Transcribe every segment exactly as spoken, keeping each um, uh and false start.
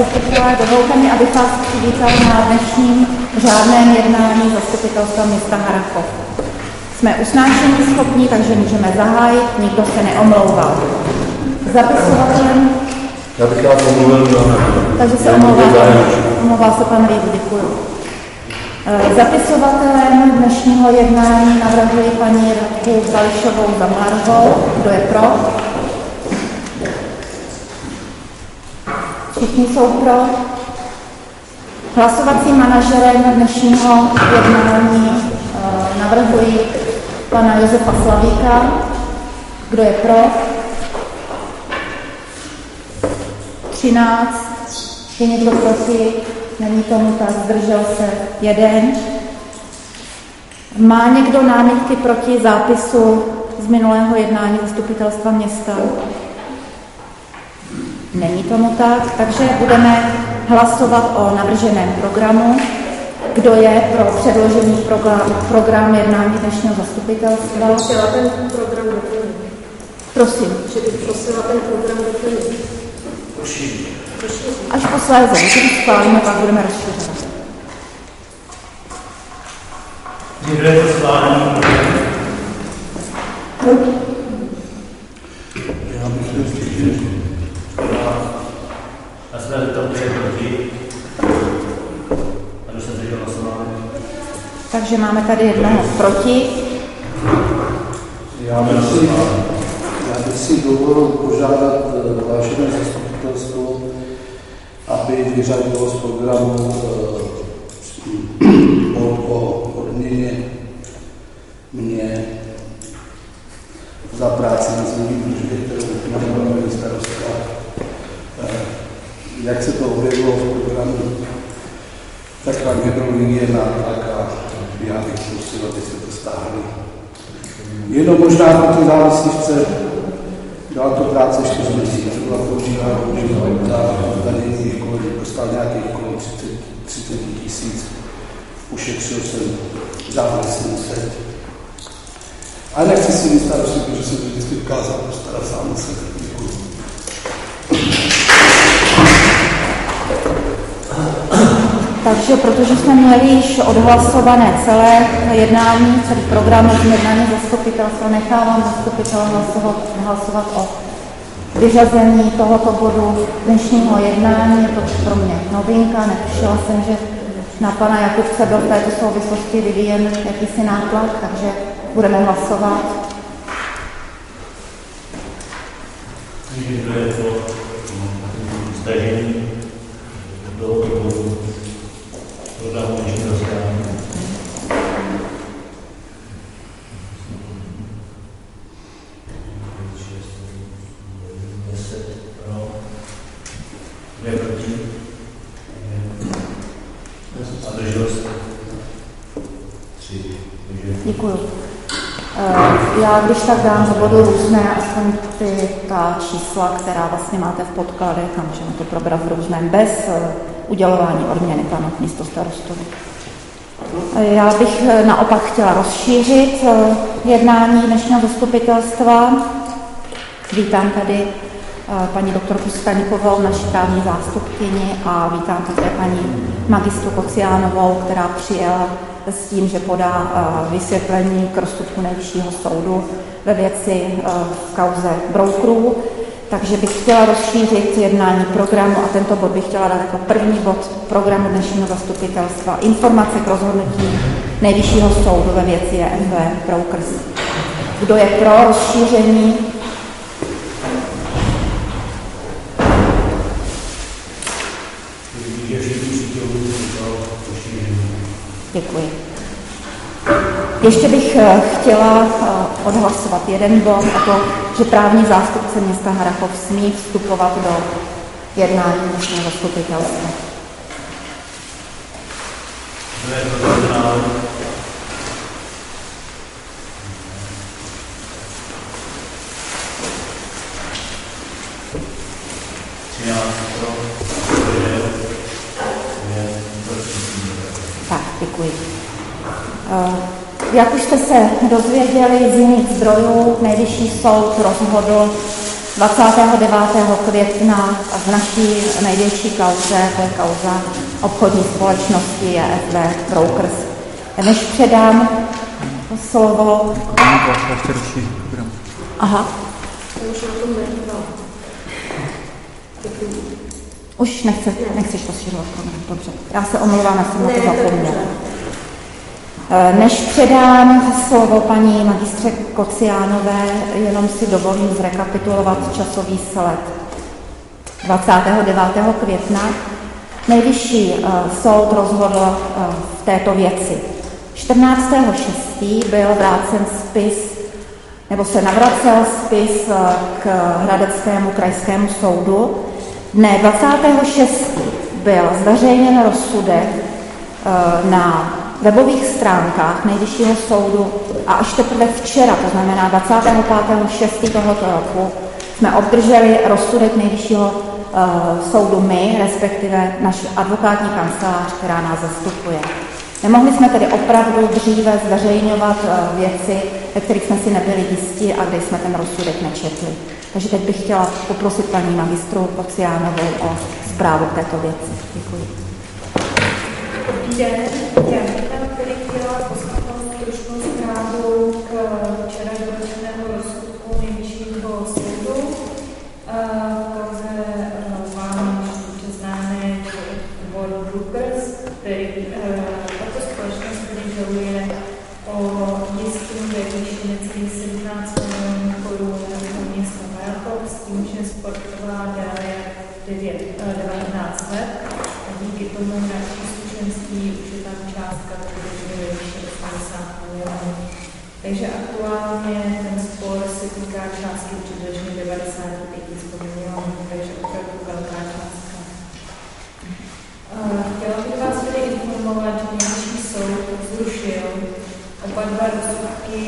Dovolte mi, abych vás přivítal na dnešním řádném jednání zastupitelstva města Harrachov. Jsme usnášení schopní, takže můžeme zahájit, nikdo se neomlouval. Zapisovatelem... Já bych vás omluvil. Takže se omlouvá, omlouvá se pan Rýb, děkuji. Zapisovatelem dnešního jednání navrhuji paní Radku Bališovou Zamlarovou. Kdo je pro? Všichni jsou pro. Hlasovacím manažerem dnešního jednání navrhuji pana Josefa Slavíka. Kdo je pro? třináct. Je někdo proti? Není tomu tak, zdržel se jeden. Má někdo námitky proti zápisu z minulého jednání zastupitelstva města? Není tomu tak, takže budeme hlasovat o navrženém programu. Kdo je pro předložený program, program jednání dnešního zastupitelstva? Prosila ten program doplnit. Prosím. Že bych prosila ten program doplnit. Až posléze, když schválíme, pak budeme rozšiřovat. Kdo je to schválení? Já bych chtěl říct, A jsme to bude proti. A kdo se držel hlasování? Takže máme tady jednoho proti. já bych si, já bych si dovolil požádat vážené zastupitelstvo, aby vyřadilo z programu bod o odměně mě za práci na změní služby, kterou navrhuje starostka. Jak se to objevilo v programu, tak tam jednou je nátlak a já bych prosil, aby se to stáhli. Jenom možná pro ty závislivce, byla to práce čtyři měsíců, byla používána za danění, dostal nějakých kolem třicet tisíc, ušetřil jsem závislý set. A nechci si být starostí, protože jsem vždycky dokázal postarat sám se. Děkuji. Takže protože jsme měli již odhlasované celé jednání, celý program jednání zastupitelstva, nechávám zastupitele hlasovat, hlasovat o vyřazení tohoto bodu dnešního jednání. Je to pro mě novinka, netušila jsem, že na pana Jakubce byl v této souvislosti vyvíjen jakýsi nátlak, takže budeme hlasovat. Kdo je to stažení tohoto bodu programu dnešního zasedání? deset pro. Kdo je proti? A držel se? tři. Děkuju. Já když tak dám za bodu různé, aspoň ty, ta čísla, která vlastně máte v podkladech, a můžeme to probrat v různém bez udělování odměny panu místostarostovi. Já bych naopak chtěla rozšířit jednání dnešního zastupitelstva. Vítám tady paní doktorku Staňkovou, naši právní zástupkyni, a vítám také paní magistru Kociánovou, která přijela s tím, že podá vysvětlení k rozsudku Nejvyššího soudu ve věci v kauze brokerů. Takže bych chtěla rozšířit jednání programu a tento bod bych chtěla dát jako první bod programu dnešního zastupitelstva. Informace k rozhodnutí Nejvyššího soudu ve věci E M B Brokers. Kdo je pro rozšíření? Děkuji. Ještě bych chtěla odhlasovat jeden bod, a to, že právní zástupce města Harrachov smí vstupovat do jednání dnešního zastupitelstva. Tak, děkuji. Jak už jste se dozvěděli z jiných zdrojů, Nejvyšší soud rozhodl dvacátého devátého května v naší největší kauze, to je kauza obchodní společnosti J F V Brokers. Než předám slovo... Aha. Už nechce, nechceš rozšiřovat program, dobře. Já se omlouvám, já jsem na to zapomněla. Než předám slovo paní magistře Kociánové, jenom si dovolím zrekapitulovat časový sled. dvacátého devátého května Nejvyšší uh, soud rozhodl uh, v této věci. čtrnáctého šestého byl vrácen spis, nebo se navracel spis uh, k Hradeckému krajskému soudu. Dne dvacátého šestého byl zveřejněn rozsudek uh, na webových stránkách Nejvyššího soudu a až teprve včera, to znamená dvacátého pátého šestého tohoto roku, jsme obdrželi rozsudek Nejvyššího uh, soudu my, respektive naš advokátní kancelář, která nás zastupuje. Nemohli jsme tedy opravdu dříve zveřejňovat uh, věci, ve kterých jsme si nebyli jistí a kde jsme ten rozsudek nečetli. Takže teď bych chtěla poprosit paní magistru Kociánovou o zprávu k této věci. Děkuji. Dobrý den, já bych tam tedy chtěla poskytnout stručnou zprávu k včera doručeného rozsudku Nejvyššího soudu. V kauze vám určitě známé World Brokers, který tato společnost, který žaluje o jistinu ve výši necelých sedmnáct milionů korun na město Harachov s tím, že sportovala déle devatenáct let a díky tomu na příslušenství už je tam částka, která je výše osmdesát milionů. Takže aktuálně ten spor se týká částky přibližně devadesát pět milionů, takže opravdu velká částka. Chtěla bych vás tedy informovat, že Nejvyšší soud zrušil oba dva rozsudky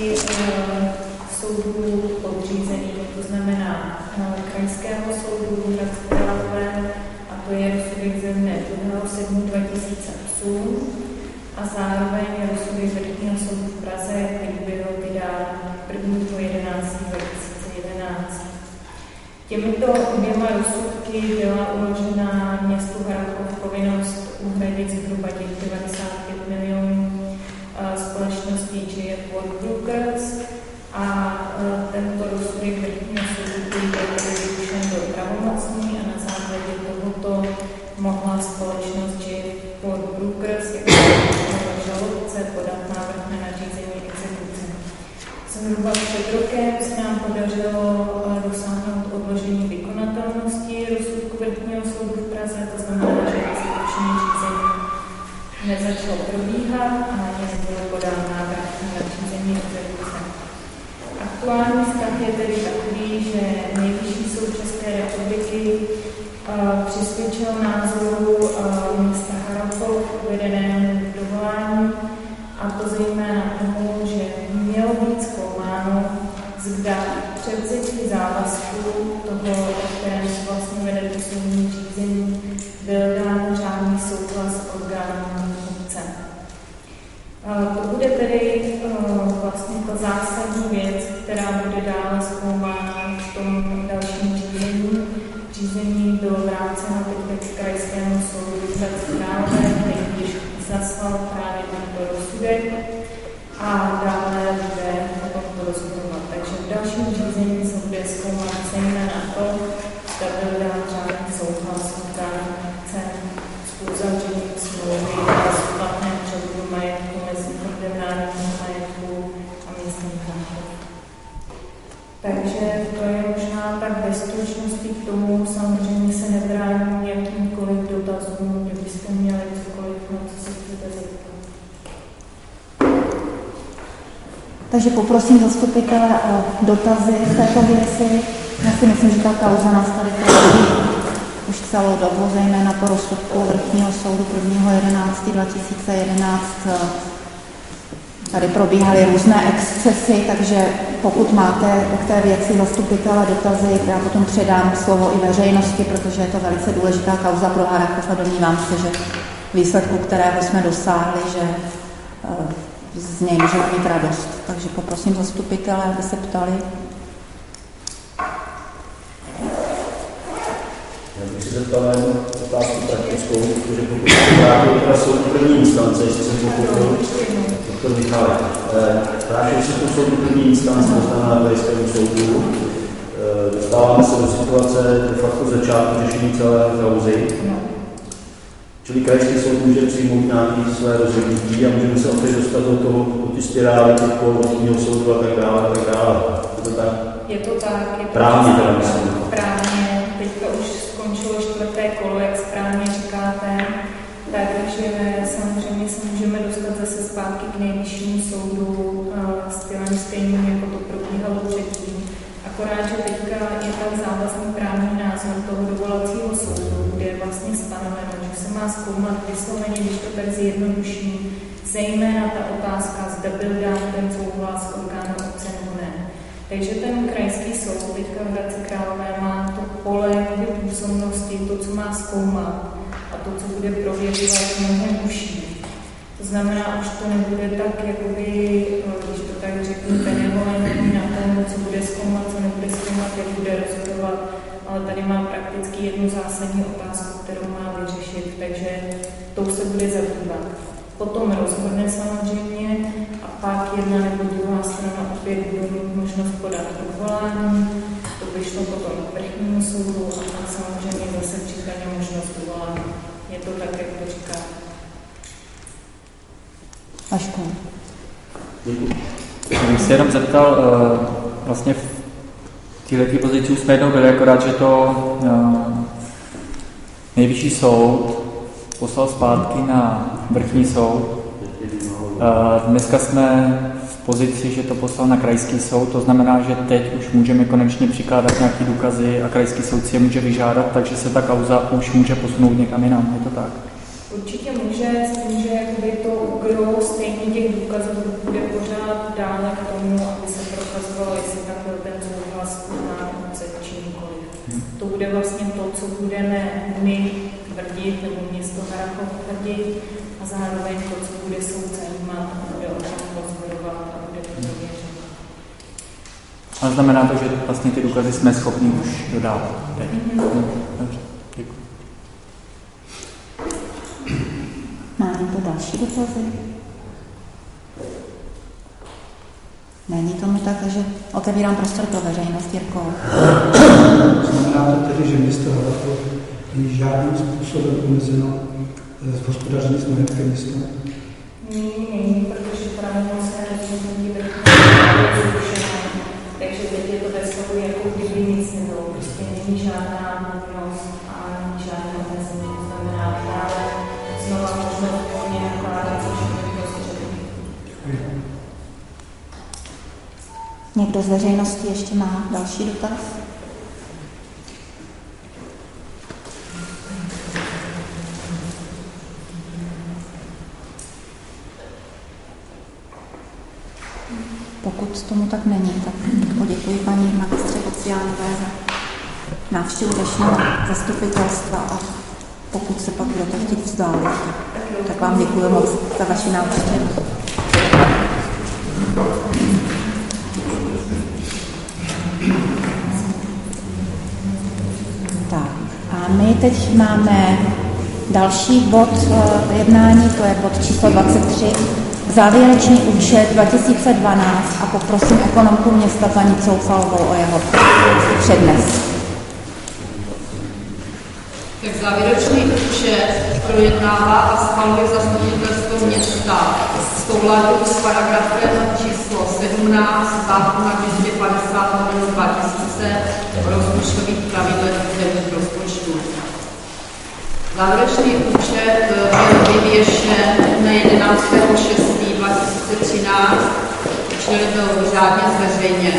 soudů podřízených, to znamená Krajského soudu v Hradci Králové, a to je rozsudek ze dne druhého sedmého dva tisíce osm a zároveň rozsudek Vrchního soudu v Praze, který byl vydán prvního jedenáctého dva tisíce jedenáct. Těmito oběma rozsudky byla uložena městu Harachov povinnost uhradit zhruba těch devadesát pět milionů společností J F World Brokers a tento rozsudek Vrchního soudu byl vyrušen do pravomocný a na základě tohoto mohla společnost J F World Brokers jako žalobce podat návrh na nařízení exekuce. Zhruba před rokem se nám podařilo dosáhnout odložení vykonatelnosti rozsudku Vrchního soudu v Praze, to znamená, že exekuční řízení nezačalo probíhat a nebyl podán návrh na nařízení exekuce. Aktuální stav je tedy takový, že Nejvyšší soud České republiky uh, přisvědčil názoru uh, města Harachov vedenému v dovolání, a to zejména tomu, že mělo být zkoumáno, zda převzetí závazku toho, o kterém se vlastně vede do soudní řízení, byl dán řádný souhlas orgánů obce. To bude tedy vlastně ta zásadní věc, která bude dále zkoumána v tom dalším řízení. Řízení bylo vráceno teď k Krajskému soudu v Hradci Králové, který již zaslal právě tento rozsudek a dále bude o tomto rozhodovat. Takže v dalším řízení se bude zkoumat zejména to, zda byl dán řádný souhlas orgánů obce s uzavřením smlouvy a s platném převodu majetku mezi Fondem národního majetku a městem Harachov. Takže to je možná tak ve stručnosti k tomu. Samozřejmě se nebráním jakýmkoliv dotazům, kdybyste měli cokoliv, na co se chcete zeptat. Takže poprosím zastupitele o dotazy v této věci. Já si myslím, že ta kauza nás tady probíhá už celou dobu, zejména po rozsudku Vrchního soudu prvního jedenáctého dva tisíce jedenáct. Tady probíhaly různé excesy, takže pokud máte k té věci zastupitele dotazy, já potom předám slovo i veřejnosti, protože je to velice důležitá kauza pro Harachov a domnívám se, že výsledku, kterého jsme dosáhli, že z něj můžeme mít radost. Takže poprosím zastupitele, aby se ptali. zeptal na jednu otázku praktickou, protože pokud se vrátil teda soudu první instance, jestli jsem pochopil, doktor Michálek, vrátil se tu soudu první instance, to znamená krajskému soudu, dostáváme se do situace de facto začátku řešení celé kauzy. Čili krajský soud může přijmout nějaké své rozhodnutí a můžeme se opět dostat do toho, do ty spirály těch polního soudu a tak dále, a tak dále. Je to tak? Je to tak. Je to právně teda myslím. Právně. Teďka už skončilo čtvrté kolo, jak správně říkáte. Takže samozřejmě se můžeme dostat zase zpátky k nejvyššímu soudu s tím stejným, jako to probíhalo předtím. Akorát, že teďka je tam závazný právní názor toho dovolacího soudu, kde je vlastně stanoveno, že se má zkoumat vysloveně, když to tak zjednoduším, zejména ta otázka, zda byl dán ten souhlas orgánu obce nebo ne. Takže ten krajský soud teďka v Hradci Králové má to pole působnosti, to, co má zkoumat a to, co bude prověřovat, mnohem užší. To znamená, už to nebude tak, jakoby, když to tak řeknu, benevolentní na tom, co bude zkoumat, co nebude zkoumat, jak bude rozhodovat, ale tady má prakticky jednu zásadní otázku, kterou má vyřešit, takže tou se bude zabývat. Potom rozhodne samozřejmě a pak jedna nebo druhá strana opět bude mít možnost podat odvolání, to vyšlo potom k vrchnímu soudu a pak samozřejmě zase případně možnost odvolání. Je to tak, jak to říká. Vašku. Já bych se jenom zeptal, vlastně v této pozici jsme jednou byli, akorát, že to nejvyšší soud poslal zpátky na vrchní soud. Dneska jsme v pozici, že to poslal na krajský soud, to znamená, že teď už můžeme konečně přikládat nějaké důkazy a krajský soud si je může vyžádat, takže se ta kauza už může posunout někam jinam, je to tak? Určitě může, s tím, že jakoby to gro stejně těch důkazů bude pořád dále k tomu, aby se prokazovalo, jestli tam byl ten souhlas na obce či nikoliv. Hmm. To bude vlastně to, co budeme my tvrdit, nebo město Harrachov tvrdit, a zároveň to, co bude soud zajímat a bude o tom rozhodovat a bude to prověřovat. A znamená to, že vlastně ty důkazy jsme schopni už dodávat teď. Hmm. Dobře, děkuji. Má někdo další dotazy? Není tomu tak, takže otevírám prostor pro veřejnost. Jirko. Znamená to tedy, že město Harrachov není žádným způsobem omezeno v hospodaření s majetkem města? Není, není, protože pravomocné rozhodnutí vrchního zrušené. Takže teď je to ve stavu, jako kdyby nic nebylo. Prostě není žádná možnost a není žádné omezení. To znamená právě znova možnost volně nakládat se všemi prostředky. Někdo z veřejnosti ještě má další dotaz? Pokud tomu tak není, tak poděkuji paní magistře Kociánové za návštěvu dnešního zastupitelstva a pokud se pak budete chtít vzdálit, tak vám děkuji moc za vaši návštěvu. Tak a my teď máme další bod jednání, to je bod číslo dvacet tři, závěrečný účet dva tisíce dvanáct a poprosím ekonomku města paní Coufalovou o jeho přednes. Tak závěrečný účet projednává a schvaluje zastupitelstvo města v souladu s paragrafem číslo sedmnáct zákona dvě stě padesát dva tisíce o rozpočtových pravidlech územních rozpočtů. Závěrečný účet byl vyvěšen dne jedenáctého šestého dva tisíce třináct, čili byl řádně zveřejněn.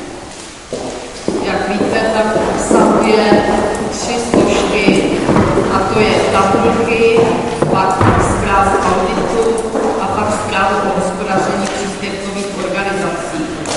Jak víte, tak obsahuje tři složky, a to je tabulky, pak zprávu auditu a pak zprávu o hospodaření příspěvkových organizací.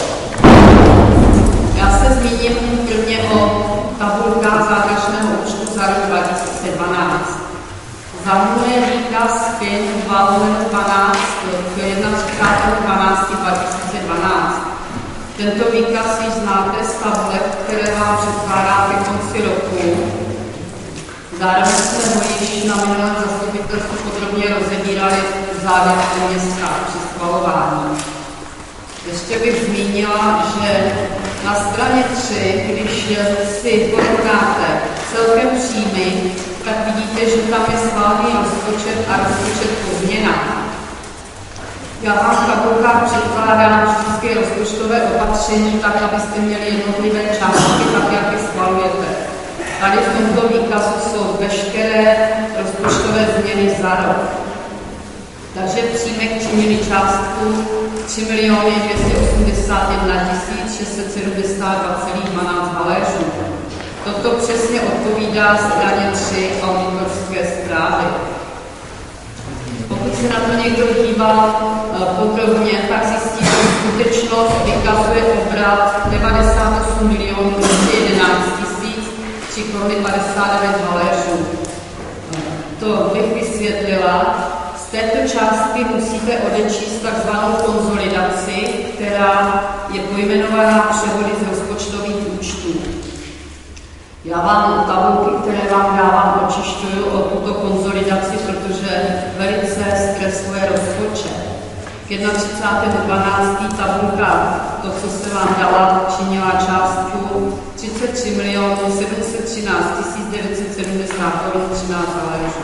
Já se zmíním prvně o tabulkách závěrečného účtu za rok dva tisíce dvanáct. Zahrnuje výkaz P I N dva dvanáct k třicátého prvního dvanáctého dva tisíce dvanáct. Tento výkaz již znáte z tabulek, které vám předkládá ke konci roku. Zároveň jsme ho již na minulém zastupitelstvu podrobně rozebírali v závěrku města při schvalování. Ještě bych zmínila, že na straně tři, když si porovnáte celkem příjmy, tak vidíte, že tam je schválený rozpočet a rozpočet po změnách. Já vám v tabulkách předkládám vždycky rozpočtové opatření, tak abyste měli jednotlivé částky, tak jak je schvalujete. Tady v tomto výkazu jsou veškeré rozpočtové změny za rok. Takže v příjmech činili částku tři miliony dvě stě osmdesát jedna tisíc šest set sedmdesát dva celá dvanáct haléřů. Toto přesně odpovídá straně tři auditorské zprávy. Pokud se na to někdo dívá podrobně, tak zjistí, že skutečnost vykazuje obrat devadesát osm milionů dvě stě jedenáct tisíc tři koruny padesát devět haléřů. To bych vysvětlila. Z této částky musíte odečíst takzvanou konsolidaci, která je pojmenovaná převody z rozpočtových účtů. Já vám tabulky, které vám dávám, očišťuju o tuto konsolidaci, protože velice zkresluje rozpočet. K třicátému prvnímu dvanáctému tabulka, to, co se vám dala, činila částku třicet tři milionů sedm set třináct tisíc devět set sedmdesát korun třináct haléřů.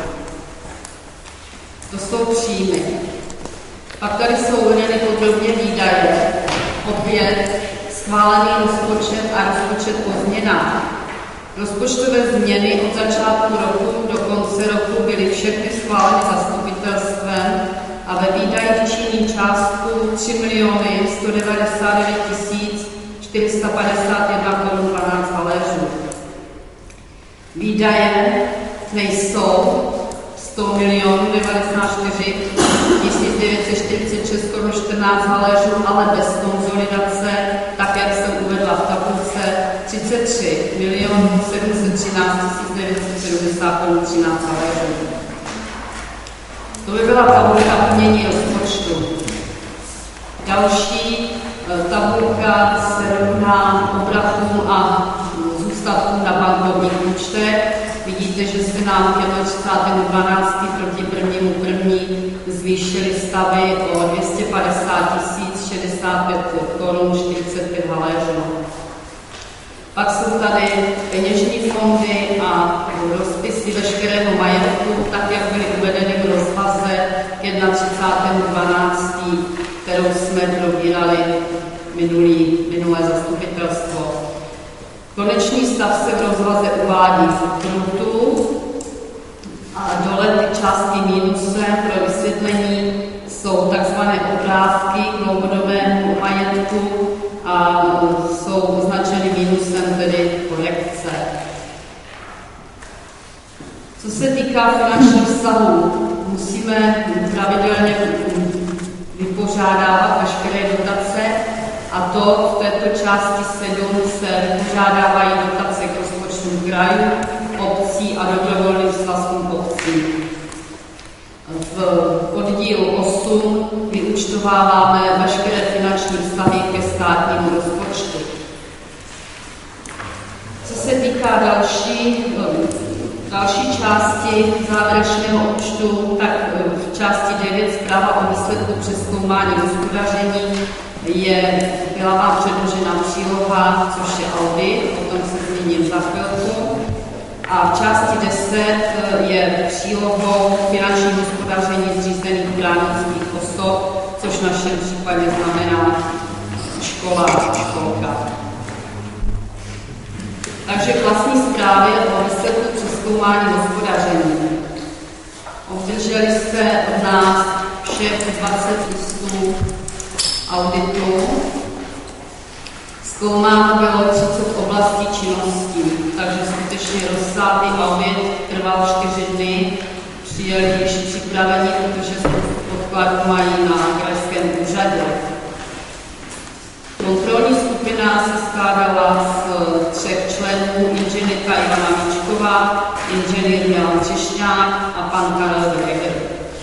To jsou příjmy. Pak tady jsou uvedeny podrobně výdaje. Opět schválený rozpočet a rozpočet po změnách. Rozpočtové změny od začátku roku do konce roku byly všechny schváleny zastupitelstvem a ve výdajích činí částku tři miliony sto devadesát devět tisíc čtyři sta padesát jedna korun dvanáct haléřů. Výdaje nejsou sto milionů devadesát čtyři tisíc devět set čtyřicet šest korun čtrnáct haléřů, ale bez konsolidace, tak jak jsem uvedla v tabulce, třicet tři milionů sedm set třináct tisíc devět set sedmdesát korun třináct haléřů. To by byla tabulka plnění rozpočtu. Další tabulka se rovná obratům a zůstatkům na bankovních účtech. Vidíte, že se nám k třicátému prvnímu dvanáctému proti prvnímu první zvýšily stavy o dvě stě padesát tisíc šedesát pět korun čtyřicet pět haléřů. Pak jsou tady peněžní fondy a rozpisy veškerého majetku, tak jak byly uvedeny v rozvaze k třicátému prvnímu dvanáctému, kterou jsme probírali minulý, minulé zastupitelstvo. Konečný stav se v rozvaze uvádí v prutu a dole ty částky mínusem pro vysvětlení jsou takzvané obrázky k dlouhodobému majetku a jsou označeny mínusem, tedy korekce. Co se týká finančních vztahů, musíme pravidelně vypořádávat veškeré dotace, a to v této části sedm se vypořádávají dotace k rozpočtům krajů, obcí a dobrovolným svazkům obcí. V oddílu osm vyúčtováváme veškeré finanční vztahy ke státnímu rozpočtu. Co se týká další, další části závěrečného účtu, tak v části devět zpráva o výsledku přezkoumání hospodaření je, byla vám předložena příloha, což je audit, o tom se zmíním za chvilku. A v části deset je přílohou finanční hospodaření zřízených právnických osob, což v našem případě znamená škola a školka. Takže k vlastní zprávě o výsledku přezkoumání hospodaření. Obdrželi jste od nás všech dvacet listů auditu. Zkoumáno bylo třicet oblastí činností, takže skutečně rozsáhlý audit trval čtyři dny. Přijeli již připravení, protože spoustu podkladů mají na krajském úřadě. Kontrolní skupina se skládala z třech členů, inženýrka Ivana Víčková, inženýr Milan Třešňák a pan Karel Dreger.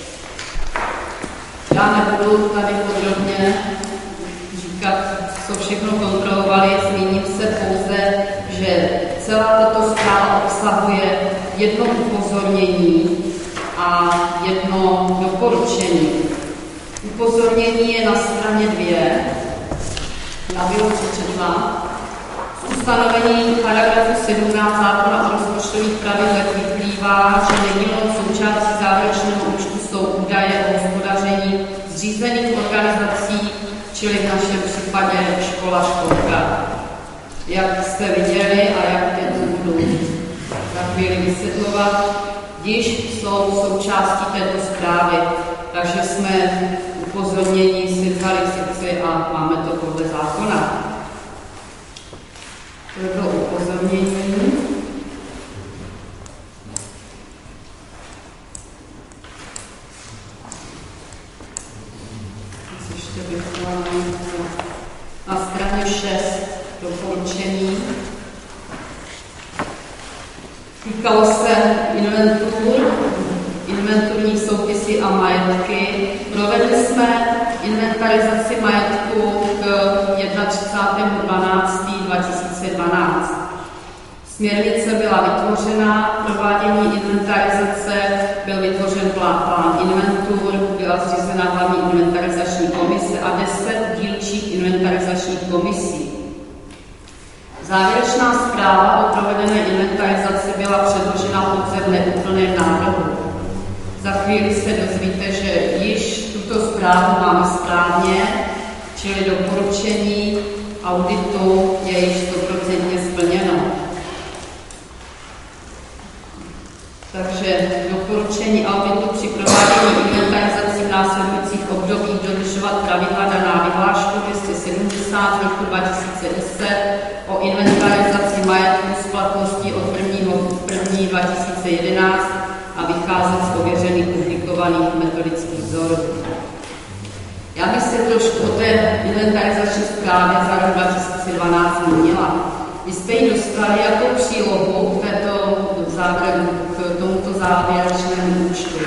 Já nebudu tady podrobně říkat, co všechno kontrolovali, zmíním se pouze, že celá tato zpráva obsahuje jedno upozornění a jedno doporučení. Upozornění je na straně dvě, já bych ho přečetla. Z ustanovení paragrafu sedmnáct zákona o rozpočtových pravidlech vyplývá, že nedílnou součástí závěrečného účtu jsou údaje o hospodaření zřízených organizací, čili v našem případě škola, školka. Jak jste viděli a jak teď budu za chvíli vysvětlovat, již jsou součástí této zprávy, takže jsme upozornění si vzali sekci a máme to podle zákona. To bylo upozornění. Ještě bych na straně šest doporučení. Týkalo se inventur, inventurní soupisy a majetky. Provedli jsme inventarizaci majetku k třicátému prvnímu dvanáctému dva tisíce dvanáct. Směrnice byla vytvořena, provádění inventarizace byl vytvořen plán inventur, byla zřízena hlavní inventarizační komise a deset dílčích inventarizačních komisí. Závěrečná zpráva o provedené inventarizaci byla předložena pouze v neúplném návrhu. Za chvíli se dozvíte, že již tuto zprávu máme správně, čili doporučení auditu je již stoprocentně splněno. Takže doporučení auditu při provádění inventarizací v následujících obdobích dodržovat pravidla daná vyhláškou dvě stě sedmdesát z roku dva tisíce deset o inventarizaci majetku s platností od prvního prvního dva tisíce jedenáct a vycházet z ověřených publikovaných metodických vzorů. Já bych se trošku o té inventarizační zprávě za rok dva tisíce dvanáct zmínila. Vy jste ji dostali jako přílohu k, této závěr, k tomuto závěrečnému účtu.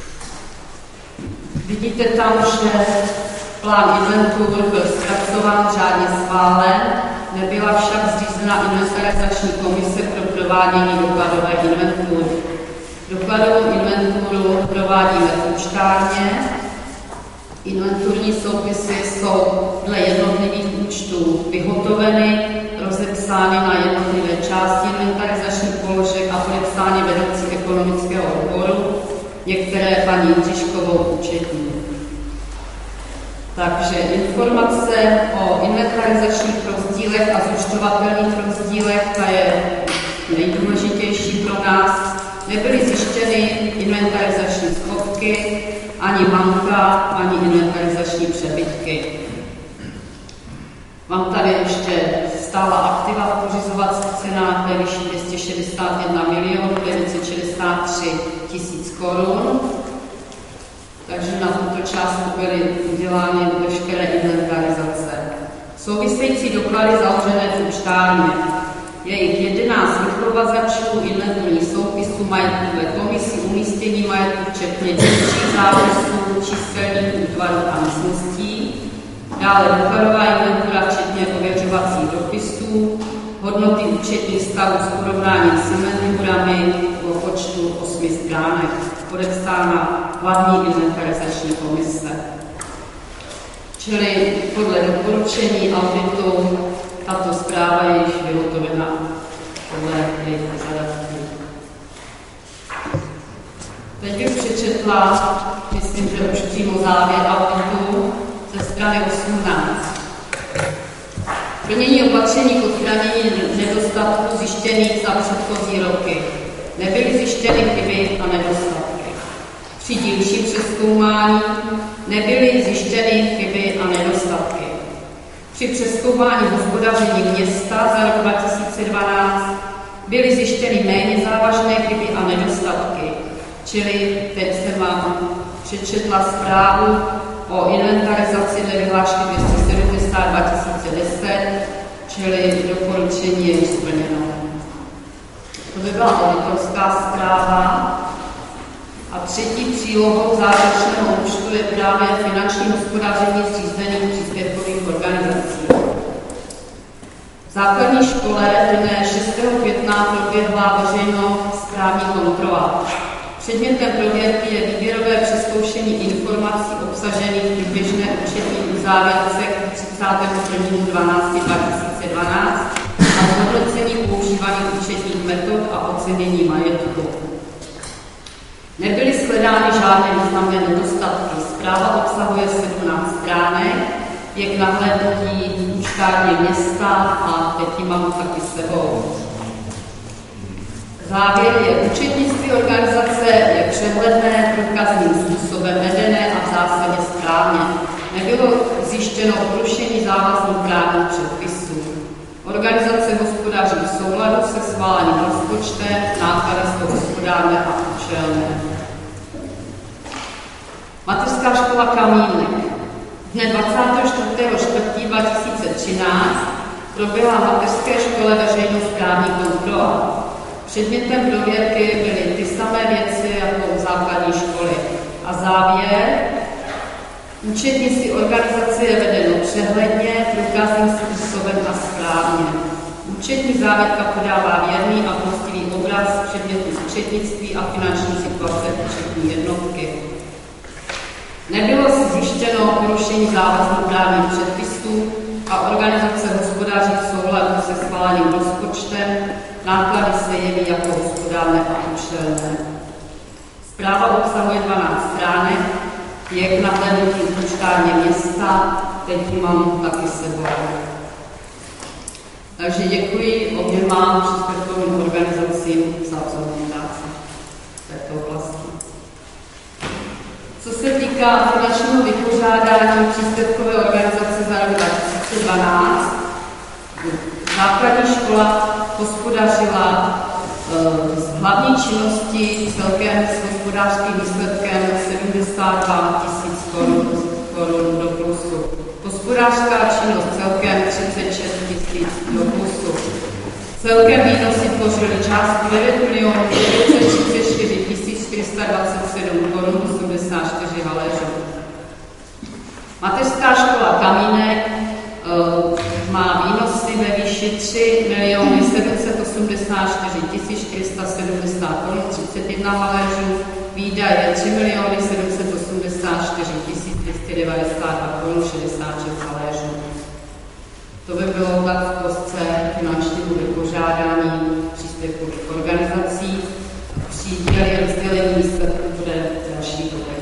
Vidíte tam, že plán inventur byl zpracován, řádně schválen, nebyla však zřízena inventarizační komise pro provádění dokladové inventury. Dokladovou inventuru provádíme v účtárně. Inventurní soupisy jsou dle jednotlivých účtů vyhotoveny, rozepsány na jednotlivé části inventarizačních položek a podepsány vedoucí ekonomického odboru, některé paní Jindřiškovou účetní. Takže informace o inventarizačních rozdílech a zúčtovatelných rozdílech, ta je nejdůležitější pro nás. Nebyly zjištěny inventarizační schodky, ani manka, ani inventarizační přebytky. Mám tady ještě stála aktiva v pořizovacích cenách ve výši dvě stě šedesát jedna milionů devět set šedesát tři tisíc korun. Takže na tuto částku byly udělány veškeré inventarizace. Související doklady založené v účtárně. Je jich jedenáct vyprovazačů inventurních soupisů majetku dle komisí umístění majetku včetně dílčích zápisů, číselných útvarů a místností. Dále dokladová inventura včetně ověřovacích dopisů, hodnoty účetních stavů s porovnáním s inventurami o počtu osmi stránek, podepsána hlavní inventarizační komise. Čili podle doporučení auditu tato zpráva je již vyhotovena podle jejich požadavků. Teď bych přečetla, myslím, že už přímo závěr auditu ze strany osmnáct. Plnění opatření k odstranění nedostatků zjištěných za předchozí roky. Nebyly zjištěny chyby a nedostatky. Při dílčím přezkoumání nebyly zjištěny chyby a nedostatky. Při přezkoumání hospodaření města za rok dva tisíce dvanáct byly zjištěny méně závažné chyby a nedostatky. Čili teď jsem vám přečetla zprávu o inventarizaci dle vyhlášky dvě stě sedmdesát dva tisíce deset, čili doporučení je již splněno. To by byla auditorská zpráva. A třetí přílohou závěrečného účtu je právě finanční hospodaření zřízených příspěvkových organizací. V základní škole dne šestého května proběhla veřejnou správní kontrola. Předmětem prověrky je výběrové přezkoušení informací obsažených v průběžné účetní uzávěrce k třicátého prvního dvanáctého dva tisíce dvanáct a zhodnocení používaných účetních metod a ocenění majetku. Nebyly shledány žádné významné nedostatky. Zpráva obsahuje sedmnáct stránek, je k nahlédnutí v účtárně města a teď ji mám taky s sebou. Závěr je, účetnictví organizace je přehledné, průkazným způsobem vedené a v zásadě správně. Nebylo zjištěno porušení závazných právních předpisů. Organizace hospodaří v souladu se schváleným rozpočtem, náklady jsou hospodárné a účelné. Mateřská škola Kamínek. Dne dvacátého čtvrtého čtvrtého dva tisíce třináct proběhla v mateřské škole veřejnosprávní kontrola. Předmětem prověrky byly ty samé věci jako u základní školy. A závěr, účetnictví organizace je vedeno přehledně, průkazným způsobem a správně. Účetní závěrka podává věrný a poctivý obraz předmětu účetnictví a finanční situace účetní jednotky. Nebylo zjištěno porušení závazných právních předpisů a organizace hospodaří v souladu se schváleným rozpočtem, náklady se jeví jako hospodárné a účelné. Zpráva obsahuje dvanáct stránek, je k nahlédnutí v účtárně města, teď ji mám taky sebou. Takže děkuji oběma příspěvkovým organizacím za obsahovanou práci v této oblasti. Co se týká finančního vypořádání příspěvkové organizace za rok dva tisíce dvanáct, základní škola hospodařila z hlavní činnosti celkem s hospodářským výsledkem sedmdesát dva tisíc korun do plusu. Hospodářská činnost celkem třicet šest tisíc do plusu. Celkem výnosy tvořily částku devět milionů devět set třicet čtyři tisíc čtyři sta dvacet sedm korun osmdesát čtyři haléřů. Mateřská škola Kamínek uh, má výnosy ve výši tři miliony sedm set osmdesát čtyři tisíc čtyři sta sedmdesát korun třicet jedna haléřů, výdaje tři miliony sedm set osmdesát čtyři tisíc dvě stě devadesát dva korun šedesát šest haléřů. To by bylo tak v kostce finančního vypořádání příspěvkových organizací. Příděl je rozdělení výsledků bude v dalších bodech.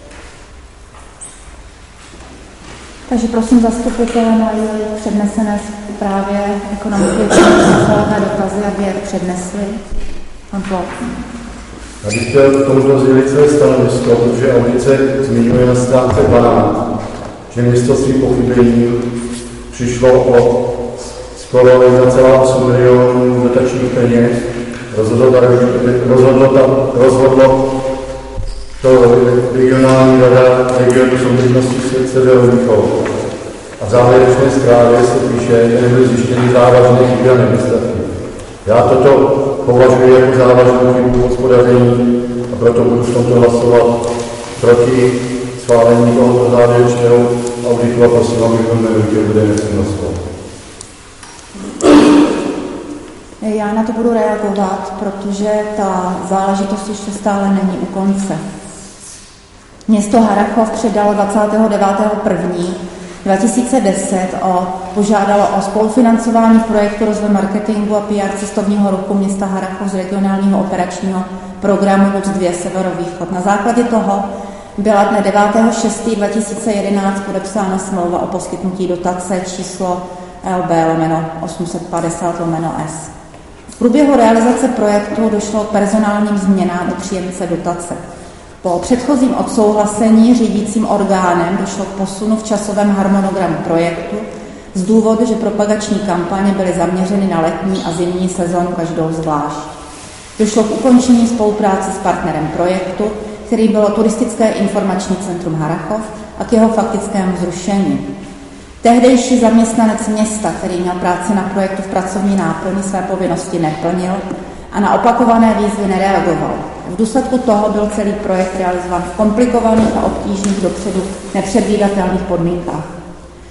Takže prosím zastupitele mají přednesené zprávě ekonomiky na dotazy, aby je přednesli. Pan Plot. Já bych chtěl k tomuto sdělit své stanovisko, protože audice zmiňuje na stránce dvanáct, že město svým pochybením přišlo o skoro jedna celá osm milionů dotačních peněz, rozhodlo, rozhodlo, tam, rozhodlo to regionální rada regionu soudržnosti Severový východ. A v závěrečné zprávě se píše, že nebyl zjištěný závažné chyby a nedostatky. Já toto považuji jako závažnou chybu hospodaření a proto budu v tomto hlasovat proti schválení tohoto závěrečného auditu a prosím, abychom nevěděli, bude nesouhlasovat. Já na to budu reagovat, protože ta záležitost ještě stále není u konce. Město Harrachov předalo dvacátého devátého prvního dva tisíce deset o, požádalo o spolufinancování projektu rozvoje marketingu a P R cestovního ruchu města Harrachov z regionálního operačního programu Lux dva Severovýchod. Na základě toho byla dne devátého šestého dva tisíce jedenáct podepsána smlouva o poskytnutí dotace číslo L B lomeno osm set padesát lomeno S. V průběhu realizace projektu došlo k personálním změnám u příjemce dotace. Po předchozím odsouhlasení řídícím orgánem došlo k posunu v časovém harmonogramu projektu z důvodu, že propagační kampaně byly zaměřeny na letní a zimní sezónu každou zvlášť. Došlo k ukončení spolupráce s partnerem projektu, který bylo Turistické informační centrum Harrachov, a k jeho faktickému zrušení. Tehdejší zaměstnanec města, který měl práci na projektu v pracovní náplni, své povinnosti neplnil a na opakované výzvy nereagoval. V důsledku toho byl celý projekt realizován v komplikovaných a obtížných dopředu nepředvídatelných podmínkách.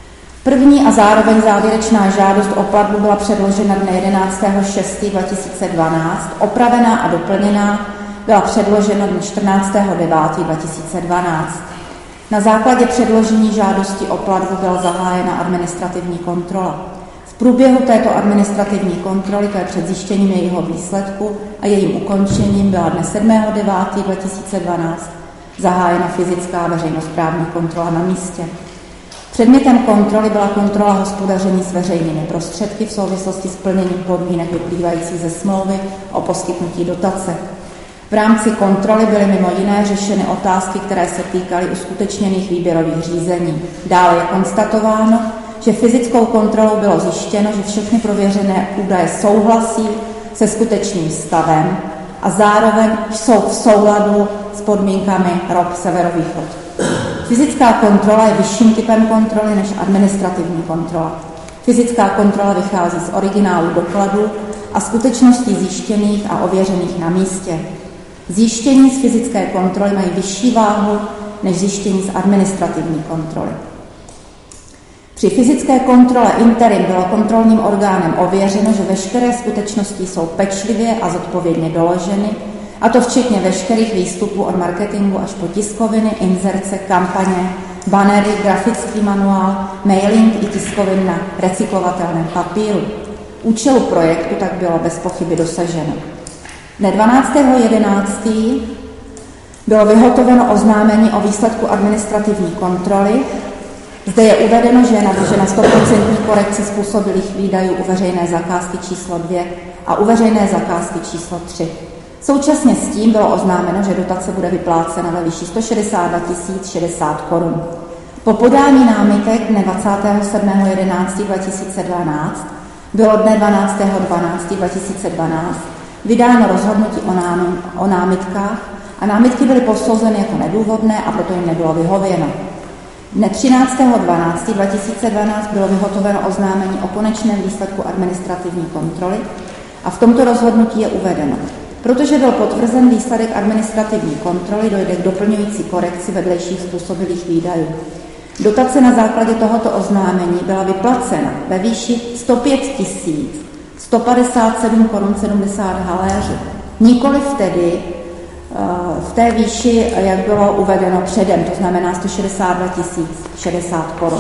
První a zároveň závěrečná žádost o platbu byla předložena dne jedenáctého šestého dva tisíce dvanáct, opravená a doplněná byla předložena dne čtrnáctého devátého dva tisíce dvanáct. Na základě předložení žádosti o platbu byla zahájena administrativní kontrola. V průběhu této administrativní kontroly, to je před zjištěním jejího výsledku a jejím ukončením, byla dne sedmého devátého dva tisíce dvanáct zahájena fyzická veřejnosprávní kontrola na místě. Předmětem kontroly byla kontrola hospodaření s veřejnými prostředky v souvislosti s plněním podmínek vyplývajících ze smlouvy o poskytnutí dotace. V rámci kontroly byly mimo jiné řešeny otázky, které se týkaly uskutečněných výběrových řízení. Dále je konstatováno, že fyzickou kontrolou bylo zjištěno, že všechny prověřené údaje souhlasí se skutečným stavem a zároveň jsou v souladu s podmínkami R O P Severovýchod. Fyzická kontrola je vyšším typem kontroly než administrativní kontrola. Fyzická kontrola vychází z originálu dokladů a skutečností zjištěných a ověřených na místě. Zjištění z fyzické kontroly mají vyšší váhu než zjištění z administrativní kontroly. Při fyzické kontrole interim bylo kontrolním orgánem ověřeno, že veškeré skutečnosti jsou pečlivě a zodpovědně doloženy, a to včetně veškerých výstupů od marketingu až po tiskoviny, inzerce, kampaně, banery, grafický manuál, mailing i tiskoviny na recyklovatelném papíru. Účelu projektu tak bylo bez pochyby dosaženo. Dne dvanáctého jedenáctého bylo vyhotoveno oznámení o výsledku administrativní kontroly. Zde je uvedeno, že je navržena sto procent korekce způsobilých výdajů u veřejné zakázky číslo dvě a u veřejné zakázky číslo tři. Současně s tím bylo oznámeno, že dotace bude vyplácena ve výši sto šedesát dva tisíc šedesát korun. Po podání námitek dne dvacátého sedmého jedenáctého dva tisíce dvanáct bylo dne dvanáctého dvanáctého dva tisíce dvanáct vydáno rozhodnutí o, nám, o námitkách a námitky byly posouzeny jako nedůvodné a proto jim nebylo vyhověno. Dne třináctého dvanáctého dva tisíce dvanáct bylo vyhotoveno oznámení o konečném výsledku administrativní kontroly a v tomto rozhodnutí je uvedeno: protože byl potvrzen výsledek administrativní kontroly, dojde k doplňující korekci vedlejších způsobilých výdajů. Dotace na základě tohoto oznámení byla vyplacena ve výši sto pět tisíc sto padesát sedm korun sedmdesát haléřů. Nikoliv tedy v té výši, jak bylo uvedeno předem, to znamená sto šedesát dva tisíc šedesát korun.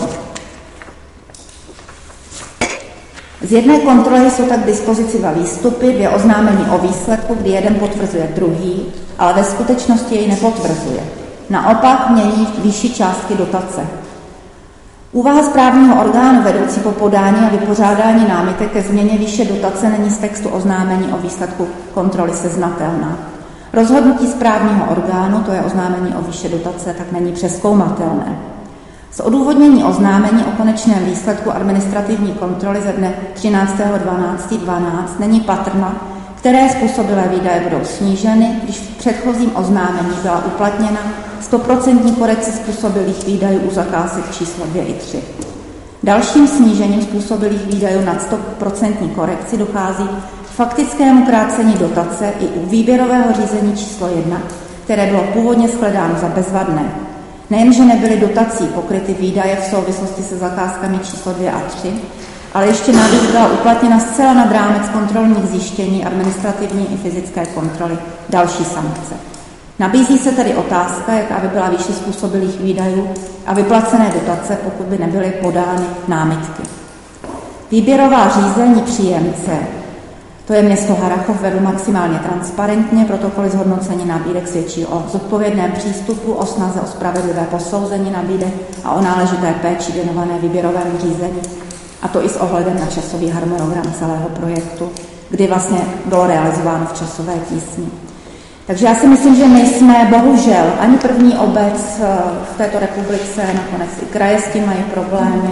Z jedné kontroly jsou tak k dispozici dva výstupy, dvě oznámení o výsledku, kdy jeden potvrzuje druhý, ale ve skutečnosti jej nepotvrzuje. Naopak mění výši částky dotace. Úvaha správního orgánu vedoucí po podání a vypořádání námitek ke změně výše dotace není z textu oznámení o výsledku kontroly seznatelná. Rozhodnutí správního orgánu, to je oznámení o výše dotace, tak není přezkoumatelné. Z odůvodnění oznámení o konečném výsledku administrativní kontroly ze dne třináctého dvanáctého dvanáct není patrno, které způsobilé výdaje budou sníženy, když v předchozím oznámení byla uplatněna sto procent korekce způsobilých výdajů u zakázek číslo dvě i tři. Dalším snížením způsobilých výdajů nad sto procent korekci dochází k faktickému krácení dotace i u výběrového řízení číslo jedna, které bylo původně shledáno za bezvadné. Nejenže nebyly dotací pokryty výdaje v souvislosti se zakázkami číslo dvě a tři, ale ještě navíc byla uplatněna zcela nad rámec kontrolních zjištění administrativní i fyzické kontroly další sankce. Nabízí se tedy otázka, jaká by byla výše způsobilých výdajů a vyplacené dotace, pokud by nebyly podány námitky. Výběrová řízení příjemce, to je město Harrachov, vedl maximálně transparentně, protokoly zhodnocení nabídek svědčí o zodpovědném přístupu, o snaze o spravedlivé posouzení nabídek a o náležité péči věnované výběrovému řízení, a to i s ohledem na časový harmonogram celého projektu, kdy vlastně bylo realizováno v časové tísni. Takže já si myslím, že nejsme bohužel ani první obec v této republice, nakonec i kraje s tím mají problémy.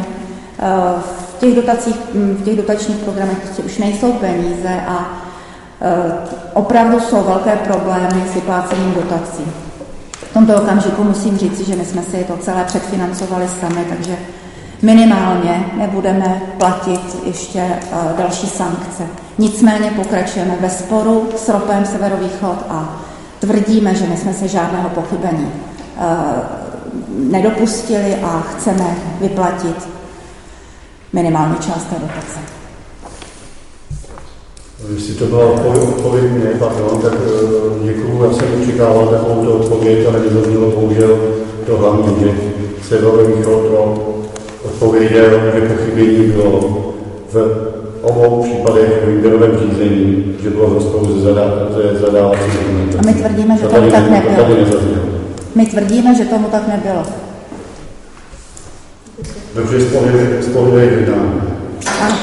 V těch, dotacích, v těch dotačních programech prostě už nejsou peníze a opravdu jsou velké problémy s vyplácením dotací. V tomto okamžiku musím říct, že my jsme si to celé předfinancovali sami, takže minimálně nebudeme platit ještě další sankce. Nicméně pokračujeme ve sporu s ropem Severovýchod a tvrdíme, že my jsme se žádného pochybení nedopustili a chceme vyplatit minimální část té dotace. Jestli to byla odpověď mě, pardon, tak děkuju, já jsem očekával takovou odpověď, ale nezaznělo bohužel to hlavní, že Severovýchod to odpověděl, že pochybení bylo v obou případech výběrovém řízení, že bylo v rozporu ze zadávací dokumentací. A my tvrdíme, že tomu tak nebylo. My tvrdíme, že tomu tak nebylo. Dobře, z pohledu jednání. Ano.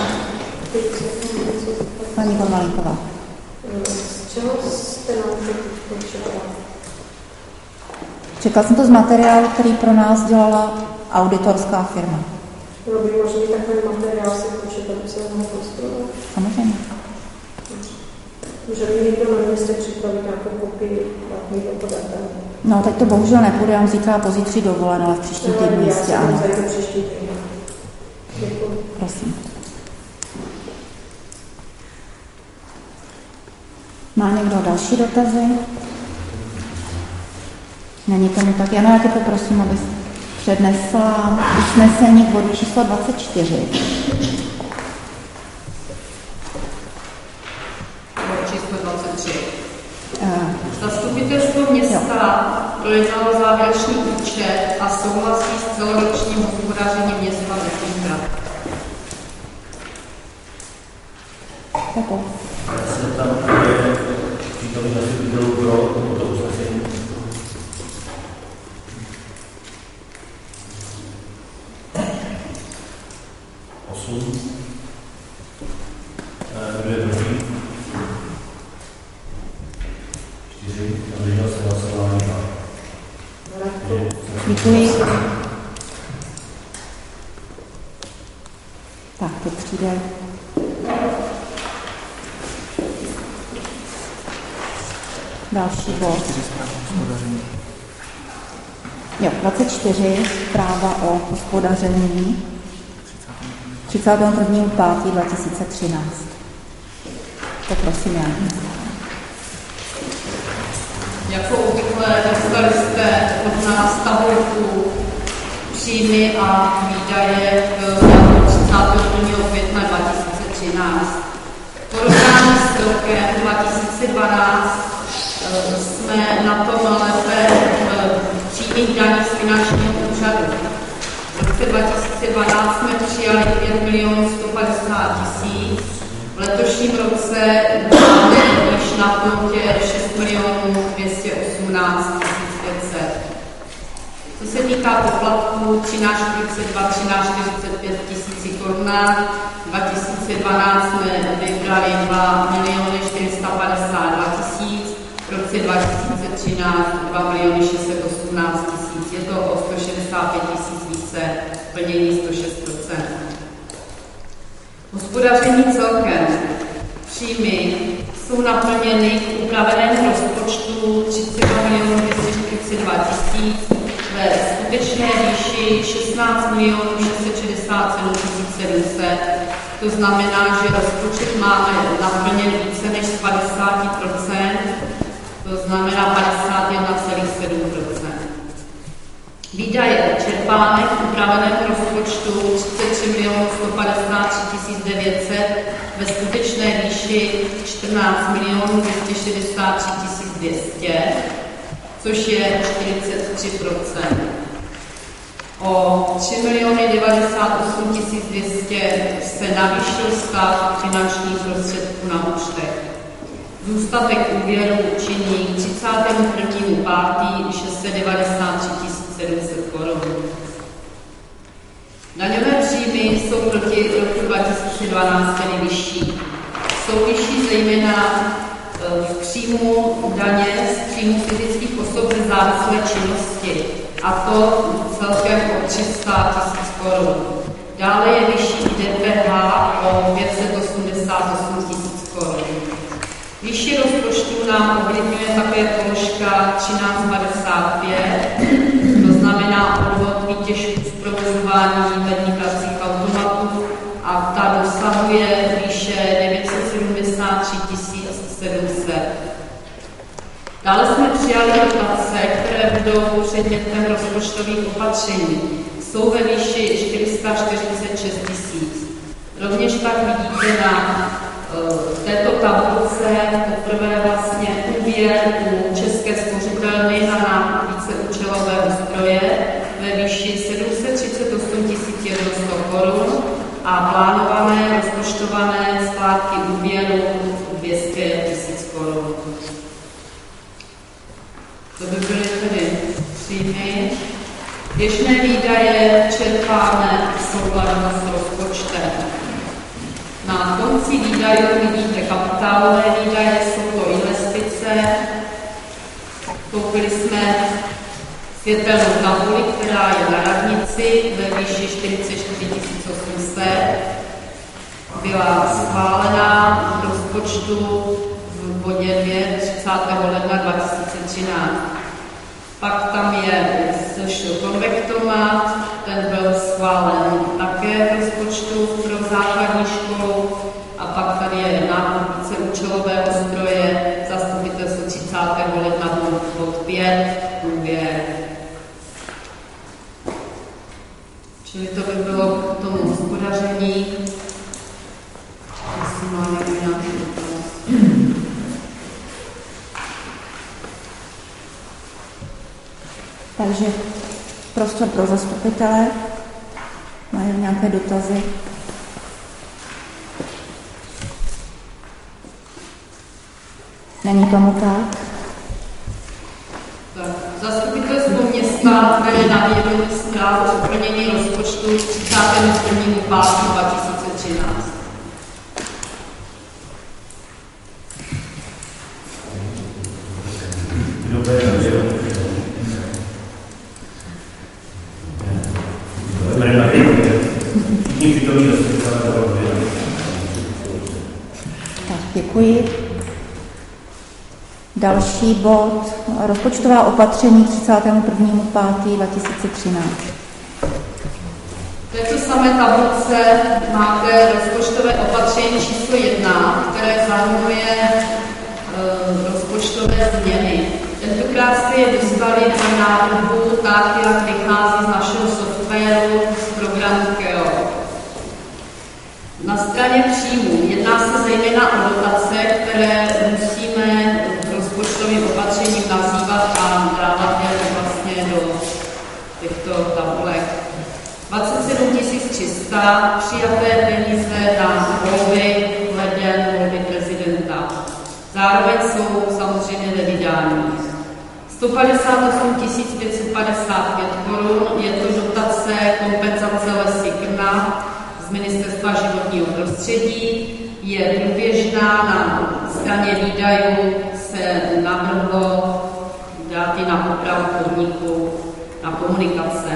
Paní Kormalíková. Z čeho jste nám to čekala? Čekala jsem to z materiálu, který pro nás dělala auditorská firma. Bylo by možný takový materiál si počítat, aby se mohl konstruovat? Samozřejmě. Může mi někdo na městě připravit nějakou kopii, jak mi to podáte? No, teď to bohužel nepůjde, já mám zítra a pozítří dovolen, ale v příštím týdnu jistě ano. Já jsem příští týdnu. Děkuji. Prosím. Má někdo další dotazy? Není tomu tak. Jana, já tě poprosím, abys přednesla usnesení k bodu číslo dvacet čtyři. Bod číslo dvacet tři. Uh, Zastupitelstvo města projednalo závěrečný účet a souhlasí s celoročním hospodařením města Letníka. Tako. Já se tam je přítomný zastupitelů pro toto usnesení. osm. Kdo je proti? čtyři. Zdržel se hlasování. Děkuji. Tak, teď přijde. Další bod. Jo, dvacet čtyři, zpráva o hospodaření třicátého prvního pátého dva tisíce třináct. To prosím, já. Jako obvykle dostali jste od nás tabulku příjmy a výdaje k třicátého prvního května dva tisíce třináct. V porovnání s rokem dva tisíce dvanáct jsme na tom lépe v přímých daních z finančního úřadu. V roce dva tisíce dvanáct jsme přijali pět milionů sto padesát tisíc, v letošním roce máme již na kontě šest milionů dvě stě osmnáct tisíc pět set. Co se týká poplatků, třináct čtyřicet dva, třináct čtyřicet pět tisíc korun, dva tisíce dvanáct jsme vybrali dva miliony čtyři sta padesát dva tisíc, v roce dva tisíce třináct dva miliony šest set osmnáct tisíc, je to o sto šedesát pět tisíc více, plnění sto šest procent. Hospodaření celkem. Příjmy jsou naplněny k upravenému rozpočtu třicet dva milionů dvě stě čtyřicet dva tisíc, ve skutečné výši šestnáct milionů šest set šedesát sedm tisíc sedm set. To znamená, že rozpočet máme naplněn více než z padesát procent, to znamená padesát jedna celá sedm procent. Výdaje čerpáme v upraveném rozpočtu třicet tři milionů sto padesát tři tisíc devět set, ve skutečné výši čtrnáct milionů dvě stě šedesát tři tisíc dvě stě, což je čtyřicet tři procent. O tři miliony devadesát osm tisíc dvě stě se navýšil stav finančních prostředků na účtech. Zůstatek úvěru činí k třicátému prvnímu pátého šest set devadesát tři tisíc sedm set korun. Daňové příjmy jsou proti roku dva tisíce dvanáct tedy vyšší. Jsou vyšší zejména v příjmu daně z příjmu fyzických osob ze závislé činnosti, a to celkem o tři sta tisíc korun. Dále je vyšší D P H o pět set osmdesát osm tisíc korun. Výši rozpočtu nám ovlivňuje také položka třináct padesát pět, to znamená odvod výtěžků z provozování vedníkacích automatů, a ta dosahuje výše devět set sedmdesát tři tisíc sedm set. Dále jsme přijali dotace, které budou předmětem rozpočtových opatření. Jsou ve výši čtyři sta čtyřicet šest tisíc. Rovněž tak vidíte na v této tabulce poprvé vlastně úvěr u České spořitelny na nákup víceúčelového stroje ve výši sedm set třicet osm tisíc sto korun a plánované rozpočtované splátky úvěru dvě stě tisíc korun. To by byly tedy příjmy. Běžné výdaje čerpáme v souladu s rozpočtem. Na konci výdajů vidíte kapitálové výdaje, jsou to investice. Koupili jsme světelnou tabuli, která je na radnici ve výši čtyřicet čtyři tisíc osm set. Byla schválená v rozpočtu v bodě dvě třicátého ledna dva tisíce třináct. Pak tam je konvektomat, ten byl schválen také v rozpočtu pro základní školu. A pak tady je nákup víceúčelového stroje, zastupitelstvo třicátého ledna bod pět, úvěr. Čili to by bylo k tomu hospodaření. Jestli má někdo nějaký dotaz. Takže prostor pro zastupitele. Mají nějaké dotazy? Není tomu tak? Tak, zastupitelstvo města bere na vědomí zprávu o plnění rozpočtu třicátého prvního pátého dva tisíce třináct. Tak, děkuji. Další bod, rozpočtová opatření třicátého prvního pátého dva tisíce třináct. V této samé tabulce máte rozpočtové opatření číslo jedna, které zahrnuje e, rozpočtové změny. Tentokrát jste je dostali do návrhu tak, jak vychází z našeho softwaru z programu K E O. Na straně příjmů jedná se zejména o dotace, které musíme rozpočtovým opatřením nazývat a dávat je vlastně do těchto tabulek. dvacet sedm tisíc tři sta přijaté peníze na volby, leden, volby prezidenta. Zároveň jsou samozřejmě ve vydání. sto padesát osm tisíc pět set padesát pět korun je to dotace kompenzace Lesy Krna z Ministerstva životního prostředí. Je průběžná, na straně výdajů se navrhlo dát i na opravu podniku, na komunikace.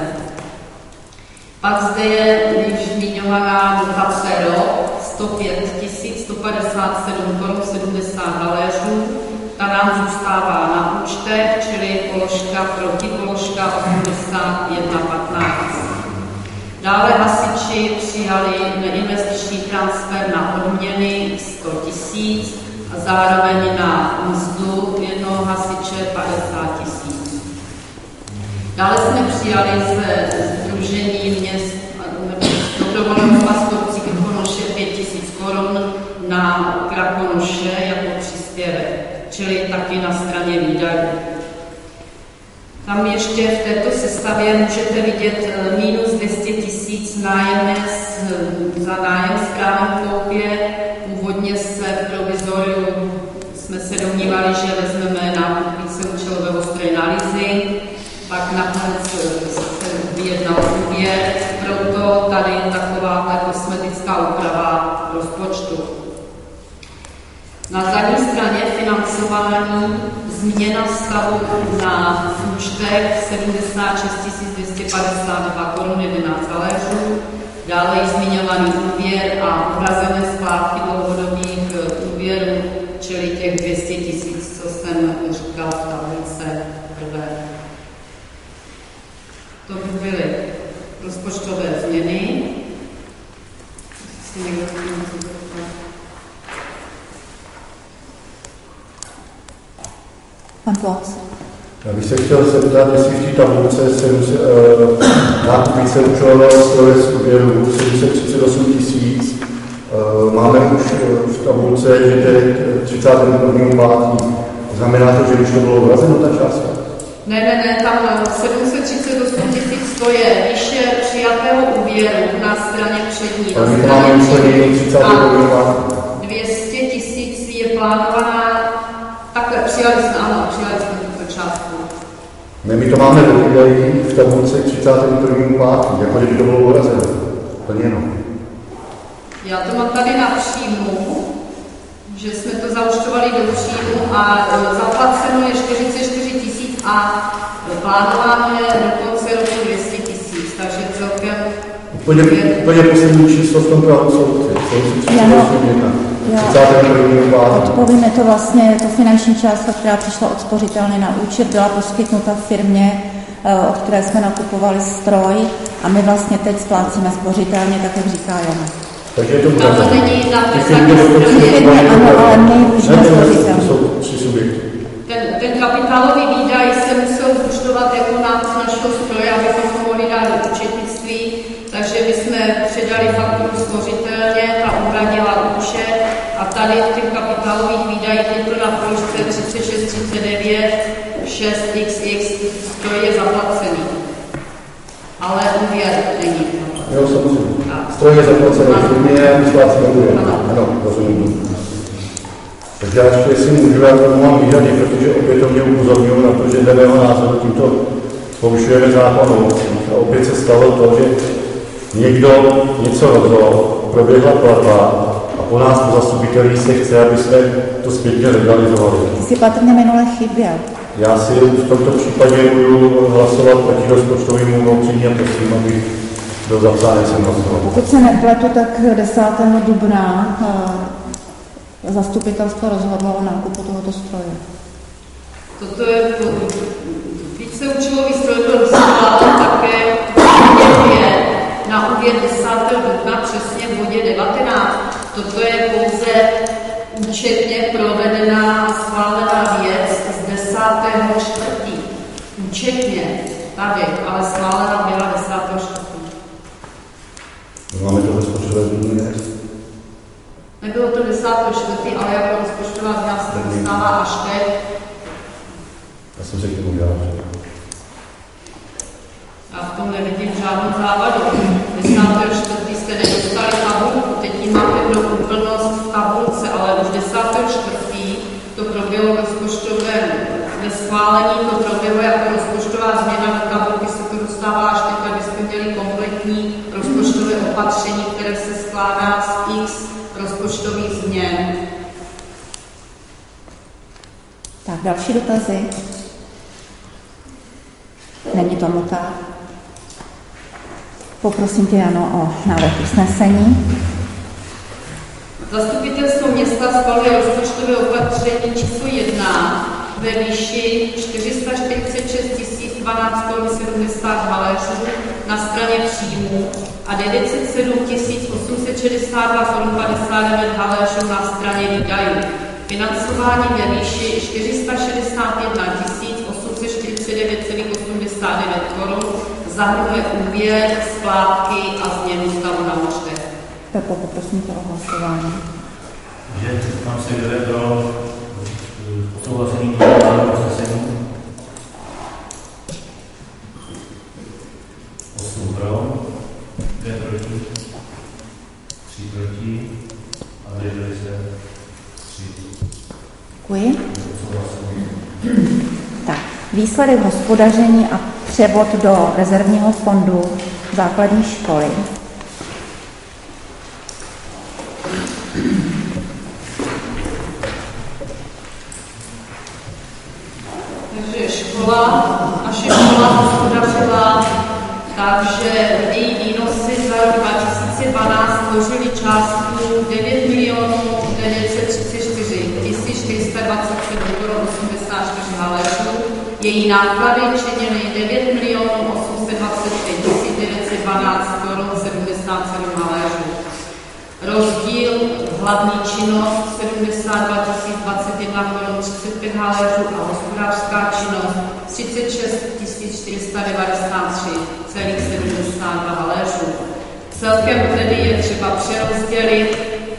Pak zde je již zmiňovaná dotace R O P sto pět tisíc sto padesát sedm korun sedmdesát haléřů. Ta nám zůstává na účtech, čili položka protipoložka osmdesát jedna patnáct. Dále hasiči přijali neinvestiční transfer na odměny sto tisíc a zároveň na mzdu jednoho hasiče padesát tisíc. Dále jsme přijali ze Sdružení měst dobrovolného svazku obcí Krkonoše pět tisíc korun na Krakonoše jako příspěvek, čili taky na straně výdajů. Tam ještě v této sestavě můžete vidět minus dvě stě tisíc nájemné za nájem s právem koupě. Původně se v provizoriu jsme se domnívali, že vezmeme nákup víceúčelového stroje na leasing, pak nakonec se vyjednal úvěr, proto tady taková ta kosmetická úprava rozpočtu. Na zadní straně financování změna stavu na účtech sedmdesát šest tisíc dvě stě padesát dva korun jedenáct haléřů, dále již zmiňovaný úvěr a uhrazené splátky dlouhodobých úvěrů, čili těch dvě stě tisíc, co jsem říkal v tablice prvé. To by byly rozpočtové změny. Jestli někdo chce něco zeptat. Pan Plas. Já bych se chtěl zeptat, jestli v té tabulce se uh, nákup víceúčelového stroje z úvěru sedm set třicet osm tisíc, Máme už v tabulce, že teď třicátého prvního pátého znamená to, že už to bylo vrazeno ta částka? Ne, ne, ne, tam sedm set třicet osm tisíc to je výše přijatého úvěru na straně přední. Ale my to máme úplně třicátého prvního pátého dvě stě tisíc je plánovaná, takhle přijali jsme, ano, přijali jsme tuto částku. Ne, my to máme v tabulce třicátého prvního pátého jako kdyby to bylo vrazeno. Plněno. Já to mám tady na příjmu, že jsme to zaúčtovali do příjmu a zaplaceno je čtyřicet čtyři tisíc a plánováno je do konce roku dvě stě tisíc, takže celkem... Úplně, úplně poslední číslo v tom právu jsou odpovím, je to vlastně je to finanční částka, která přišla od spořitelny na účet, byla poskytnuta firmě, od které jsme nakupovali stroj a my vlastně teď splácíme spořitelně, tak jak říká Jana. Takže je to tam to není na té straně. Ano, ale my už nespořitelně. Ten, ten kapitálový výdaj se musel zúčtovat jako nákup našeho stroje, abychom ho mohli dát do účetnictví, takže my jsme předali fakturu spořitelně, ta uhradila účet a tady v těch kapitálových výdajích je to na položce třicet šest třicet devět šest x x, stroj je zaplacený. Ale úvěr není. Jo, samozřejmě. Stroj je zaplacený, firmě a splácíme úvěr. Ano, rozumím. Takže já ještě, jestli můžu, já tomu mám výhrady, protože opět to mě upozorňuji na to, že dle mého názoru tímto porušujeme zákon. A opět se stalo to, že někdo něco rozhodl, proběhla platba a po nás, po zastupitelích, se chce, aby jsme to zpětně legalizovali. Ty jsi patrně minule chyběl. Já si v tomto případě budu hlasovat proti rozpočtovému opatření a prosím, aby byl zapsán, jak jsem hlasoval. Pokud se nepletu, tak desátého dubna zastupitelstvo rozhodlo o nákupu tohoto stroje. Toto je to víceúčelový stroj byl vysílán také na úvěr desátého dubna přesně v bodě devatenáct. Toto je pouze účetně provedená a schválená věc z desátého čtvrtého Účetně tady, ale schválená byla desátého čtvrtého Máme to rozpočtové změny? Nebylo to desátého čtvrtého ale jako rozpočtová změna se to dostává až teď. Já jsem se k tomu dělal. Já v tom nevidím žádnou závadu. desátého čtvrtého jste nedostali tabulku, teď ji máte pro úplnost v tabulce, ale už desátého čtvrtého to proběhlo rozpočtové, ve schválení to proběhlo jako rozpočtová změna, do tabulky se to dostává až teď, abyste měli kompletní rozpočtové opatření, které se skládá z x rozpočtových změn. Tak, další dotazy? Není tomu tak? Poprosím tě, Jano, o návrh usnesení. Zastupitelstvo města schvaluje rozpočtové opatření číslo jedna ve výši čtyři sta čtyřicet šest tisíc dvanáct korun sedmdesát haléřů na straně příjmů a devět set sedm tisíc osm set šedesát dva korun padesát devět haléřů na straně výdajů. Financování ve výši čtyři sta šedesát jedna tisíc osm set čtyřicet devět celá osmdesát devět korun zahrnuje úvěr, splátky a změnu stavu na účtech. Pepo, poprosím tě o hlasování. Že tam se jde pro odsouhlasení návrhu usnesení. osm pro, dvě proti, tři proti a zdrželi se tři. Děkuji. Tak, výsledek hospodaření a převod do rezervního fondu základní školy. Takže škola, naše škola hospodařila tak, že její výnosy za rok dva tisíce dvanáct tvořily částku devět milionů devět set třicet čtyři tisíc čtyři sta dvacet sedm korun osmdesát čtyři haléřů. Její náklady činily devět milionů osm set dvacet pět tisíc devět set dvanáct korun sedmdesát sedm haléřů. Rozdíl hlavní činnost sedmdesát dva tisíc dvacet jedna korun třicet pět haléřů a hospodářská činnost třicet šest tisíc čtyři sta devadesát tři celá sedmdesát dva haléřů. Celkem tedy je třeba přerozdělit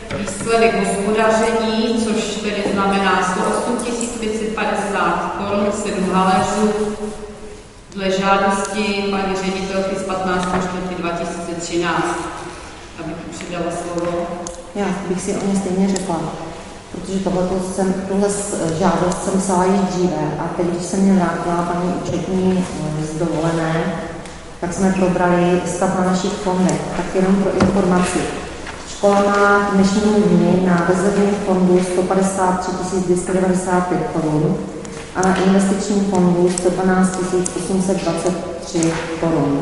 výsledek hospodaření, což tedy znamená sto osm tisíc pět set padesát korun, sedm haléřů, dle žádosti paní ředitelky z patnáctého čtvrtého dva tisíce třináct. Abych přidala slovo. Já bych si o ně stejně řekla, protože tohleto jsem, tuhle žádost jsem psala již dříve a teď, když jsem mě vrátila paní účetní z dovolené, tak jsme probrali stav na našich fondech. Tak jenom pro informaci. Škola má k dnešnímu dni na rezervním fondu sto padesát tři tisíc dvě stě devadesát pět korun a na investičním fondu sto dvanáct tisíc osm set dvacet tři korun.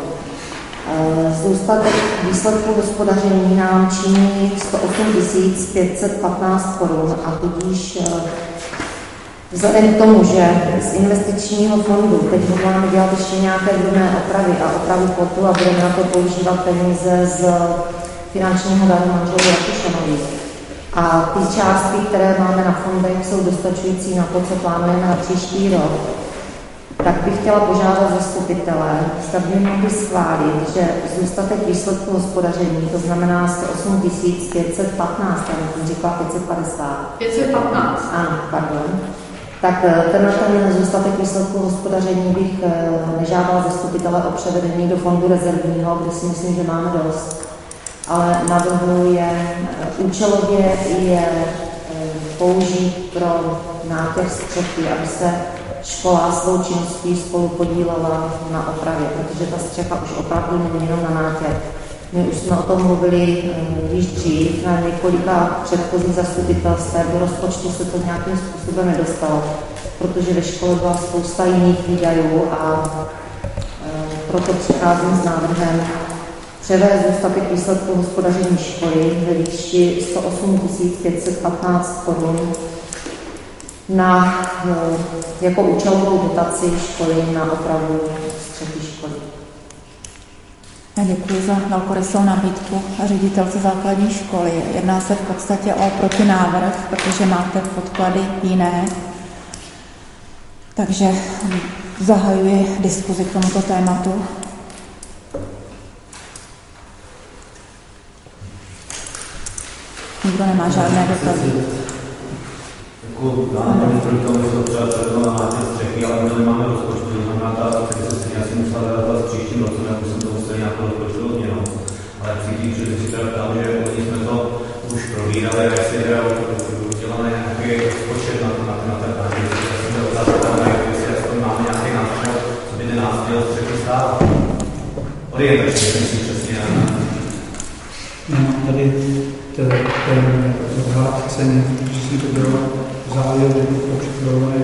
Zůstatek výsledku hospodaření nám činí sto osm tisíc pět set patnáct korun a tudíž vzhledem k tomu, že z investičního fondu teď hodláme dělat ještě nějaké drobné opravy a opravy plotu a budeme na to používat peníze z finančního daru manželů Rakušanových. A ty částky, které máme na fondech, jsou dostačující na to, co plánujeme na příští rok. Tak bych chtěla požádat zastupitele, zda by mohli schválit, že zůstatek výsledku hospodaření, to znamená sto osm tisíc pět set patnáct, já bych říkala pět set padesát. pět set patnáct. Ano, pardon. Tak tenhle ten zůstatek výsledku hospodaření bych nežádala zastupitele o převedení do fondu rezervního, kde si myslím, že máme dost. Ale navrhuje účelově je použít pro nátěr střechy, aby se škola svou činností spolu podílela na opravě, protože ta střecha už opravdu není jenom na nátěr. My už jsme o tom mluvili již dřív na několika předchozích zastupitelstv, do rozpočtu se to nějakým způsobem nedostalo, protože ve škole byla spousta jiných výdajů a proto přicházím s návrhem převést zůstatek výsledku hospodaření školy ve výši sto osm tisíc pět set patnáct korun na jako účelovou dotaci školy na opravu střechy školy. Já děkuji za velkorysou nabídku ředitelce základní školy. Jedná se v podstatě o protinávrh, protože máte podklady jiné. Takže zahajuji diskuzi k tomuto tématu. Nikdo nemá žádné dotazy. Jako náhodně pro to, že to třeba předlo na nějaké střechy, ale my to nemáme rozpočtu, to znamená, ta akce se asi musela dát s příštím roce, jako jsem to musel nějakou rozpočtu odměnou. Ale přijít před si teda tam, že oni jsme to už probírali a jestli teda uděláme nějaký rozpočet na to, na to, na ten pán, že jsme otázkáme, jestli aspoň máme nějaký nástroj, co by ten nástroj střechy stál. Orientačně, myslím přesně. No, tady ten odhad ceny, že jsem to dělal v závěru, to připravované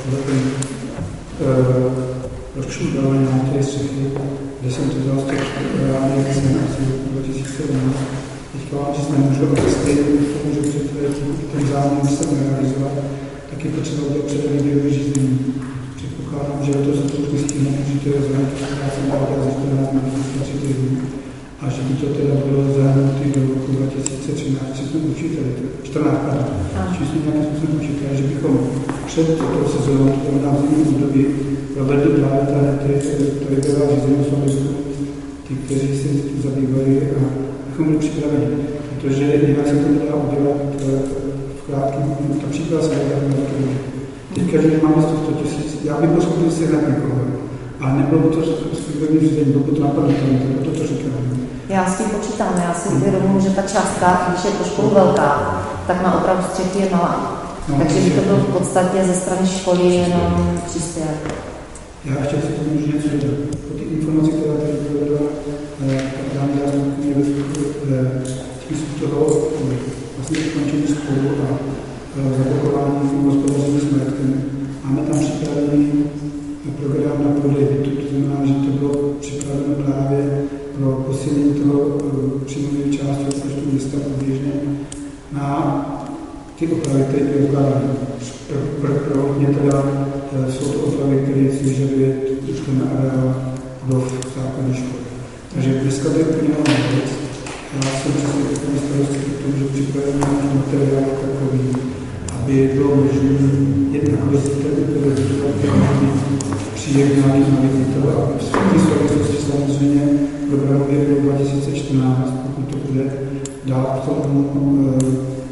roční udělání na té střechy, kde jsem to dělal z těch reálných cen asi dva tisíce sedmnáct. Teďka vám říct nemůžu, ale stejně to můžu představit, ten záměr se nerealizovat, tak je potřeba udělat předem výběrové řízení. Předpokládám, že to se to už nestihne, protože to je zvlášť, která jsem dala za čtrnáct tři týdny. A že by to teda bylo zahrnutý do roku dva tisíce třináct, či jsme učiteli, čtrnáct, pardon, či jsme nějakým způsobem učiteli, že bychom před touto sezónou, toho na zimní období, provedli právě tady ty výběrová řízení osobistů, ty, kteří se tím zabývají a bychom byli připraveni. Protože jinak se to nedá udělat v krátkém, ta příklad se nedá udělat. Teďka, že máme sto tisíc, já bych byl schopný si hned někoho, ale nebylo by to skvělé řízení, bylo by to napadnutelné, to to říkám. Já s tím počítám, já si uvědomuji, že ta částka, když je trošku velká, tak na opravu střechy je malá. No, takže by to bylo v podstatě ze strany školy jenom příspěvek. Já ještě si to můžu něco dodat. Po ty informace, která tady provedla, tak dám zástupkyně ve smyslu toho vlastně ukončení spolu a zablokování hospodaření s majetkem. Máme tam připravený program na prodej bytu, to znamená, že to bylo připraveno právě pro posílení toho příjmové části rozpočtu města poběžně na ty opravy, které byly ukládány. Prvotně teda jsou to opravy, které si vyžaduje ten areál budov základní školy. Takže dneska to je úplně nová věc. Já jsem přesně takový starostý k tomu, že připravujeme náš materiál takový, aby bylo možné jednak vězitelů, které vyžadovat příjem nějakých nabíditelů a v té souvislosti samozřejmě programově pro dva tisíce čtrnáct, pokud to bude dát k tomu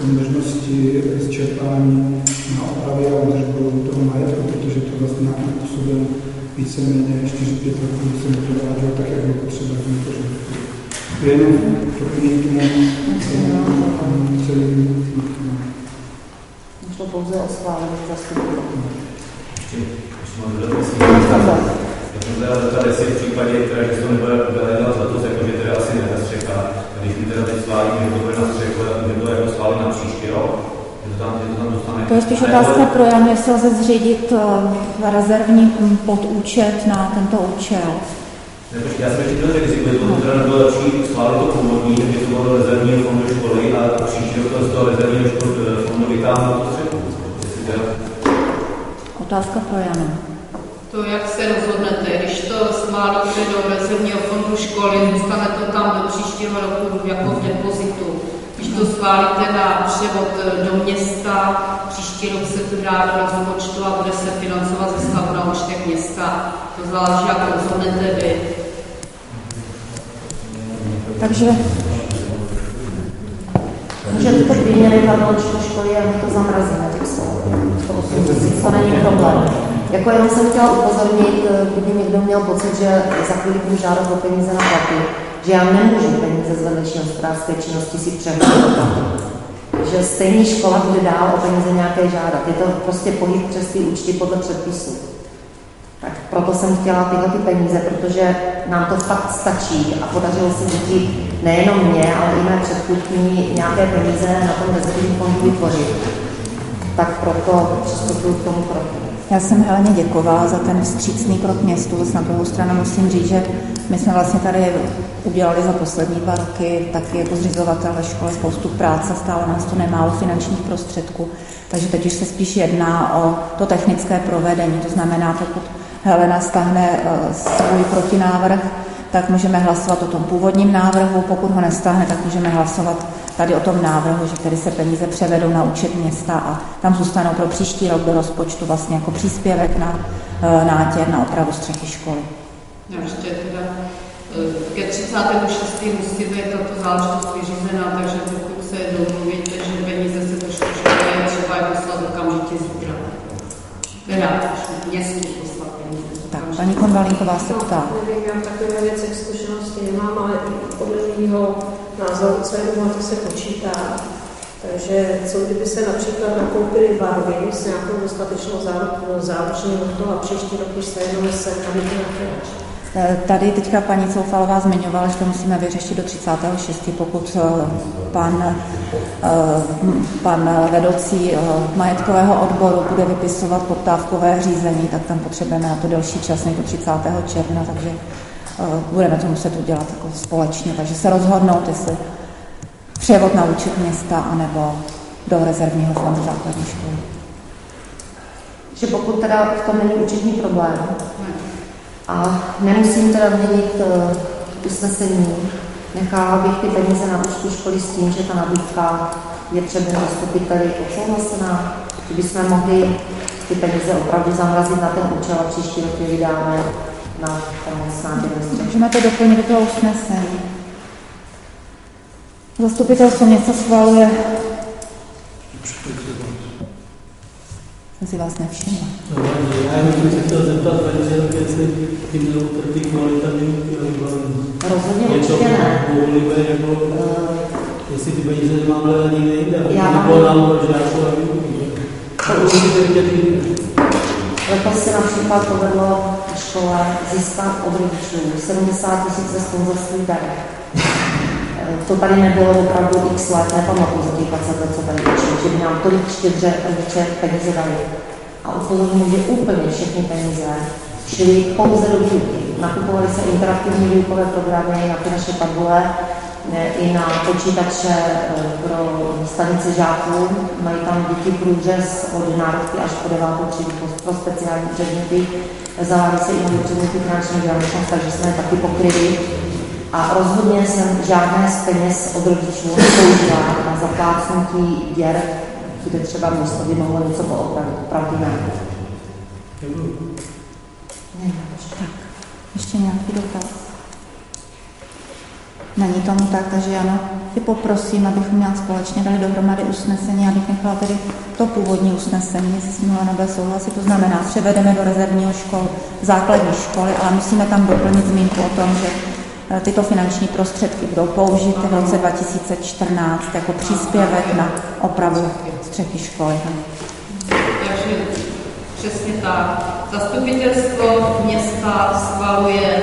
možnosti zčerpání na opravě a údržbu toho majetku, protože to vlastně nějakým způsobem víceméně čtyři pět roků jsem to vyváděl tak, jak bylo potřeba. To je jenom doplnění k tomu celým. Šlo pouze o schválení zastupů. Já jsem teda zeptat, jestli v případě, že se to nebude dělat letos, jako že teda asi ne na střecha, a když mi teda teď schválíme, že to bude na střechu, tak by to jako schválí na příští rok, že to tam, že to tam dostane. To je spíš otázka pro Janu, jestli lze zřídit uh, rezervní podúčet na tento účel. Ne, počkej, já jsem ještě chtěl říct, že to teda nebylo lepší schválit to původní, že to bylo do rezervního fondu školy a příští rok to z toho rezervního fondu vytáhnout do střechu. Otázka pro Janu. To, jak se rozhodnete, když to schválíte do rezervního fondu školy, zůstane to tam do příštího roku jako v depozitu. Když to schválíte na převod do města, příští rok se to dá do rozpočtu a bude se financovat ze stavu na účtech města. To záleží, jak rozhodnete vy. Takže můžete to vyměnit na do školy a my to zamrazíme, těch sto osm tisíc, to není problém. Jako jenom jsem chtěla upozornit, kdyby někdo měl pocit, že za chvíli budu žádat o peníze na platy, že já nemůžu peníze z vedlejší hospodářské činnosti si přehodit do platu. Že stejný škola bude dál o peníze nějaké žádat. Je to prostě pohyb přes ty účty podle předpisů. Tak proto jsem chtěla tyhle ty peníze, protože nám to fakt stačí a podařilo se díky nejenom mě, ale i mé předchůdkyni nějaké peníze na tom rezervním fondu vytvořit. Tak proto přistupuji k tomu kroku. Já jsem Heleně děkovala za ten vstřícný krok městu. Zase na druhou stranu musím říct, že my jsme vlastně tady udělali za poslední dva roky taky jako zřizovatel ve škole spoustu práce, stále nás to nemálo finančních prostředků, takže teď už se spíš jedná o to technické provedení, to znamená, pokud Helena stáhne uh, svůj protinávrh, tak můžeme hlasovat o tom původním návrhu, pokud ho nestáhne, tak můžeme hlasovat tady o tom návrhu, že tedy se peníze převedou na účet města a tam zůstanou pro příští rok do rozpočtu vlastně jako příspěvek na uh, nátěr na opravu střechy školy. Já ještě teda ke třicátému šestému musí být tato záležitost vyřízená, takže pokud se domluvíte, že peníze se do školy je třeba je poslat okamžitě zítra. Teda, městu poslat peníze. Tak, paní Konvalínková se ptá. Nevím, já takové věcech zkušenosti nemám, ale podle mého názoru C U to se počítá. Takže co kdyby se například nakoupily barvy s nějakou dostatečnou záruční hodnotou a příští rok už se jenom se nabídne na finanč. Tady teďka paní Coufalová zmiňovala, že to musíme vyřešit do třicátého šestého Pokud pan, pan vedoucí majetkového odboru bude vypisovat poptávkové řízení, tak tam potřebujeme na to delší čas než do třicátého června, takže budeme to muset udělat jako společně. Takže se rozhodnout, jestli převod na účet města anebo do rezervního fondu základní školy. Že pokud teda v tom není účetní problém, a nemusím teda měnit uh, usnesení, nechala bych ty peníze na účtu školy s tím, že ta nabídka je před zastupiteli odsouhlasená, že bychom mohli ty peníze opravdu zamrazit na ten účel a příští rok je vydáme na pomoc nátěrnosti. Můžeme to doplnit do toho usnesení. Zastupitelstvo města schvaluje. Jsem si vás nevšimla. No, já bych se chtěl zeptat, paní Želky, jestli tím neutrpí kvalita výuky, rozhodně určitě ne. Poulivé, jako, uh, jestli ty peníze nemáme ani nejde, já nebo nám žáčů a výuky. To určitě vidět jiný. Letos se například povedlo v škole získat od rodičů sedmdesát tisíc ze sponzorství darek. To tady nebylo opravdu x let, nepamatuji za těch dvacet let, co tady učím, že by nám tolik štědře rodiče peníze dali. A upozorňuji, že úplně všechny peníze šly pouze do výuky. Nakupovaly se interaktivní výukové programy na ty naše tabule, i na počítače pro stanice žáků. Mají tam děti průřez od národky až po devátou třídu pro speciální předměty. Zavádí se i nové předměty finanční gramotnost, takže jsme je taky pokryli. A rozhodně jsem žádné z peněz od rodičů nepoužila na zaplácnutí děr, kde třeba město by mohlo něco poopravit. Opravdu ne. Tak, ještě nějaký dotaz? Není tomu tak, takže ano. ty poprosím, abychom nějak společně dali dohromady usnesení, abych nechala tedy to původní usnesení, jestli s ním nebude souhlasit, to znamená, převedeme do rezervního škol základní školy, ale musíme tam doplnit zmínku o tom, že tyto finanční prostředky budou použity v roce dva tisíce čtrnáct jako příspěvek na opravu střechy školy. Takže přesně tak. Zastupitelstvo města schvaluje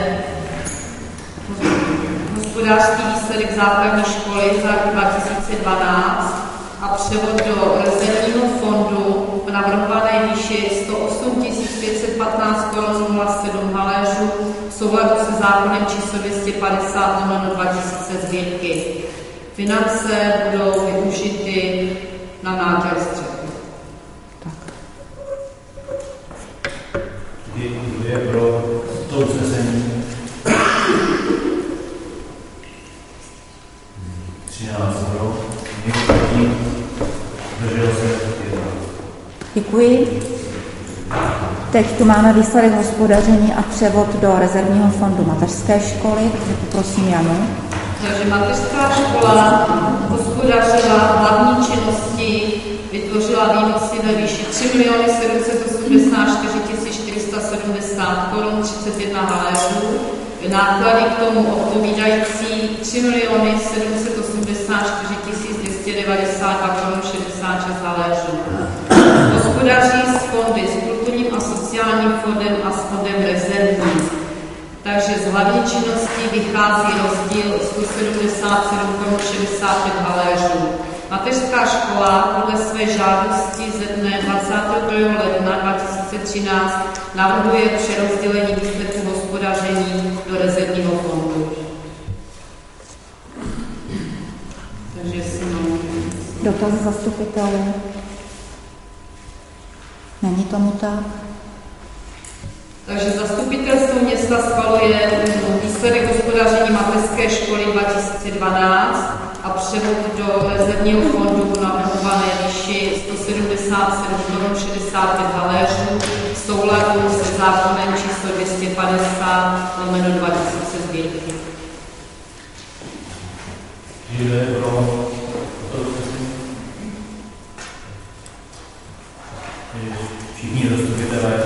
hospodářský výsledek základní školy za rok dva tisíce dvanáct a převod do rezervního fondu v navrhované výši sto osm tisíc pět set patnáct korun nula sedm haléřů v souladu se zákonem číslo dvě stě padesát lomeno dva tisíce sbírky. Finance budou využity na nátěr střechy. Kdo je pro to usnesení? třináct pro. Držel se jedna. Děkuji. Teď tu máme výsledek hospodaření a převod do rezervního fondu mateřské školy, takže poprosím Janu. Takže mateřská škola hospodařila hlavní činnosti, vytvořila výnosy ve výši tři miliony sedm set osmdesát čtyři tisíc čtyři sta sedmdesát korun třicet jedna haléřů, náklady k tomu odpovídající tři miliony sedm set osmdesát čtyři tisíc dvě stě devadesát dva korun šedesát šest haléřů. Hospodaří s fondy, s kulturním a sociálním fondem a s fondem rezervním. Takže z hlavní činnosti vychází rozdíl sto sedmdesát sedm korun šedesát pět haléřů. Mateřská škola podle své žádosti ze dne dvacátého druhého ledna dva tisíce třináct navrhuje přerozdělení výsledku hospodaření do rezervního fondu. Takže si mám... Dotazy zastupitelů? Není tomu tak? Takže zastupitelstvo města schvaluje výsledek hospodaření mateřské školy dva tisíce dvanáct a převod do rezervního fondu v navrhované výši sto sedmdesát sedm korun šedesát pět haléřů v souladu se zákonem číslo dvě stě padesát lomeno dva tisíce sbírky. Kdo je pro to usnesení? Všichni zastupitelé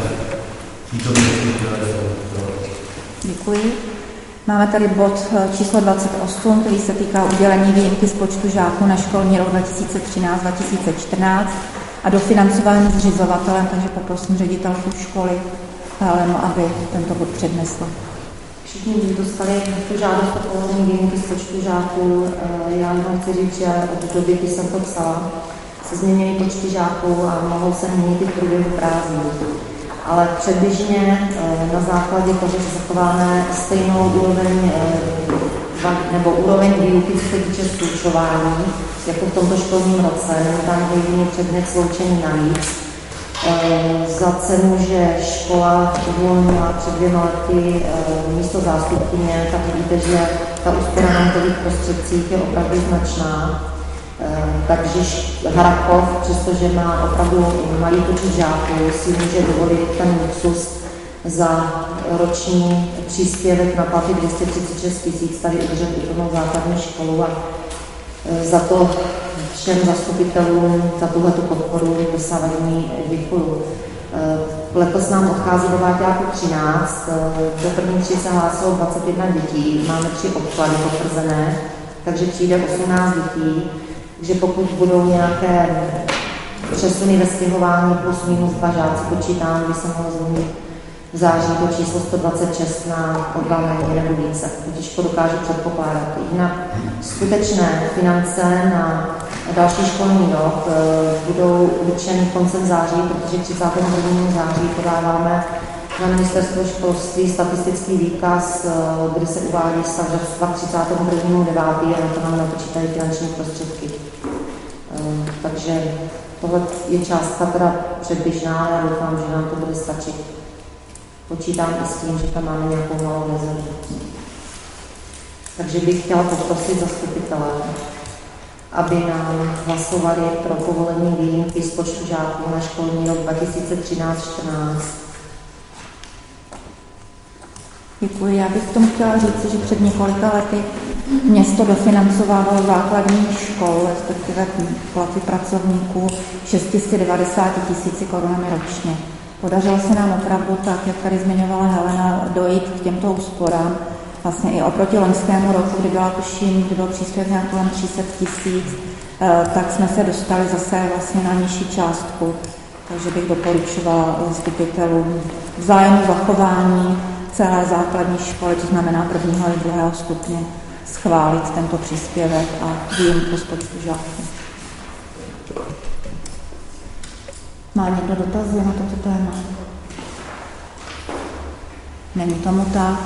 Děkuji. Máme tady bod číslo dvacet osm, který se týká udělení výjimky z počtu žáků na školní rok dva tisíce třináct dva tisíce čtrnáct a dofinancování zřizovatelem, takže poprosím ředitelku školy Helenu, aby tento bod přednesla. Všichni dostali tu žádost o povolení výjimky z počtu žáků. Já jenom chci říct, že od doby, kdy jsem to psala, se změnily počty žáků a mohou se měnit i v průběhu prázdnin. Ale předběžně na základě toho, že zachováme stejnou úroveň nebo úroveň výuky, co se týče slučování, jako v tomto školním roce, není tam jediný předmět sloučený navíc. Za cenu, že škola uvolnila před dvěma lety místo zástupkyně, tak vidíte, že ta úspora na mzdových prostředcích je opravdu značná. Takže Harakov, přestože má opravdu malý počet žáků, si může dovolit ten luxus za roční příspěvek na platy dvě stě třicet šest tisíc tady udržet úplnou základní školu a za to všem zastupitelům, za tuhletu podporu dosavadní děkuju. Letos nám odchází do váťáku třináct, do první tří se hlásilo dvacet jedna dětí, máme tři obklady potvrzené, takže přijde osmnáct dětí. Takže pokud budou nějaké přesuny ve stěhování plus minus dva žáci, počítám, by se mohlo změnit v září to číslo sto dvacet šest na o dva méně nebo více. Totiž to dokážu předpokládat. Jinak skutečné finance na další školní rok budou určeny koncem září, protože třicátého prvního září podáváme na ministerstvo školství statistický výkaz, kde se uvádí stav k třicátého prvního devátého a na to nám napočítají finanční prostředky. Takže tohle je částka teda předběžná, já doufám, že nám to bude stačit. Počítám i s tím, že tam máme nějakou malou rezervu. Takže bych chtěla poprosit zastupitele, aby nám hlasovali pro povolení výjimky z počtu žáků na školní rok dva tisíce třináct čtrnáct. Děkuji. Já bych k tomu chtěla říct, že před několika lety město dofinancovávalo základní škol, respektive platy pracovníků šest set devadesát tisíci korunami ročně. Podařilo se nám opravdu, tak jak tady zmiňovala Helena, dojít k těmto úsporám. Vlastně i oproti loňskému roku, kdy byla tuším, kdy byl příspěvek nějak kolem tři sta tisíc, tak jsme se dostali zase vlastně na nižší částku. Takže bych doporučovala zastupitelům v zájmu zachování celé základní školy, to znamená prvního i druhého stupně, schválit tento příspěvek a výjimku z počtu žáků. Má někdo dotazy na toto téma? Není tomu tak.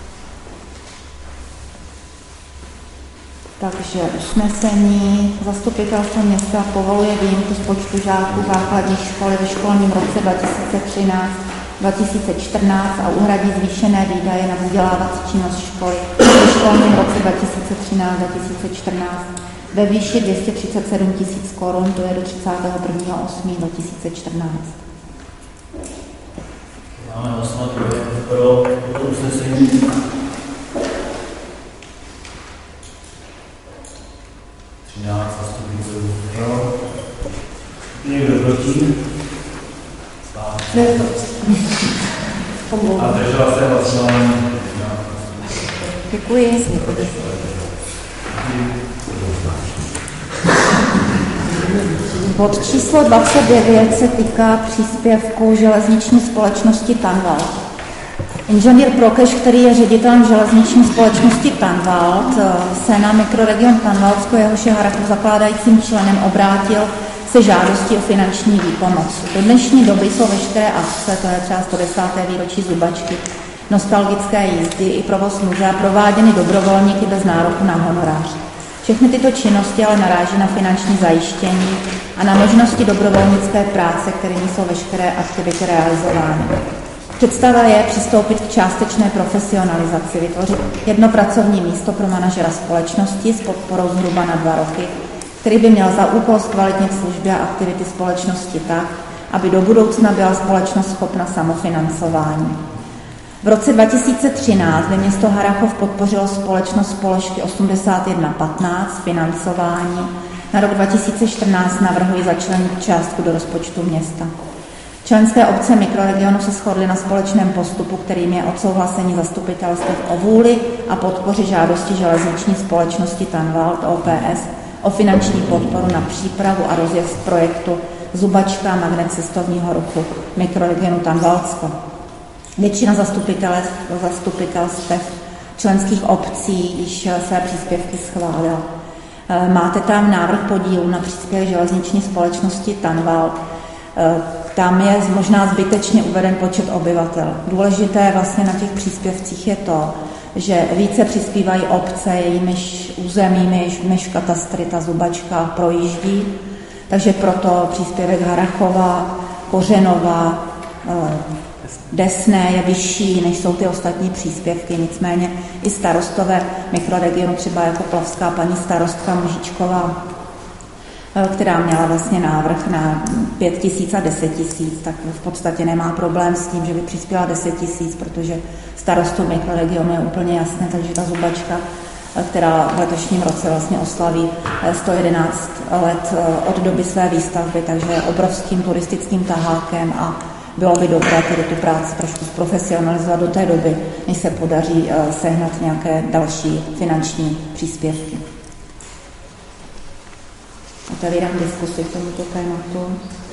Takže usnesení zastupitelstva města povoluje výjimku z počtu žáků základní školy ve školním roce dva tisíce třináct dva tisíce čtrnáct a uhradí zvýšené výdaje na vzdělávací činnost školy ve školním roce dva tisíce třináct dva tisíce čtrnáct ve výši dvě stě třicet sedm tisíc korun, to je do třicátého prvního osmého dva tisíce čtrnáct. Máme hlasovat pro to usnesení. třináct zastupitelů pro. Někdo proti? A držela se hlasování. Děkuji. Bod číslo dvacet devět se týká příspěvku železniční společnosti Tanvald. Inženýr Prokeš, který je ředitelem železniční společnosti Tanvald, se na mikroregion Tanvaldsko, jehož je Harrachov zakládajícím členem, obrátil se žádostí o finanční výpomoc. Do dnešní doby jsou veškeré akce, to je třeba sto desáté výročí zubačky, nostalgické jízdy i provoz muzea prováděny dobrovolníky bez nároku na honorář. Všechny tyto činnosti ale naráží na finanční zajištění a na možnosti dobrovolnické práce, kterými jsou veškeré aktivity realizovány. Představa je přistoupit k částečné profesionalizaci, vytvořit jedno pracovní místo pro manažera společnosti s podporou zhruba na dva roky, který by měl za úkol zkvalitnit služby a aktivity společnosti tak, aby do budoucna byla společnost schopna samofinancování. V roce dva tisíce třináct by město Harrachov podpořilo společnost z položky osmdesát jedna patnáct financování. Na rok dva tisíce čtrnáct navrhuji začlenit částku do rozpočtu města. Členské obce mikroregionu se shodly na společném postupu, kterým je odsouhlasení zastupitelstev o vůli a podpoře žádosti železniční společnosti Tanvald O P S o finanční podporu na přípravu a rozjezd projektu Zubačka magnet cestovního ruchu mikroregionu Tanvaldsko. Většina zastupitelstev členských obcí již své příspěvky schválila. Máte tam návrh podílu na příspěvek železniční společnosti Tanvald. Tam je možná zbytečně uveden počet obyvatel. Důležité vlastně na těch příspěvcích je to, že více přispívají obce, jejímiž územími, jejímiž katastry ta zubačka projíždí. Takže proto příspěvek Harrachova, Kořenova, Desné je vyšší, než jsou ty ostatní příspěvky. Nicméně i starostové mikroregionu, třeba jako plavská paní starostka Mužičková, která měla vlastně návrh na pět tisíc a deset tisíc, tak v podstatě nemá problém s tím, že by přispěla deset tisíc, protože starostu mikroregionu je úplně jasné, takže ta zubačka, která v letošním roce vlastně oslaví sto jedenáct let od doby své výstavby, takže je obrovským turistickým tahákem a bylo by dobré tedy tu práci trošku zprofesionalizovat do té doby, než se podaří sehnat nějaké další finanční příspěvky. Otevírám diskusi k tomuto tématu.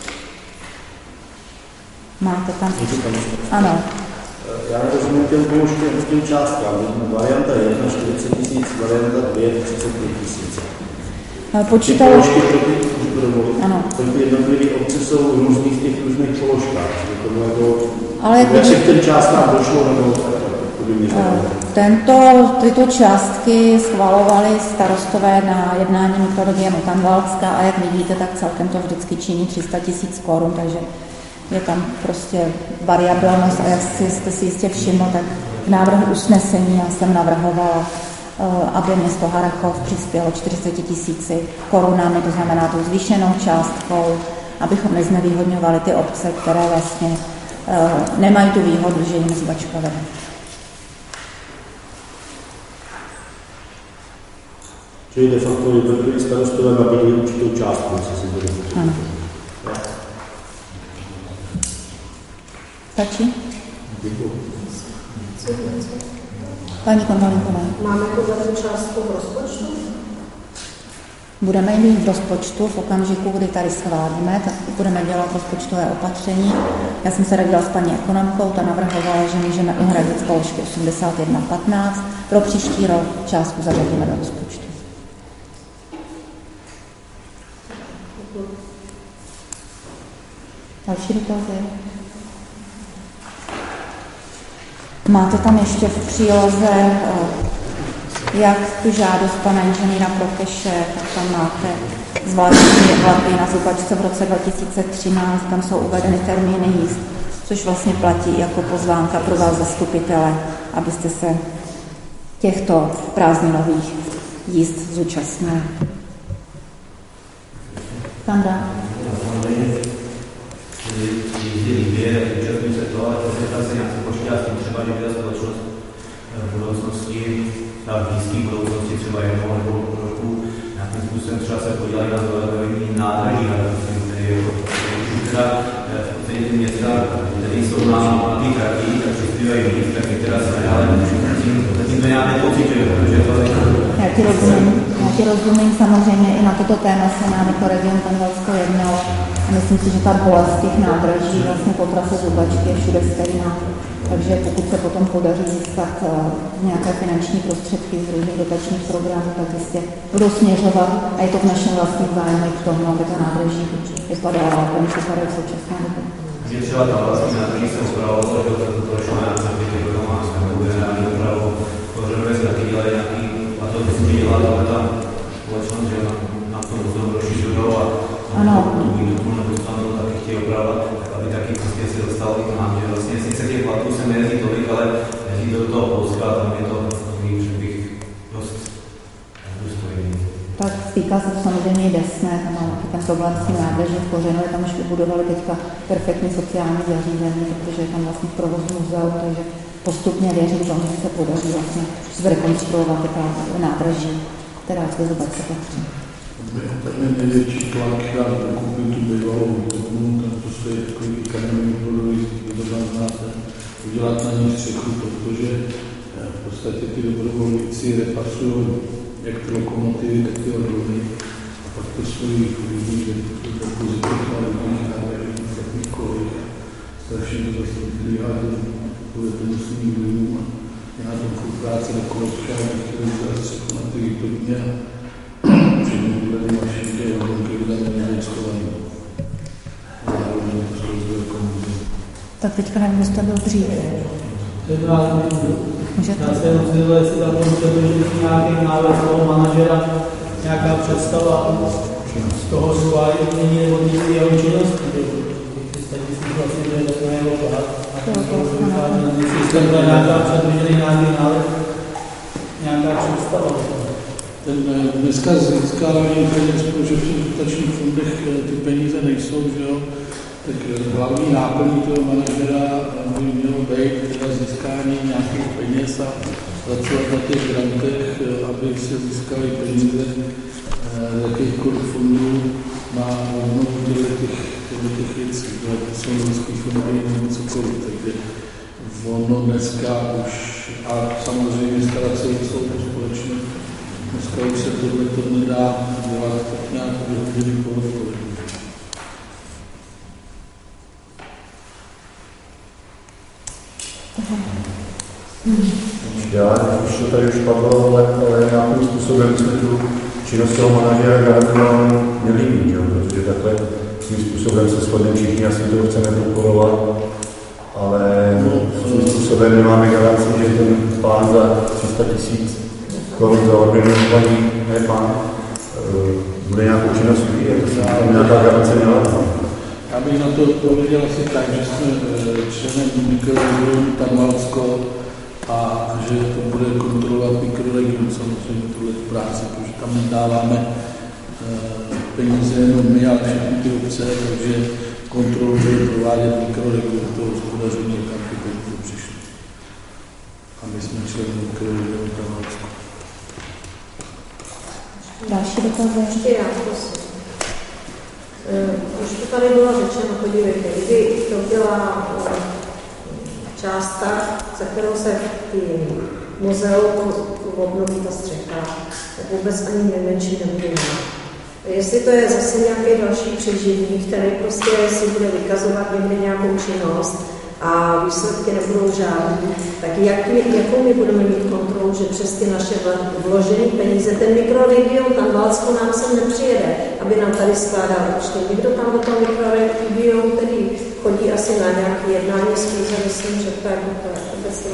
Máte tam? Ano. Já rozumím těm položkám, těm částkám. Varianta jedna čtyřicet tisíc, varianta dvě třicet pět tisíc. Počítalo... Ty položky pro ty, ano. Pro ty jednotlivé obce jsou různý v těch různých položkách. Jako, ale jak by... se k těm částkám došlo, nebo Tento, tyto částky schvalovali starostové na jednání mikroregionu Tanvaldska a jak vidíte, tak celkem to vždycky činí tři sta tisíc korun, takže je tam prostě variabilnost a jak jste si jistě všiml, tak v návrhu usnesení já jsem navrhovala, aby město Harrachov přispělo čtyřicet tisíci korunami, to znamená tou zvýšenou částkou, abychom neznevýhodňovali ty obce, které vlastně nemají tu výhodu, že jim zubačka vede. Čili de facto jednotliví starostové nabídli určitou částku, co si bude. Ano. Stačí? Děkuji. Paní Konvalinková. Máme to za tu částku v rozpočtu? Budeme ji mít v rozpočtu v okamžiku, kdy tady schválíme, tak budeme dělat rozpočtové opatření. Já jsem se radila s paní ekonomkou, ta navrhovala, že můžeme uhradit z položky osmdesát jedna patnáct. Pro příští rok částku zařadíme do rozpočtu. Další dotazy? Máte tam ještě v příloze jak tu žádost pana inženýra Prokeše, tak tam máte zvláštní platby na zubačce v roce dva tisíce třináct, tam jsou uvedeny termíny jízd, což vlastně platí jako pozvánka pro vás zastupitele, abyste se těchto prázdninových jízd zúčastnili. Kanda? V budoucnosti, v blízké budoucnosti, třeba jednou nebo roku, nějakým způsobem třeba se podívají na zveřejnění nádrží, tedy teda v ty města, které jsou na té trati, tak přispívají víc, tak některá se nedá, ale zatím to nějak nepocituje, protože to je... Já ti rozumím, já ti rozumím, samozřejmě i na toto téma se nám jako region Tanvalsko jednalo a myslím si, že ta bolest těch nádraží vlastně po trase Zubačky je všude stejná. Takže pokud se potom podaří získat nějaké finanční prostředky z různých dotačních programů, tak jistě budou směřovat a je to v našem vlastním zájmu k tomu, aby ta nádraží vypadala lépe, než vypadá v současné době. Je třeba ta vlastní nádraží se opravovalo, že to šlo na nějaký program, nebo generální opravu, pořadové se taky dělají nějaký, a to myslím, že dělá ta společnost, že na tom rozhodom rozšířilo a ano. tomu nedostanou, taky chtějí opravovat, aby taky prostě si dostal i k nám, že vlastně sice těch platů se nejezdí tolik, ale jezdí do toho Polska, tam je to takový, že bych dost důstojný. Tak týká se to samozřejmě i Desné, tam má ten problém s tím nádraží v Kořenu, tam už vybudovali teďka perfektní sociální zařízení, protože je tam vlastně v provozu muzeu, takže postupně věřím tomu, že se podaří vlastně zrekonstruovat ty nádraží, která v Zubačce patří. Tam je největší tlak na koupit tu bývalou výtoknu, tam to stojí takový kamionový podový, kdo to tam znáte, udělat na ní střechu, protože v podstatě ty dobrovolníci repasují jak ty lokomotivy, tak ty odvody. A pak to stojí lidí, že to depozitech na různých návěrných takových kolejích. Strašně to zase odlívá do vedomostních vlivů a je na tom furt práce na koločka, aby chtěli udělat střechu na ty výtokně a všechny tyhle mašinky a odlomky vydané nevěckované. Tak teďka nevím, jestli to byl dřív. Já se jenom zvěděl, jestli tam můžete využít nějaký návrh toho manažera, nějaká představa z toho zvádění nebo někdy jeho činnosti. Statistiky vlastně to je takové jeho plát. Jestli tam byla nějaká předměřený nějaký návrh, nějaká představa. Ten dneska získávání peněz, protože v těch dotačních fondech ty peníze nejsou, že jo? Tak hlavní náplní toho manažera by mělo být teda získání nějakých peněz a pracovat na těch grantech, aby se získaly peníze z jakýchkoliv fondů na obnovu těch, těch věcí, to jsou lidský fondy nebo cokoliv. Takže ono dneska už, a samozřejmě starat se o celou společnost, dneska už se tohle to nedá dělat tak nějak vyhodněný pohodlivý. Já, už to tady už padlo, ale, ale nějakým způsobem jsme tu činnost toho manažera garantováno měli mít, jo? Protože takhle svým způsobem se shodneme všichni, asi to chceme podporovat, ale svým způsobem nemáme garanci, že ten pán za tři sta tisíc korun za organizovaný, ne pán, bude nějakou činnost vyvíjet, to se nějaká garance měla. Já bych na to odpověděl asi tak, že jsme členem mikroregionu Tanvalsko a že to bude kontrolovat mikroregion samozřejmě tuhle práci, protože tam nedáváme peníze jenom my, ale všechny ty obce, takže kontrolu bude provádět mikroregion toho hospodaření, kam ty peníze přišly. A my jsme členem mikroregionu Tanvalsko. další dotazy? Ještě já, prosím. Už to tady bylo řečeno, podívejte, kdyby to byla částka, za kterou se ty muzeum obnoví ta střecha, tak vůbec ani nejmenší nebude mít. Jestli to je zase nějaký další přeživní, který prostě si bude vykazovat někdy nějakou činnost a výsledky nebudou žádný, tak jak my, jakou my budeme mít kontrolu, že přes ty naše vložené peníze, ten mikroregion, tam Valcko nám sem nepřijede, aby nám tady skládal účty. Někdo tam do toho mikroregionu, který chodí asi na nějaké jednání schůze, myslím, že to je obecně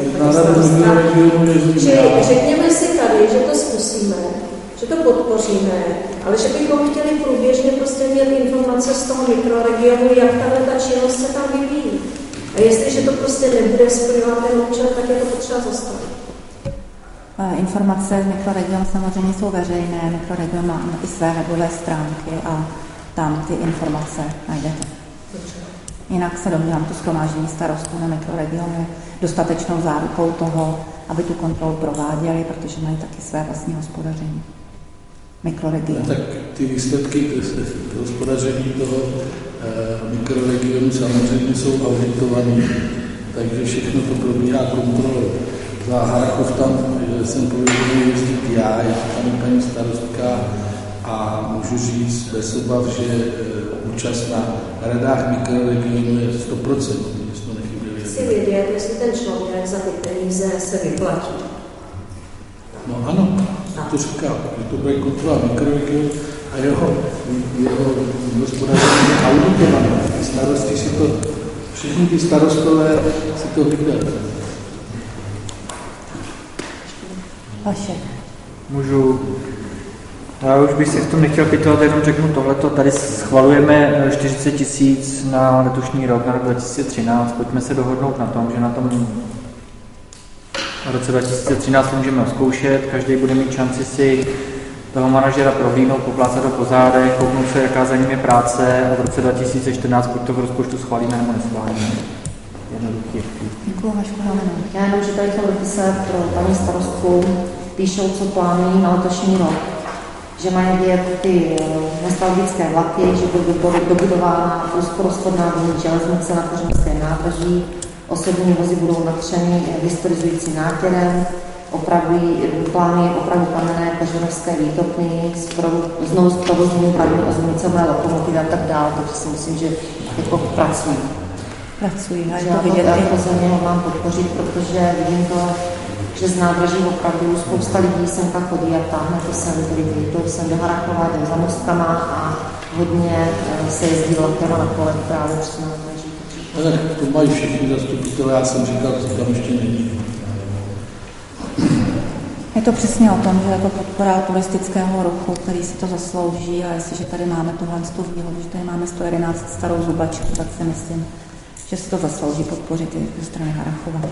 Čili řekněme si tady, že to zkusíme, že to podpoříme, ale že bychom chtěli průběžně prostě mít informace z toho mikroregionu, jak tahle ta činnost se tam vyvíjí. A jestliže to prostě nebude splňovat ten účel, tak je to potřeba zastavit. Informace z mikroregionu samozřejmě jsou veřejné. Mikroregion má i své webové stránky a tam ty informace najdete. Dobře. Jinak se domnívám, to shromáždění starostů na mikroregionu je dostatečnou zárukou toho, aby tu kontrolu prováděli, protože mají taky své vlastní hospodaření. Mikroregion. Tak ty výsledky hospodaření toho e, mikroregionu samozřejmě jsou auditované, takže všechno to probíhá kontrolou. Za Harachov tam jsem pověděl jezdit já, je tam paní starostka a můžu říct bez obav, že e, účast na radách mikroregionu je sto procent. Chci vědět, jestli ten člověk za ty peníze se vyplatí. No ano, to říkal, že to bude kontrola mikroregionu a jeho, jeho hospodaření auditované. Starosti si to, všichni ty starostové si to vydají. Vaše. Můžu. Já už bych si v tom nechtěl pitovat, jenom řeknu tohleto. Tady schvalujeme čtyřicet tisíc na letošní rok, na rok dva tisíce třináct. Pojďme se dohodnout na tom, že na tom v roce dva tisíce třináct můžeme zkoušet, každý bude mít šanci si toho manažera prohlídnout, poplácat ho po zádech, kouknout se, jaká za ním je práce a v roce dva tisíce čtrnáct buď to v rozpočtu schválíme nebo neschválíme. Jednoduchý. Děkuji, Vašku Heleno. Já jenom, že tady v tom dopise pro paní starostku píšou, co plánují na letošní rok. Že mají dělat ty nostalgické vlaky, že bude dobudována úzkorozchodná železnice na Kořenské nádraží, osobní vozy budou natřeny historizující nátěrem, opravují, plánují opravu kamenné Kořenovské výtopny, znovu zprovoznění hlavní ozvunicové lokomotivy a tak dále, takže si myslím, že jako pracují. Pracují, a je to vidět. Já to země mám podpořit, protože vidím to, že z nádraží opravdu spousta lidí semka chodí a táhne to sem lidi, to jsem do Harachova, jdem za mostkama a hodně se jezdí vlakem a na kole právě přes nádraží. Tak to mají všichni zastupitelé, já jsem říkal, že tam ještě není. Je to přesně o tom, že je to podpora turistického ruchu, který si to zaslouží, a jestliže tady máme tuhle tu výhodu, že tady máme sto jedenáct starou zubačku, tak si myslím, že si to zaslouží podpořit i ze strany Harachova.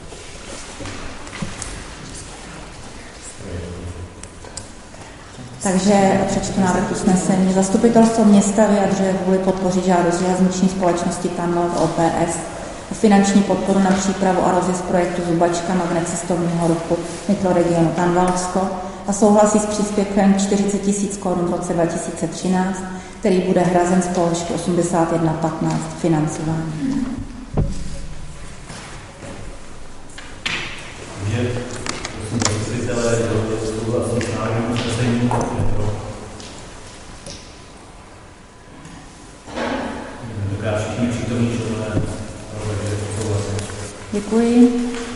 Takže přečtu návrh usnesení. Zastupitelstvo města vyjadřuje vůli podpořit žádost železniční společnosti Tanvald O P S o finanční podporu na přípravu a rozjezd projektu Zubačka magnet cestovního ruchu mikroregionu Tanvaldsko a souhlasí s příspěvkem čtyřicet tisíc korun v roce dva tisíce třináct, který bude hrazen z položky osmdesát jedna patnáct financování. Děkuji.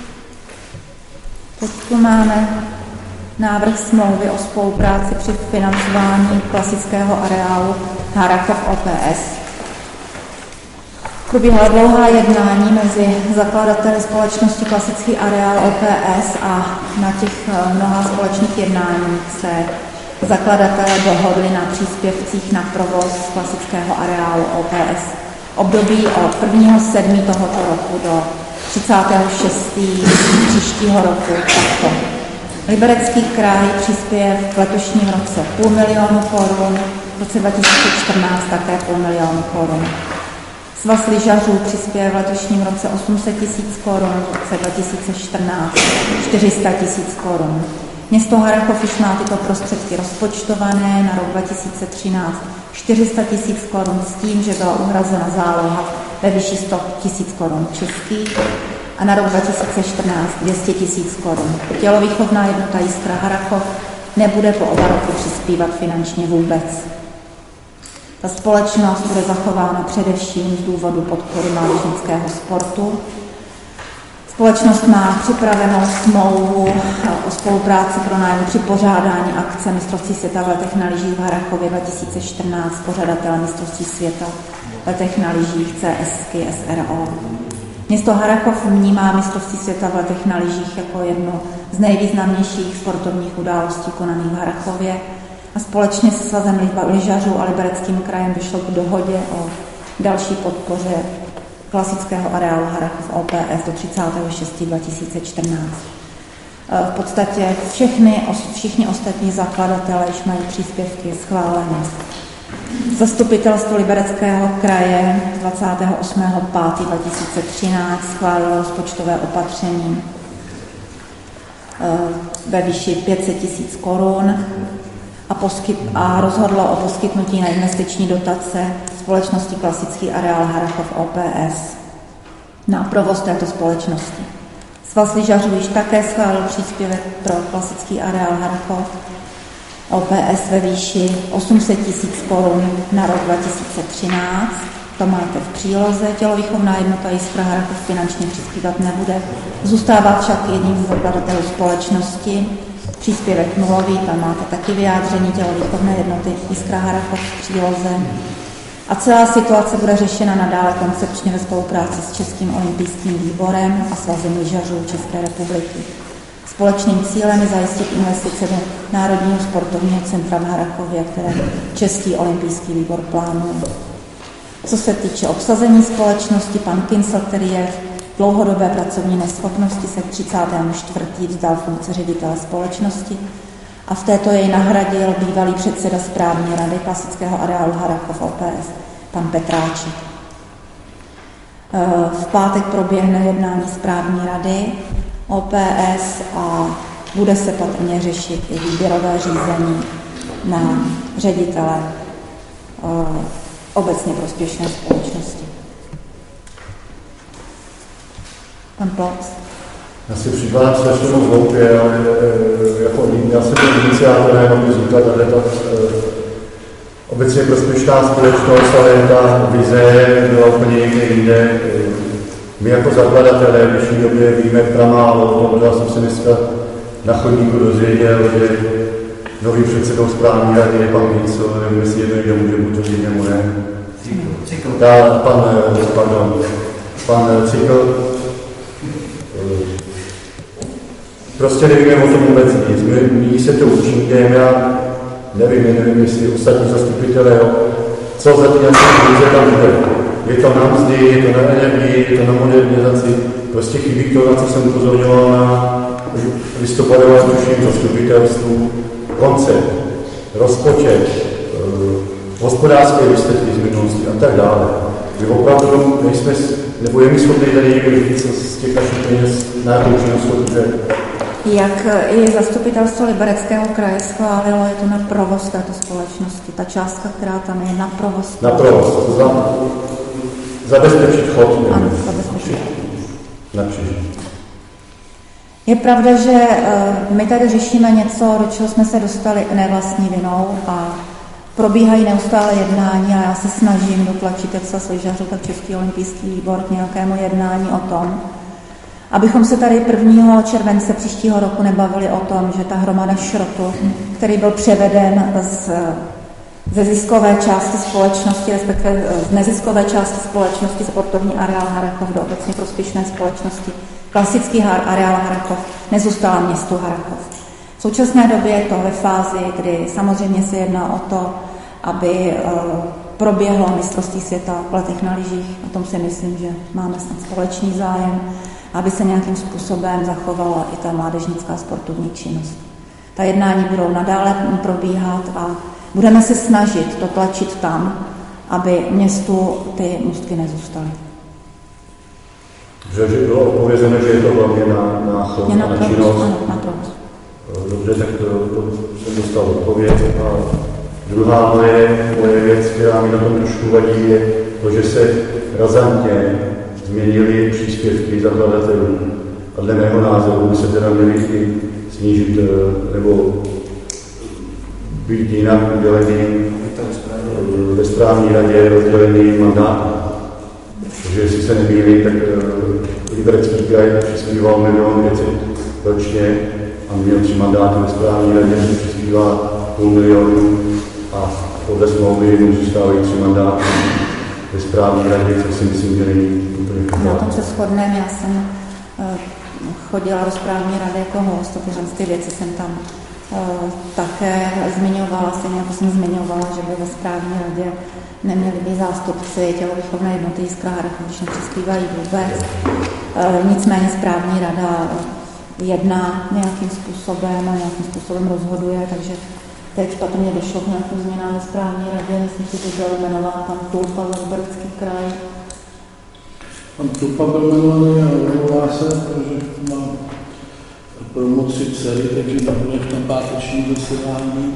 Teď tu máme návrh smlouvy o spolupráci při financování klasického areálu Harachov O P S. Probíhala dlouhá jednání mezi zakladateli společnosti Klasický areál O P S a na těch mnoha společných jednáních se zakladatelé dohodli na příspěvcích na provoz klasického areálu O P S. Období od prvního sedmého tohoto roku do třicátého šestého příštího roku takto. Liberecký kraj přispěje v letošním roce půl milionu korun, v roce dva tisíce čtrnáct také půl milionu korun. Svaz lyžařů přispěje v letošním roce osm set tisíc korun, v roce dva tisíce čtrnáct čtyři sta tisíc korun. Město Harrachov již má tyto prostředky rozpočtované na rok dva tisíce třináct čtyři sta tisíc korun s tím, že byla uhrazena záloha ve výši sto tisíc korun českých a na rok dva tisíce čtrnáct dvě stě tisíc korun. Tělovýchovná jednota Jiskra Harrachov nebude po oba roky přispívat finančně vůbec. Ta společnost bude zachována především z důvodu podpory mládežnického sportu. Společnost má připravenou smlouvu o spolupráci pro nájmu při pořádání akce mistrovství světa v letech na lyžích v Harrachově dva tisíce čtrnáct, pořadatelem mistrovství světa v letech na lyžích C S K S R O. Město Harrachov vnímá mistrovství světa v letech na lyžích jako jednu z nejvýznamnějších sportovních událostí konaných v Harrachově a společně se Svazem lyžařů a Libereckým krajem došlo k dohodě o další podpoře klasického areálu Harrachov O P S do třicátého šestého dva tisíce čtrnáct. V podstatě všechny, všichni ostatní zakladatelé již mají příspěvky schválené. Zastupitelstvo Libereckého kraje dvacátého osmého pátého dva tisíce třináct schválilo rozpočtové opatření ve výši pět set tisíc korun a, poskyt, a rozhodlo o poskytnutí na investiční dotace společnosti Klasický areál Harrachov O P S na provoz této společnosti. Svaz lyžařů již také schválil příspěvek pro Klasický areál Harrachov O P S ve výši osm set tisíc korun na rok dva tisíce třináct. To máte v příloze. Tělovýchovná jednota Jiskra Harrachov finančně přispívat nebude. Zůstává však jedním z zakladatelů společnosti. Příspěvek nulový, tam máte taky vyjádření tělovýchovné jednoty Jiskra Harrachov v příloze. A celá situace bude řešena nadále koncepčně ve spolupráci s Českým olympijským výborem a Svazem lyžařů České republiky. Společným cílem je zajistit investice do Národního sportovního centra v Harrachově, které Český olympijský výbor plánuje. Co se týče obsazení společnosti, pan Kincl, který je v dlouhodobé pracovní neschopnosti, se k třicátému čtvrtému vzdal funkce ředitele společnosti a v této jej nahradil bývalý předseda správní rady Klasického areálu Harrachov O P S, pan Petráček. V pátek proběhne jednání správní rady O P S a bude se patrně řešit i výběrové řízení na ředitele obecně prospěšné společnosti. Pan Ploc. Já si připadám strašně moc hloupě, ale jako, já jsem byl iniciátorem, aby vznikla tato obecně prospěšná společnost, ale ta vize byla úplně někde jinde. My jako zakladatelé v dnešní době víme pramálo, protože já jsem se dneska na chodníku dozvěděl, že nový předsedou správní rady je pan Kincl, nevím, jestli jedno jde může buď to jde mu ne. Ta, pan, pardon, pan Cykl, prostě nevíme o tom vůbec nic. My, my se to učíme, já nevím, nevím, jestli ostatní zastupitelé, jo, co za ty nějaké vize tam bude. Je to na mzdy, je to na energii, je to na modernizaci. Prostě chybí to, na co jsem upozorňoval na listopadovém tuším zastupitelstvu. Koncept, rozpočet, eh, hospodářské výsledky z minulosti a tak dále. My opravdu nejsme, nebo je mi schopný tady někdo říct, co z těch našich peněz na jakou činnost to. Jak i zastupitelstvo Libereckého kraje schválilo, je to na provoz této společnosti. Ta částka, která tam je na provoz. Na provoz, to znamená zabezpečit chod. Ano, zabezpečit. Na přežití. Je pravda, že my tady řešíme něco, do čeho jsme se dostali ne vlastní vinou a probíhají neustále jednání a já se snažím dotlačit jak Svaz lyžařů, tak Český olympijský výbor k nějakému jednání o tom, abychom se tady prvního července příštího roku nebavili o tom, že ta hromada šrotu, který byl převeden z, ze ziskové části společnosti, respektive z neziskové části společnosti sportovní areál Harrachov do obecně prospěšné společnosti, Klasický areál Harrachov, nezůstala městu Harrachov. V současné době je to ve fázi, kdy samozřejmě se jedná o to, aby proběhlo mistrovství světa v letech na lyžích. O tom si myslím, že máme snad společný zájem, aby se nějakým způsobem zachovala i ta mládežnická sportovní činnost. Ta jednání budou nadále probíhat a budeme se snažit to tlačit tam, aby městu ty můstky nezůstaly. Že, že bylo odpovězeno, že je to hlavně na, na chod, na, na činnost. Ano, na provoz. Dobře, tak to, to jsem dostal odpověď. A druhá moje, moje věc, která mi na tom trošku vadí, je to, že se razantně změnily příspěvky zakladatelů. A dle mého názoru by se teda měly i snížit nebo být jinak udělený ve správní radě rozdělený mandát. Takže jestli se nemýlím, tak Liberecký kraj přispíval milion pět ročně a měl tři mandáty ve správní radě, přispívá půl milionu a podle smlouvy mu zůstávají tři mandáty ve správní radě, co si myslím, že není úplně. Na tom se shodneme, já jsem chodila do správní rady jako host, takže ty věci jsem tam uh, také zmiňovala, stejně jako jsem zmiňovala, že by ve správní radě neměli být zástupci tělovýchovné jednoty Jiskra Harrachov, když nepřispívají vůbec. Uh, nicméně správní rada jedná nějakým způsobem a nějakým způsobem rozhoduje, takže teď patrně došlo k nějakým změnám ve správní radě, myslím si, že byl jmenován pan Tulpa za Liberecký kraj. Pan Tulpa byl jmenovaný a odvolá se, protože má promoci dcery, takže nebude v tom pátečním zasedání.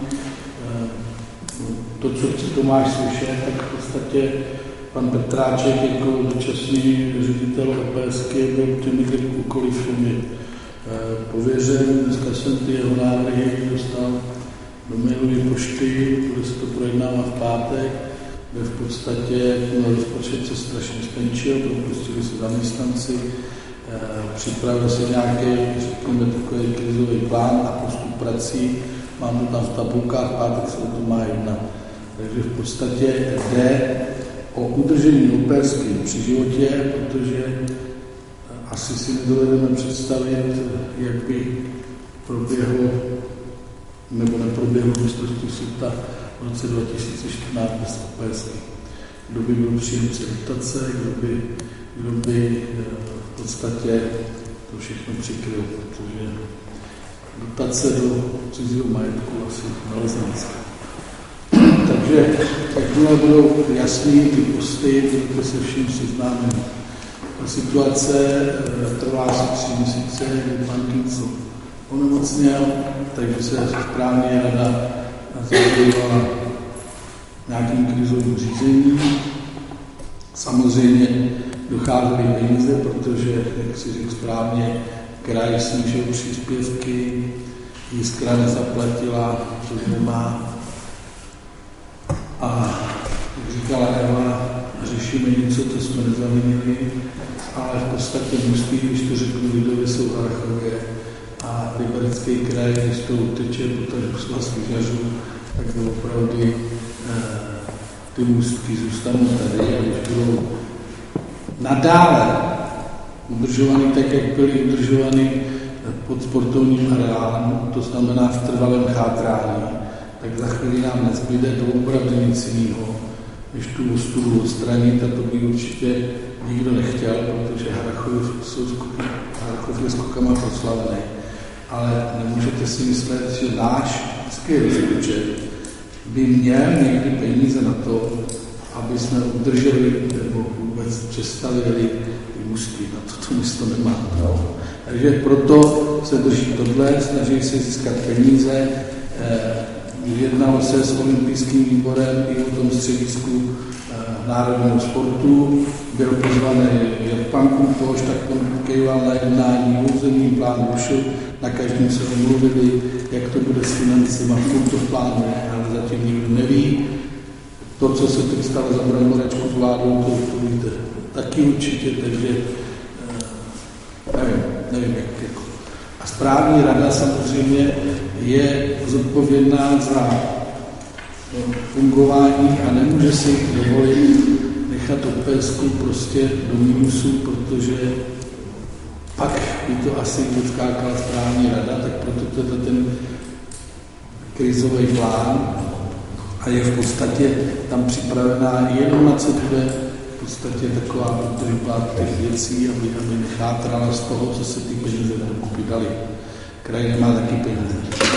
To, co Tomáš slyšel, tak v podstatě pan Petráček jako dočasný ředitel O P S K byl těmi úkoly všemi pověřen. Dneska jsem ty jeho návrhy dostal do mailové pošty, bude se to projednávat v pátek, kde v podstatě no, rozpočet se strašně spenčil, propustili se zaměstnanci, eh, připravil se nějaký, řekněme, takový krizový plán a postup prací. Mám to tam v tabulkách, v pátek se o to má jednat. Takže v podstatě jde o udržení O P S K při životě, protože asi si nedovedeme představit, jak by proběhlo nebo neproběhlo mistrovství světa v roce dva tisíce čtrnáct bez O P S K. Kdo by byl příjemce dotace, kdo by, kdo by v podstatě to všechno přikryl, protože dotace do cizího majetku asi nelze dneska. Takže jakmile budou jasný ty posty, budete se vším seznámit. Situace trvá asi tři měsíce, kdy pan Kincl onemocněl, takže se správní rada zabývala nějakým krizovým řízením. Samozřejmě docházely peníze, protože, jak si řekl správně, kraj snížil příspěvky, Jiskra nezaplatila, což nemá. A jak říkala Eva, řešíme něco, co jsme nezavinili, ale v podstatě musí, když to řeknu lidově, jsou Harrachově a Liberecký kraj, když to uteče, protože svaz lyžařů, tak opravdu eh, ty můstky zůstanou tady a když budou nadále udržovaný tak, jak byly udržovaný pod sportovním areálem, to znamená v trvalém chátrání, tak za chvíli nám nezbyde to opravdu nic jiného, než tu ostudu odstranit, a to by určitě nikdo nechtěl, protože Harrachov je skokama proslavený. Ale nemůžete si myslet, že náš český rozpočet by měl někdy peníze na to, aby jsme udrželi nebo vůbec přestavili ty můstky. Na to to místo nemá. No. Takže proto se drží tohle, snaží se získat peníze. Jednalo se s olympijským výborem i o tom středisku národního sportu. Byl pozvaný jak pan Kumpoš, tak pan Kejval na jednání, územní plán rušil, na každém se omluvili, jak to bude s financima, v tomto plánu, ale zatím nikdo neví. To, co se teď stalo za Bramboračku s vládou, to, to víte taky určitě, takže nevím, nevím jak jako. A správní rada samozřejmě je zodpovědná za fungování a nemůže si dovolit nechat O P S K prostě do minusu, protože pak by to asi odskákala správní rada, tak proto to je ten krizový plán a je v podstatě tam připravená jenom na co bude v podstatě taková údržba těch věcí, aby, aby nechátrala z toho, co se ty peníze vydali. Kraj nemá taky peníze.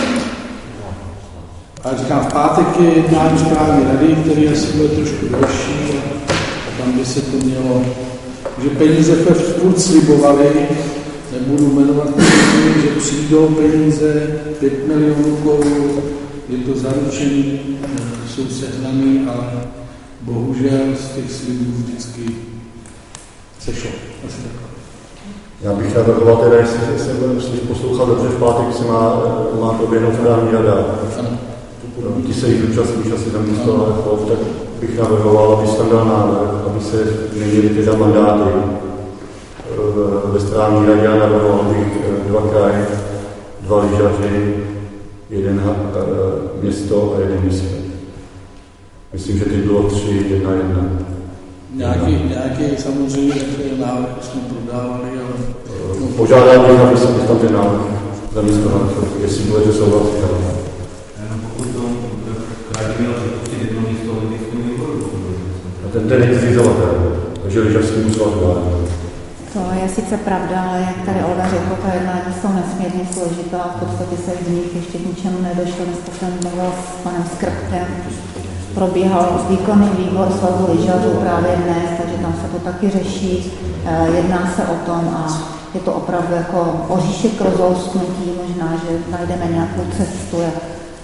A říkám, v pátek je jednání správní rady, který asi bude trošku další a tam by se to mělo, že peníze furt slibovali, nebudu jmenovat, že přijdou peníze, pět milionů korun, je to zaručený, jsou sehnaný, ale bohužel z těch slibů vždycky sešlo. Asi takhle. Já bych navrhoval teda, jestli jsem poslouchal dobře, v pátek se má, má proběhnout správní rada. Ti se jich účastní, časy tam místo, tak bych navrhoval, aby se tam dal návrh, aby se změnili ty za mandáty ve správní radě a navrhoval bych dva kraje, dva lyžaři, jeden město a jeden město. Myslím, že teď bylo tři, jedna, jedna. Nějaký, nějaký samozřejmě návrh jsme prodávali, ale... Požádám bych, aby se tam ten návrh zaměstnal, jestli budete souhlasit. Pokud to kraj měl připustit jedno místo, ale to výboru. A ten ten je zřizovatel, takže lyžařský musel dát. To je sice pravda, ale jak tady Olga řekla, ta jednání jsou nesmírně složitá, v podstatě se z nich ještě k ničemu nedošlo. Dneska jsem mluvila s panem Skrpkem, probíhal výkonný výbor svazu lyžařů právě dnes, takže tam se to taky řeší, jedná se o tom a je to opravdu jako oříšek k rozlousknutí, možná, že najdeme nějakou cestu, jak,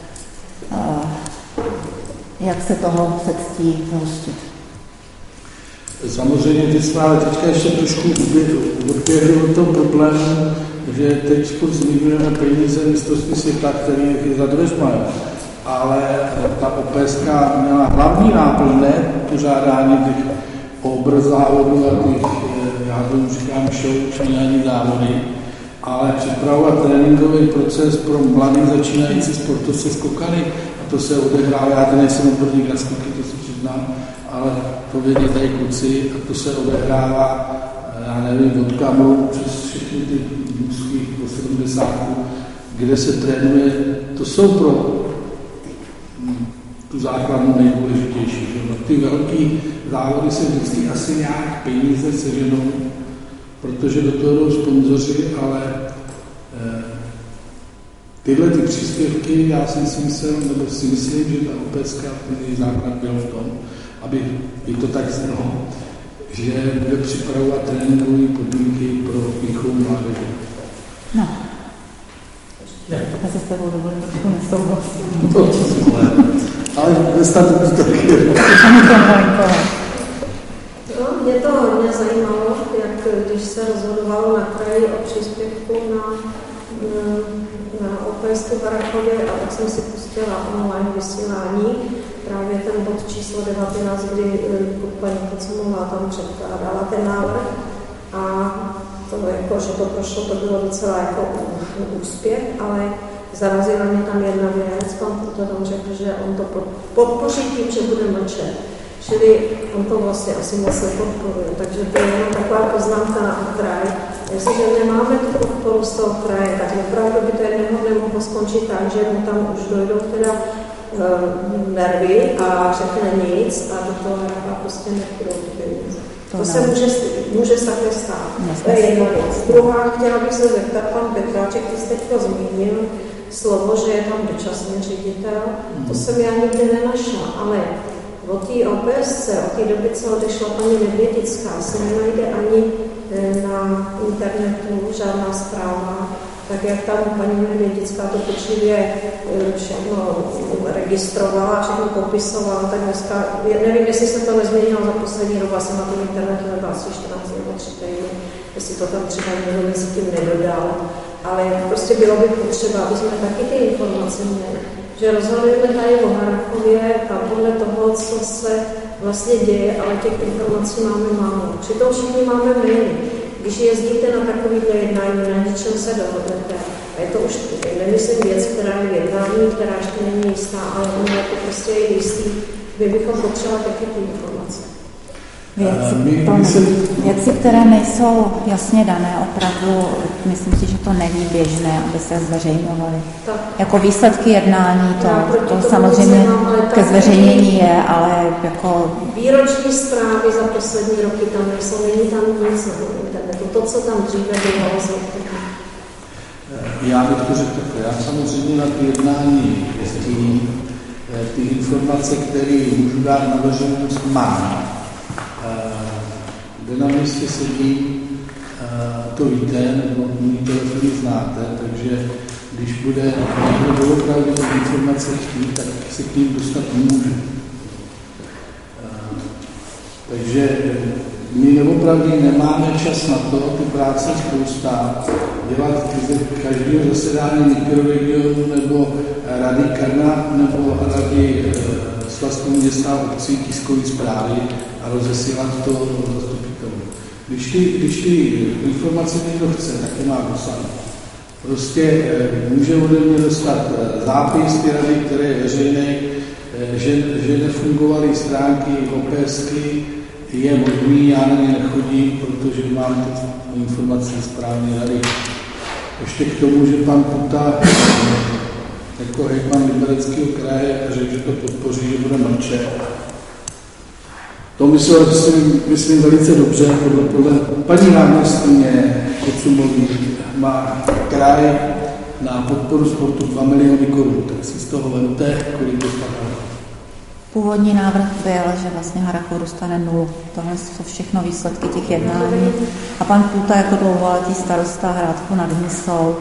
jak se toho se ctí zhostit. Samozřejmě teď jsme ale teďka ještě trošku odběhli od toho problému, že teď spolu zmiňujeme peníze mistrovství světa, který je za dveřma. Ale ta O P S K měla hlavní náplň, ne pořádání těch obr závodů a těch, já tomu říkám, show, ani závody, ale připravovat tréninkový proces pro mladý začínající sportovce skokany. A to se odehrává, já to nejsem odborník na skoky, to si přiznám, ale to vědí tady kluci a to se odehrává, já nevím, od Kamru přes všechny ty mužských do sedmdesátku, kde se trénuje, to jsou pro tu základnu nejdůležitější. Že? Ty velký závody se vždycky asi nějak peníze seženou, protože do toho jdou sponzoři, ale eh, tyhle ty příspěvky, já jsem si myslel, nebo si myslím, že ta O P S K, ten základ byl v tom, aby i to tak znělo, že bude připravovat tréninkové podmínky pro výchovu mládeže. No. Já se s tebou dovolím trošku nesouhlasím. Ale ve statutu to taky. No, mě to hodně zajímalo, jak když se rozhodovalo na kraji o příspěvku na, na O P S K v Harrachově, a tak jsem si pustila online vysílání, právě ten bod číslo devatenáct, kdy paní Kocomová tam předkládala ten návrh a to, jako, že to prošlo, to bylo docela jako úspěch, ale zarazila mě tam jedna věc, pan to tam řekl, že on to podpoří tím, že bude mlčet. Čili on to vlastně asi moc nepodporuje, takže to je jenom taková poznámka na okraj. Jestliže nemáme tu podporu z toho kraje, tak opravdu by to jednoho nemohlo skončit tak, že mu tam už dojdou teda uh, nervy a řekne nic a do toho hra prostě nepůjdou ty peníze. To, to se může, může se také stát. To je jedna věc. Druhá, chtěla bych se zeptat, pan Petráček, ty jste teďka zmínil slovo, že je tam dočasný ředitel. To jsem já nikdy nenašla, ale o té O P S C, od té doby, co odešla paní Nedvědická, se nenajde ani na internetu žádná zpráva, tak jak tam paní Nedvědická to pečlivě všechno registrovala, všechno popisovala, tak dneska, nevím, jestli se to nezměnilo za poslední rok, jsem na tom internetu nebyla asi čtrnáct nebo tři týdny, jestli to tam třeba někdo mezi tím nedodal, ale prostě bylo by potřeba, aby jsme taky ty informace měli, že rozhodujeme tady o Harrachově a podle toho, co se vlastně děje, ale těch informací máme málo. Přitom všichni máme maily. Když jezdíte na takovýhle jednání, na něčem se dohodnete. A je to už, nemyslím věc, která je v jednání, která ještě není jistá, ale ono jako prostě je jistý, by bychom potřebovali taky ty informace. Věci, to ne, věci, které nejsou jasně dané, opravdu, myslím si, že to není běžné, aby se zveřejňovaly. Jako výsledky jednání, to, to, to samozřejmě ke zveřejnění je, ale jako... Výroční zprávy za poslední roky tam nejsou, není tam nic na internetu. To, co tam dříve bylo, zautoky. Já bych to řekl, já samozřejmě na ty jednání jezdím, ty informace, které můžu dát na veřejnost, mám. Kde na místě sedím, to víte, nebo můj telefony znáte, takže když bude někdo doopravdy informace chtít, tak se k ním dostat může. Takže my opravdu nemáme čas na to, ty práce spousta, dělat každého zasedání mikroregionu nebo rady Karna nebo rady Svazku města a obcí tiskové zprávy a rozesílat to zastupitelům. Když ty, když ty informace někdo chce, tak je má dosáhnout. Prostě může ode mě dostat zápis ty rady, které je veřejné, že, že nefungovaly stránky OPSky, je možný, já na ně nechodím, protože mám ty informace správné rady. Ještě k tomu, že pan Puta jako hejtman Libereckého kraje řekl, že to podpoří, že bude mlčet. To myslel, myslím, myslím velice dobře, podle, podle paní náměstkyně Kocumový má kraj na podporu sportu dva miliony korun, tak si z toho vemte, kolik dostane. Původní návrh byl, že vlastně Harrachov dostane nulu. Tohle jsou všechno výsledky těch jednání. A pan Půta jako dlouholetý starosta Hrádku nad Hnisou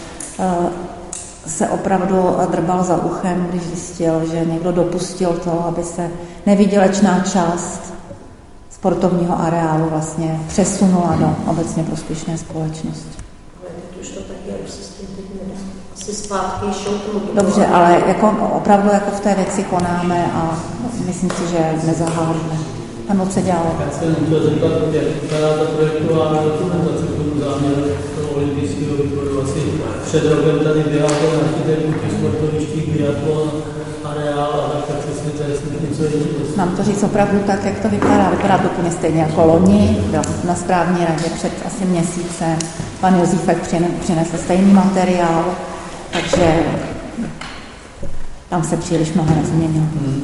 se opravdu drbal za uchem, když zjistil, že někdo dopustil to, aby se nevydělečná část sportovního areálu vlastně přesunula do obecně prospěšné společnosti. Už to tak je, už se s tím teď nedá. Asi zpátky šoupnu. Dobře, ale jako opravdu jako v té věci konáme a myslím si, že nezahálíme. Ano, co dělalo? Já jsem chtěl zeptat, jak vypadá ta projektová dokumentace k tomu záměru toho olympijského výboru. Asi před rokem tady byla ten architektů sportovištích, biatlon, areál a tak, tak se světě, jestli něco jiného. Mám to říct opravdu tak, jak to vypadá. Vypadá to úplně stejně jako loni. Byl na správní radě před asi měsícem. Pan Josífek přinesl stejný materiál, takže tam se příliš mnoho nezměnilo. Hmm.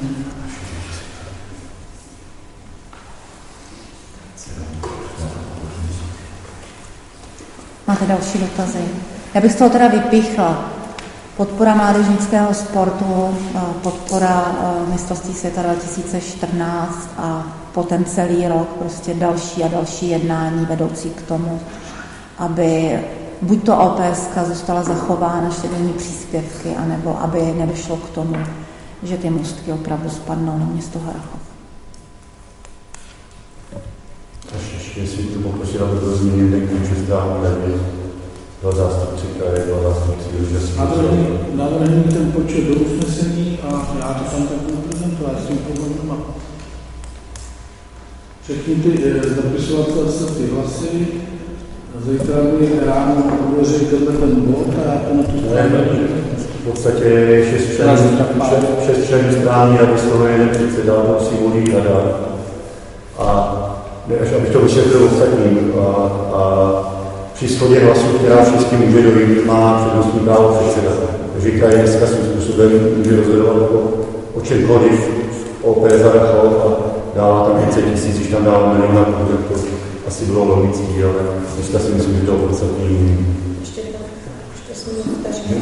Máte další dotazy? Já bych z toho teda vypíchla. Podpora mládežnického sportu, podpora mistrovství světa dva tisíce čtrnáct a potom celý rok prostě další a další jednání vedoucí k tomu, aby buď to O P S ka zůstala zachována štědrými příspěvky, anebo aby nedošlo k tomu, že ty můstky opravdu spadnou na město Harrachov. Ještě si tu poprosil, aby to zmínil někdo čistá nevě. Dva zástupci kraje, dva zástupci úžasní. Navrhnu ten počet do usnesení a já to tam tak budu prezentovat, s tím pohodlím. Všechny ty zapisovatele se přihlasili. Zítra bude ráno odložit ten bod a já to na tu stranu. V podstatě je šest členů strany, aby z toho jeden předseda, to si volí rada. A až abych to vysvětlil ostatním. A, a při shodě hlasů, která vždycky může dojít, má přednostní právo předseda. Takže kraj dneska svým způsobem může rozhodovat o, o čemkoliv v O P S Harrachov a dává tam pět set tisíc, když tam dává milion na půl, to asi bylo logický, ale dneska si myslím, že to podstatně jiný. Ještě to, ještě jsme vteřili.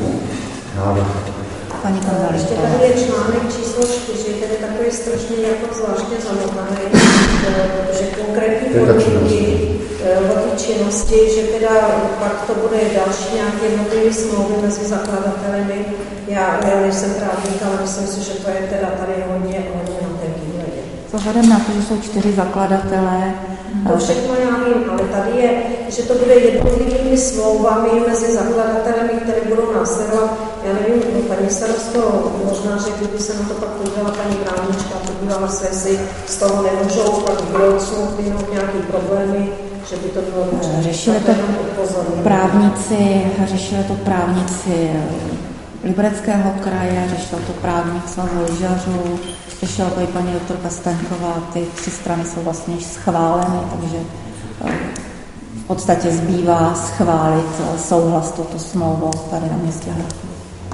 Paní Kandali. Ještě tady je článek číslo čtyři, ten je takový strašně jako zvláštně zamotaný, protože konkrétní podmínky o té činnosti, že teda pak to bude další nějaké jednotlivé smlouvy mezi zakladateli. Já, já nejsem právník, ale myslím si, že to je teda tady hodně, hodně na té výhledě. S ohledem na to, že jsou čtyři zakladatelé. To všechno já vím, ale tady je, že to bude jednotlivými smlouvami mezi zakladatelemi, které budou následovat. Já nevím, paní starosto, možná, že kdyby se na to pak podívala paní právnička, podívala se, jestli z toho nemůžou pak v budoucnu vynout nějaké problémy, že by to bylo určitě. Řešili to právníci, řešili to právníci Libereckého kraje, řešila to právník Svazu lyžařů, řešila to i paní doktorka Stanková, ty tři strany jsou vlastně již schváleny, takže v podstatě zbývá schválit souhlas touto smlouvou tady na městě Harrachov.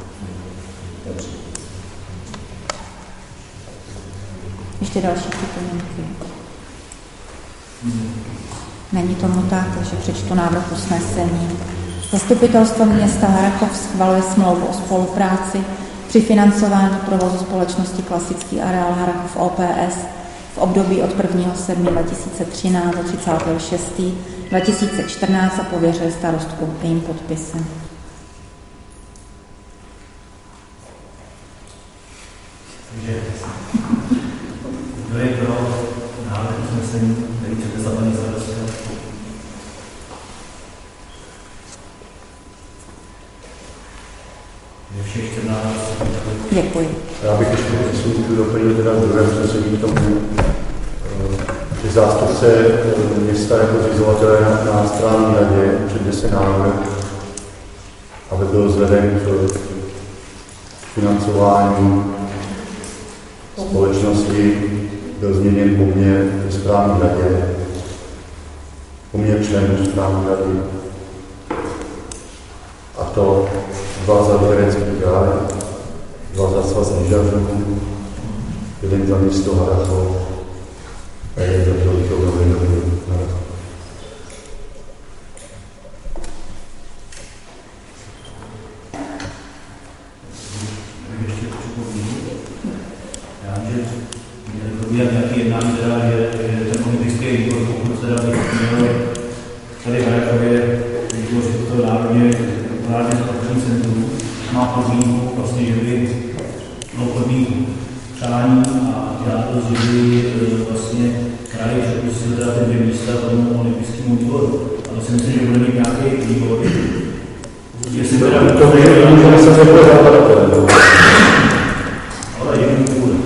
Ještě další připomínky. Není tomu tak, takže přečtu návrh usnesení. Zastupitelstvo města Harrachov schvaluje smlouvu o spolupráci při financování provozu společnosti Klasický areál Harrachov O P S v období od prvního sedmého dva tisíce třináct do třicátého šestého dva tisíce čtrnáct a pověřuje starostku jejím podpisem. Takže kdo je pro návrh usnesení, který chcete za paní starostku? Je všech čtrnáct. Děkuji. Já bych ještě svůj doplnil teda v druhém usnesení k tomu, že zástupce města jako zřizovatele na správní radě přednese návrh, aby byl zveden k financování společnosti, byl změněn poměr v správní radě, poměr členů správní rady, a to dva za Liberecký kraj, dva za Svaz lyžařů, jeden za město Harrachov a jeden za Tělovýchovnou jednotku Harrachov. Já vím, že měli probíhat nějaký jednání, teda, že, že ten politický výbor, pokud teda bych měl tady v Harrachově vytvořit to národně právě sportovní centrum, má podmínku, vlastně, že by mělo podmínku přání a žádost, že by vlastně kraj přepustil teda ty dvě místa tomu olympijskému výboru. A to si myslím, že bude mít nějaký výbor. Jestli teda To můžeme se nepořádat. Ale jednou bude.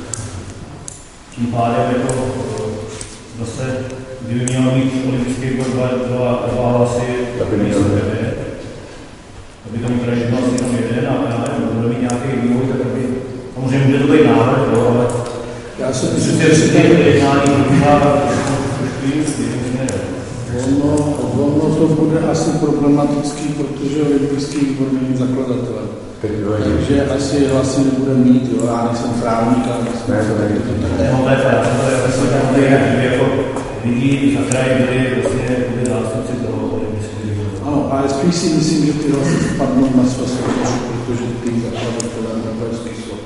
Tím pádem jako zase, kdyby měl být olympijský výbor dva hlasy, tak by neměl být. Aby to mít tady jedno asi jenom jeden a já nevím, bude mít nějaký vývoj, tak aby, samozřejmě může to být návrh, jo, ale Já se myslím, že si ty jednání probíhá trošku jiným směrem. Ono, ono to bude asi problematický, protože olympijský výbor není zakladatelem. Takže asi hlasy nebude mít, jo, já nejsem právník, ale ne, to není. No, to je fér, já jsem tady vlastně jako lidí na kraji byli vlastně zástupci toho olympijského výboru. Ano, ale spíš si myslím, že ty hlasy spadnou na Svaz lyžařů, protože ty zakladatelem olympijský jsou.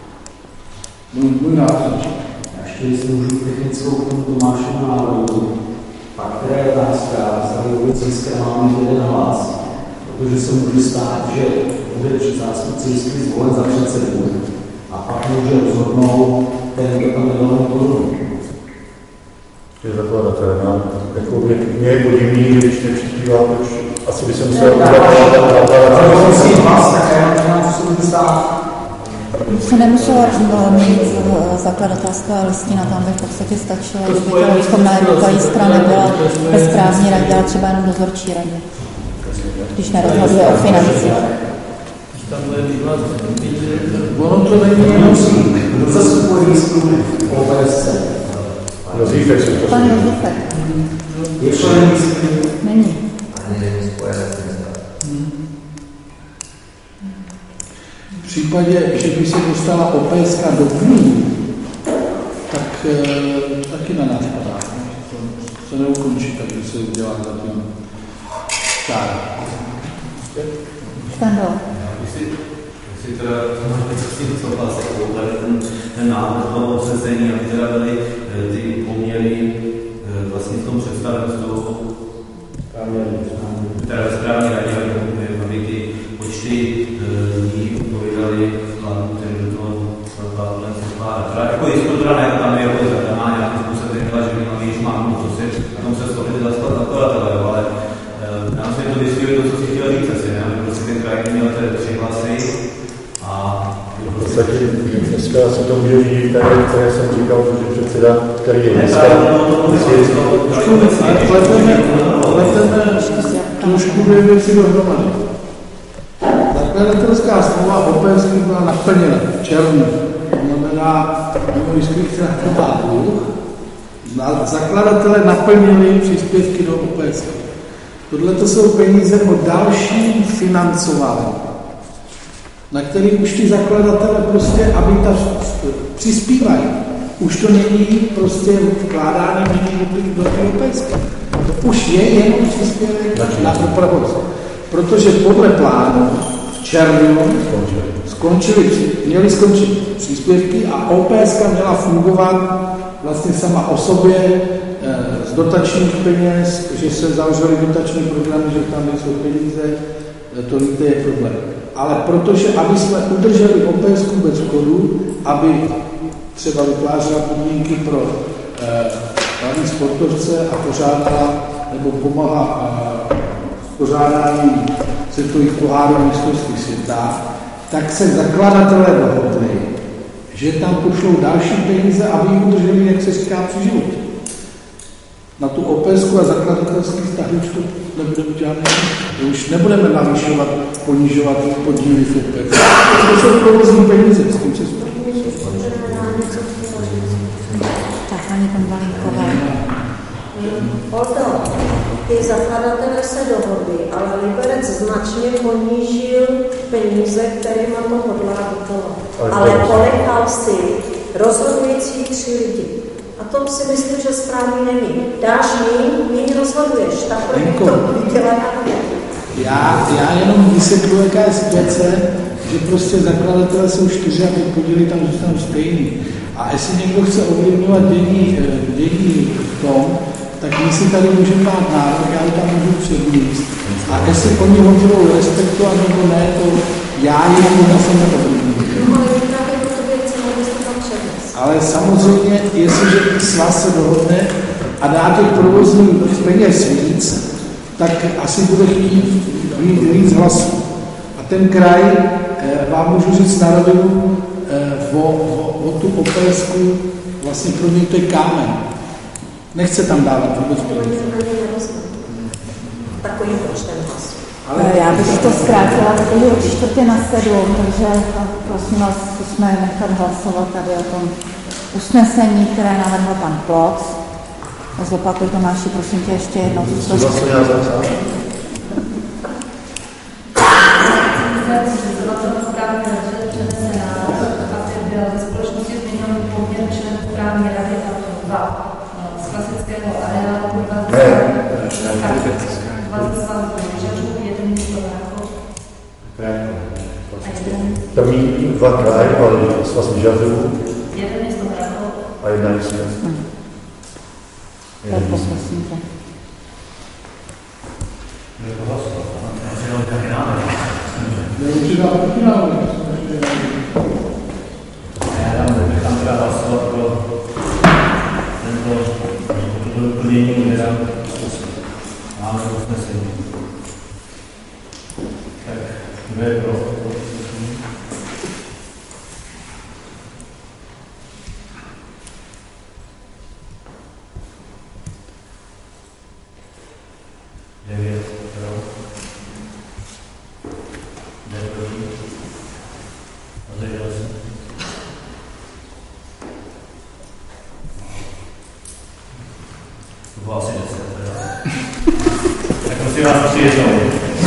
Můj, můj názor. Ještě jestli můžu technickou k tomu Tomášovu návrhu, pak která je otázka, zda vůbec získá máme jeden hlas, protože se může stát, že bude před zástupci jistý zvolen za předsedu a pak může rozhodnout ten, kdo tam nedal korunu. Je zakladatelem. Jako mě, mě je podivný, že když nepřispívá, proč asi by se musel zakládat. Ale musí hlas, tak já nevím, co se může stát. Se nemusela mít zakladatelská listina, tam by v podstatě stačilo, kdyby ta výchovná jednotka jiskra nebyla ve správní radě, ale třeba jenom dozorčí radě, když nerozhoduje o financích. Ono to není jenom kdo zastupuje výzkum O P S C? Rozífek se to. Pan Rozífek. Je člen výzkum? Není. Ani není spojené s tím. V případě, že by se dostala O P S K do dní, tak e, taky na nás padá. To se neukončí, takže se udělá za tím čár. Stando. Jestli teda s tím souhlasím, tady ten, ten návrh toho usnesení, aby teda byly ty poměry vlastně v tom představenstvu, teda ve správní radě, aby ty počty lidí odpovídali plánu, který do toho plánu se skládá. Jako jisto teda ne, tam je jako má nějaký způsob, že by měl již mám to si na tom se shodli zakladatelé, ale nám se to vysvětlí to, co si chtěl říct asi, ne? Aby prostě ten kraj měl ty tři hlasy a v podstatě dneska se to může řídit tady, které jsem říkal, že předseda, který je dneska. Leteme trošku dvě věci dohromady. Zakladatelská smlouva O P S K byla naplněna v červnu. To znamená, mimo inskripce na chrbátu, zakladatelé naplnili příspěvky do O P S K. Tohle to jsou peníze o dalším financování, na který už ty zakladatelé prostě, aby ta přispívají. Už to není prostě vkládání penězí do O P S K. To už je jenom příspěvek na provoz. Protože podle plánu v červnu skončili, měli skončit příspěvky a O P S K měla fungovat vlastně sama o sobě z dotačních peněz, že se zavřely dotační programy, že tam nejsou peníze, to víte, je problém. Ale protože, aby jsme udrželi O P S ku bez vchodu, aby třeba vytvářela podmínky pro hlavní eh, sportovce a pořádala nebo pomohla eh, pořádání světových pohárů mistrovství světa, tak se zakladatelé dohodli, že tam pošlou další peníze, aby ji udrželi, jak se říká, při životě. Na tu O P S ku a zakladatelský vztah už to nebude mít žádný. Už nebudeme navyšovat, ponižovat podíly v O P S. To jsou provozní peníze, s tím se spolu. Tak, ani pan Valínkové. Oldo, ty zakladatelé se dohodli, ale Liberec značně ponížil peníze, kterými to hodlá vykonat. Ale ponechal si rozhodující tři lidi. A to si myslím, že správně není. Dáš míň, míň rozhoduješ. Takhle bych to viděla já. Já, já jenom vysvětluji, jaká je situace, že prostě zakladatelé jsou čtyři a ty podíly tam zůstanou stejný. A jestli někdo chce ovlivňovat dění, dění v tom, tak my si tady můžeme dát nárok, já ho tam můžu předníst. A jestli oni ho budou respektovat nebo ne, to já jim na sebe ovlivňuji. Ale samozřejmě, jestliže svaz se dohodne a dá těch provozních peněz víc, tak asi bude chtít víc hlasů. A ten kraj, eh, vám můžu říct na rovinu, eh, o, o, o tu O P S ku, vlastně pro mě to je kámen. Nechce tam dávat vůbec peněz. Takový počtem hlasů. Ale já bych to zkrátila, protože od čtvrtě na sedm, takže prosím vás, zkusme nechat hlasovat tady o tom usnesení, které navrhl pan Ploc. Zopakuj, Tomáši, prosím tě ještě jednou. Z klasického areálu Tam dva kraje, ale svaz vyžadů. Jeden je z toho a jedna je z toho. Tak poprosím tě. Já tam teda hlasovat pro tento doplnění, která máme usnesení. Tak, kdo je pro? Devět pro. Devět proti. A zdržel se. To bylo asi deset. Tak prosím vás ještě jednou.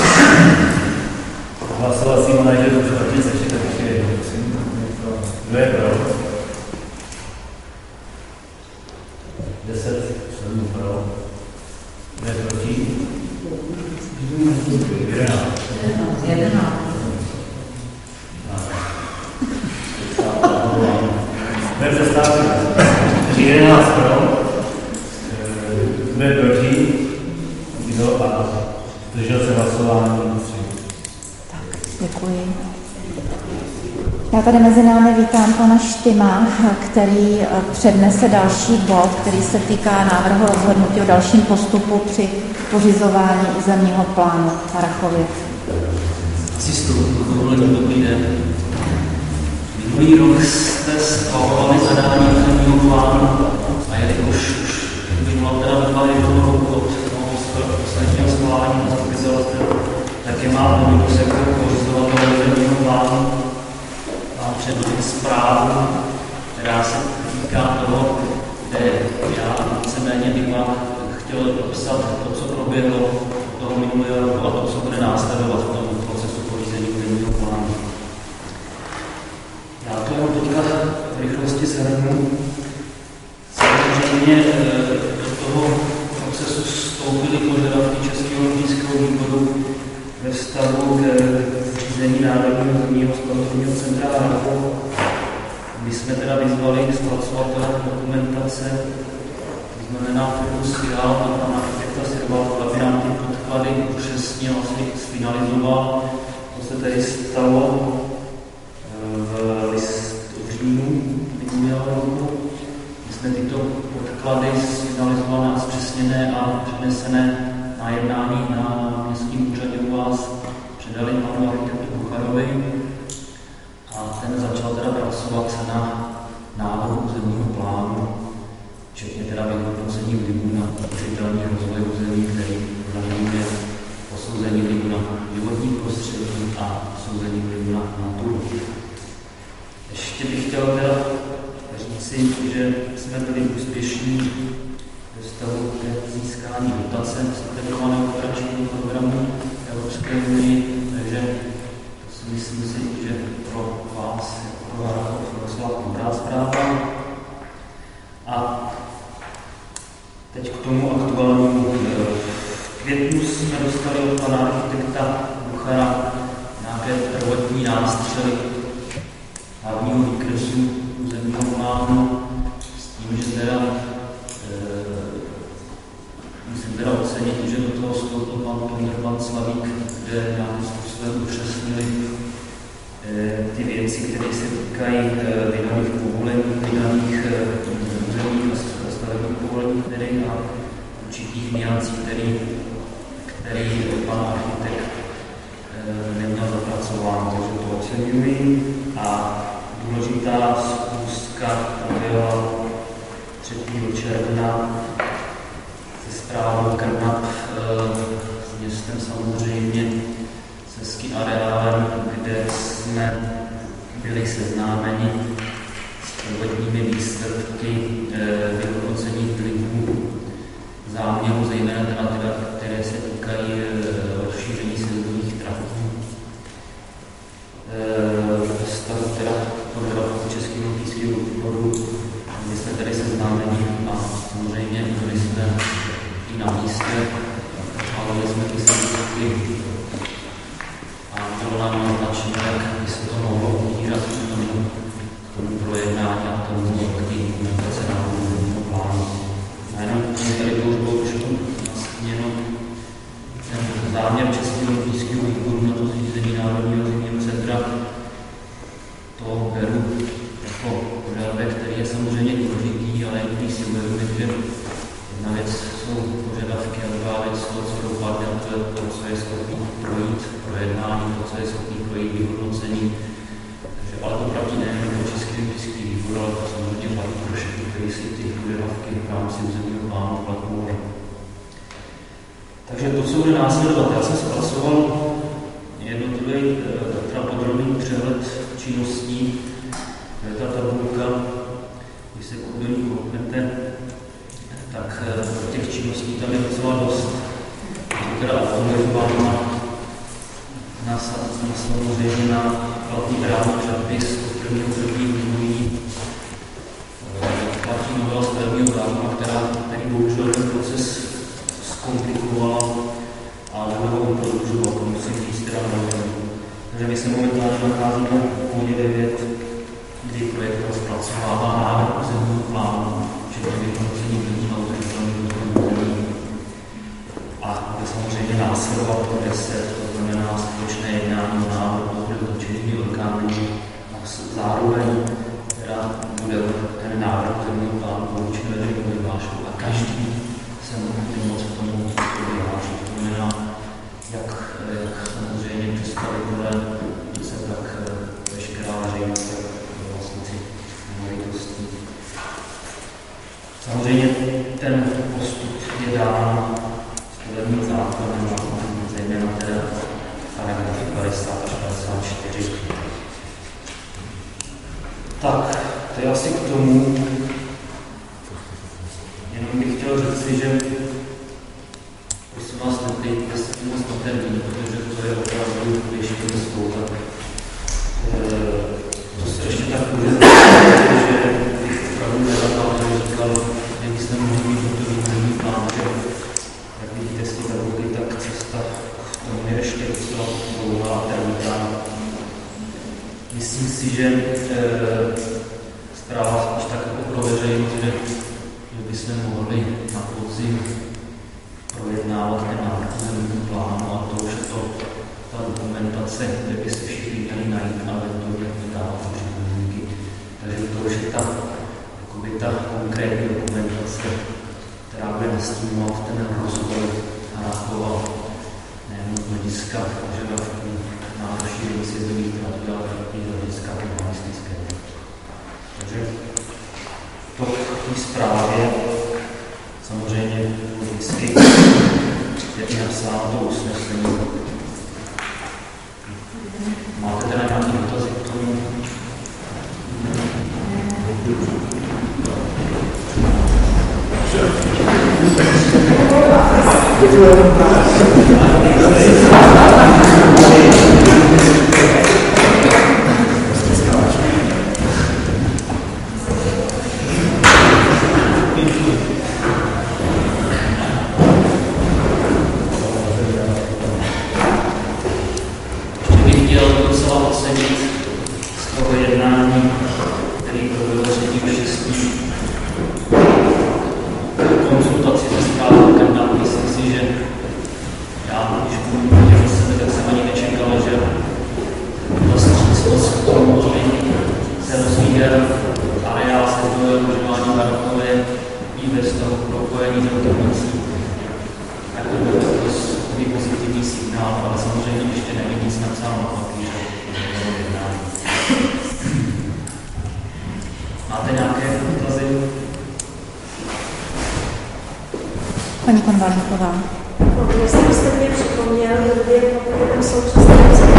Hlasovací manažer už hodně sešli, tak ještě jednou. Kdo je pro? Deset členů pro. Kdo je proti? Jedenáct. Jedenáct. Kdo je přestávka? Jedenáct pro. Kdo je proti? Kdo a zdržel se hlasování? Tak, děkuji. Já tady mezi námi vítám pana Štyma, který přednese další bod, který se týká návrhu rozhodnutí o dalším postupu při pořizování územního plánu Harrachově. Asi z toho dovolení dobrý den. Minulý rok jste schvalovali zadání územního plánu a jelikož už bylo teda dva jednoho roku od toho posledního schválení na zastupitelstvu, tak je má povinnost jako pořizovatel územního plánu vám předložit zprávu, která se týká toho, kde já víceméně bych vám chtěl dopsat to, co proběhlo toho minulého roku a to, co bude následovat v tom procesu pořízení územního plánu. Já to jenom teďka v rychlosti shrnu. Samozřejmě do toho procesu vstoupily požadavky Českého olympijského výboru ve vztahu k zřízení Národního zimního sportovního centra Harrachov. My jsme teda vyzvali zpracovatele dokumentace, znamená firmu Spiral, pan architekta Sirval, aby nám ty podklady upřesnil, asi sfinalizoval. To se tady stalo v list v říjnu minulého roku. My jsme tyto podklady sfinalizované a zpřesněné a přenesené na jednání na městském úřadě u vás předali panu architektu Bucharovi a ten začal teda pracovat na návrhu územního plánu, včetně teda vyhodnocení vlivu na udržitelný rozvoj území, který zahrnuje posouzení vlivu na životní prostředí a posouzení vlivu na naturu. Ještě bych chtěl teda říci, že jsme byli úspěšní ve vztahu ke získání dotace z integrovaného operačního programu Evropské unie, takže si myslím si, že pro vás je to docela dobrá zpráva. A teď k tomu aktuálnímu. V květnu jsme dostali od pana architekta Buchara nějaké prvotní nástřely hlavního výkresu územního plánu s tím, že teda e, musím teda ocenit, že do toho vstoupil pan Tomer, pan Slavík, kde nějakým způsobem upřesnili e, ty věci, které se týkají e, vydaných povolení, vydaných územních a stavebních povolení, které a určitých niancí, který, který pan architekt e, neměl zapracován, takže to oceňuji. A důležitá schůzka byla třetího června se správou Krnap s městem samozřejmě, se ski areálem, kde jsme byli seznámeni s prvotními výsledky vyhodnocení vlivů záměru, zejména teda, které se týkají rozšíření silničních tratí. Ve stavu teda podrobku Českého olympijského výboru, kde jsme tady seznámeni a samozřejmě byli jsme i na místě, ale jsme ty silničky a bylo nám naznačeno, jak by se to mohlo ubírat k tomu, k tomu projednání a k tomu k implementace národního plánu. A jenom tady to už bylo trošku nastíněno ten záměr Českého olympijského výboru na to zřízení Národního zimního centra. To beru jako požadavek, který je samozřejmě důležitý, ale když si uvědomit, že jedna věc jsou požadavky a druhá věc to, co dopadne, a to je to, co je schopný projít projednání, to, co je schopný projít vyhodnocení. Takže, ale to platí nejen pro Český olympijský výbor, ale to samozřejmě platí pro všechny, kteří si ty požadavky v rámci územního plánu uplatňují. Takže to, co bude následovat, já jsem zpracoval jednotlivý teda podrobný přehled činností. To je ta tabulka, když se do ní kouknete, tak těch činností tam je docela dost. Je teda autorizovaná na, na, na samozřejmě na platný právní předpis od prvního první vývojí. Platí novela stavebního zákona, která který bohužel ten proces zkomplikovala a nebudu ho prodlužovat, to musím říct teda nevím. Takže my se momentálně nacházíme v bodě devět, kdy projekt rozpracovává návrh územního plánu, včetně vyhodnocení vlivů na udržitelný rozvoj území. A bude samozřejmě následovat to deset, to znamená společné jednání o návrhu dotčenými orgány a zároveň teda bude ten návrh územního plánu poučen veřejnou vyhláškou a každý se může moct k tomu vyhlášit. To znamená, jak, jak samozřejmě představitelé se tak veškerá veřejnost, jak vlastníci nemovitostí. Samozřejmě ten postup je dán stavebním zákonem, zejména teda paragrafy padesát až padesát čtyři. Tak, to je asi k tomu. Jenom bych chtěl říci, že prosím vás, neptejte se moc na termín, protože to je opravdu ještě nespoutat. To se ještě tak bude že opravdu nedávno říkal, že byste mohli mít hotový územní plán, že jak vidíte z té tabulky, tak cesta k tomu je ještě docela dlouhá a trvá. Myslím si, že zpráva spíš tak jako pro veřejnost, že bychom mohli na podzim projednávat ten návrh územního plánu a to už je to ta dokumentace, kde by se všichni měli najít a eventuálně vydávat připomínky. Takže to už je ta, jakoby ta konkrétní dokumentace, která bude nastínovat ten rozvoj Hanákova nejen z hlediska požadavků na rozšíření sjezdových tratí, ale i z hlediska urbanistického. Takže to v té zprávě samozřejmě vždycky je i napsáno to usnesení. Máte teda nějaký dotazy k tomu? Paní Konvalinková. Jestli jste mi připomněl, že je ten současný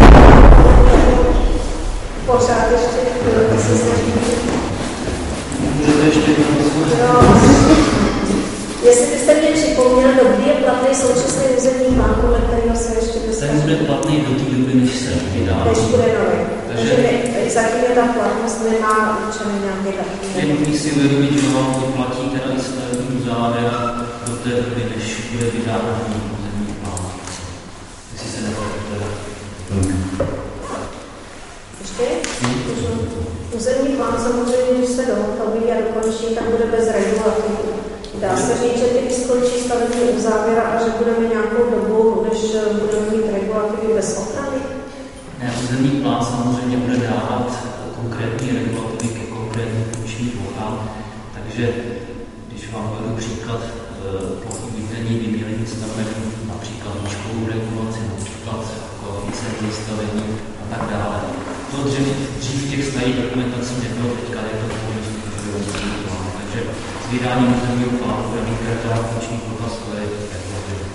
pořád ještě se snaží. Můžete ještě no, jestli byste mě připomněl, kdy je platný současný územní plán, podle kterého se ještě dostane. Ten bude platný do té doby, než se vydá. Než bude nový. Takže ne, zatím je ta platnost, nemá určený nějaký takový. Je nutný si uvědomit, že vám to platí teda i stavební závěr do té doby, než bude vydán nový územní plán. Jestli se neplatí. Ještě? Územní plán samozřejmě, když se dohotoví a dokončí, tak bude bez regulativy. Dá se říct, že teď skončí stavební uzávěra a že budeme nějakou dobu, než budeme mít regulativy bez ochrany? Ne, územní plán samozřejmě bude dávat konkrétní regulativy ke konkrétním funkčním plochám, takže když vám vedu příklad, plochy bydlení by měly být stanoveny například výškovou regulaci, například koeficient vystavení a tak dále. To dřív, dřív těch starých dokumentací nebylo, teďka je to povinnost územního plánu, takže s vydáním územního plánu bude mít každá funkční plocha svoje regulativy.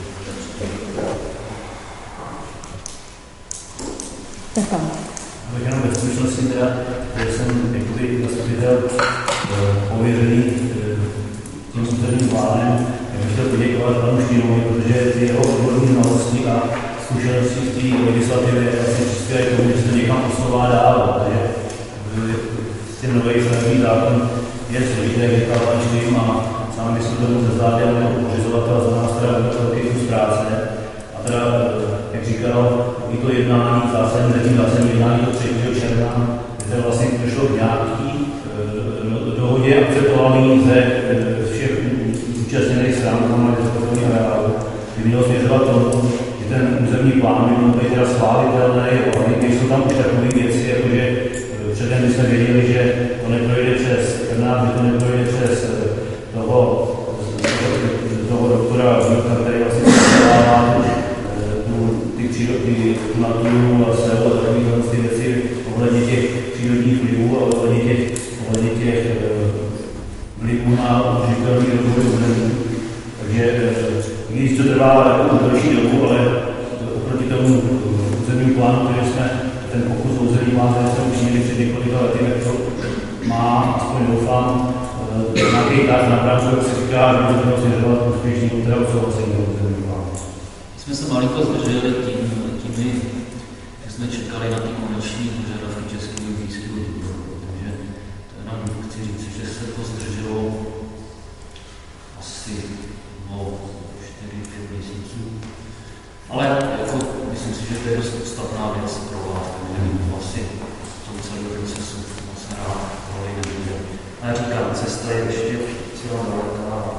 Ale jenom ve skutečnosti teda, že jsem jakoby zastupitel pověřený tím územním plánem, já bych chtěl poděkovat panu Štínovi, protože ty jeho odborné znalosti a zkušenosti v té legislativě vlastně přispějí k tomu, že se to někam posouvá dál. Takže s tím nový stavební zákon je složitý, jak říkal pan Štím, a sám bych se tomu zazdáděl jako pořizovatel za nás teda velký kus práce. A teda, jak říkal, i to jednání, zásadní, zatím zásadní jednání do třetího června, kde vlastně došlo k nějaký e, dohodě akceptovaný ze všech zúčastněných stran, znamená rezervovaný areálu, by mělo směřovat tomu, že ten územní plán by měl být teda schválitelný, ale nejsou tam už takové věci, jakože předem my jsme věděli, že to neprojde přes Krnát, že to neprojde přes toho, toho doktora, který vlastně vzdělává ty přírodní naturu a se a takovýhle ty věci ohledně těch přírodních vlivů a ohledně těch, ohledně těch vlivů na užitelný rozvoj území. Takže když to trvá další dobu, ale oproti tomu územnímu plánu, který jsme ten pokus územní plán, který jsme učinili před několika lety, tak to má, aspoň doufám, nějaký tak napravdu, jak se říká, že by to mělo směřovat úspěšný teda odsouhlasení územního plánu. My jsme se malinko zdrželi tím, tím, že jsme čekali na ty koneční požadavky Českého lympijského výboru. Takže to jenom chci říct, že se to zdrželo asi o čtyři pět měsíců. Ale jako, myslím si, že to je dost podstatná věc pro vás, takže asi v tom celém procesu moc rád, ale ale říkám, cesta je ještě celá daleká.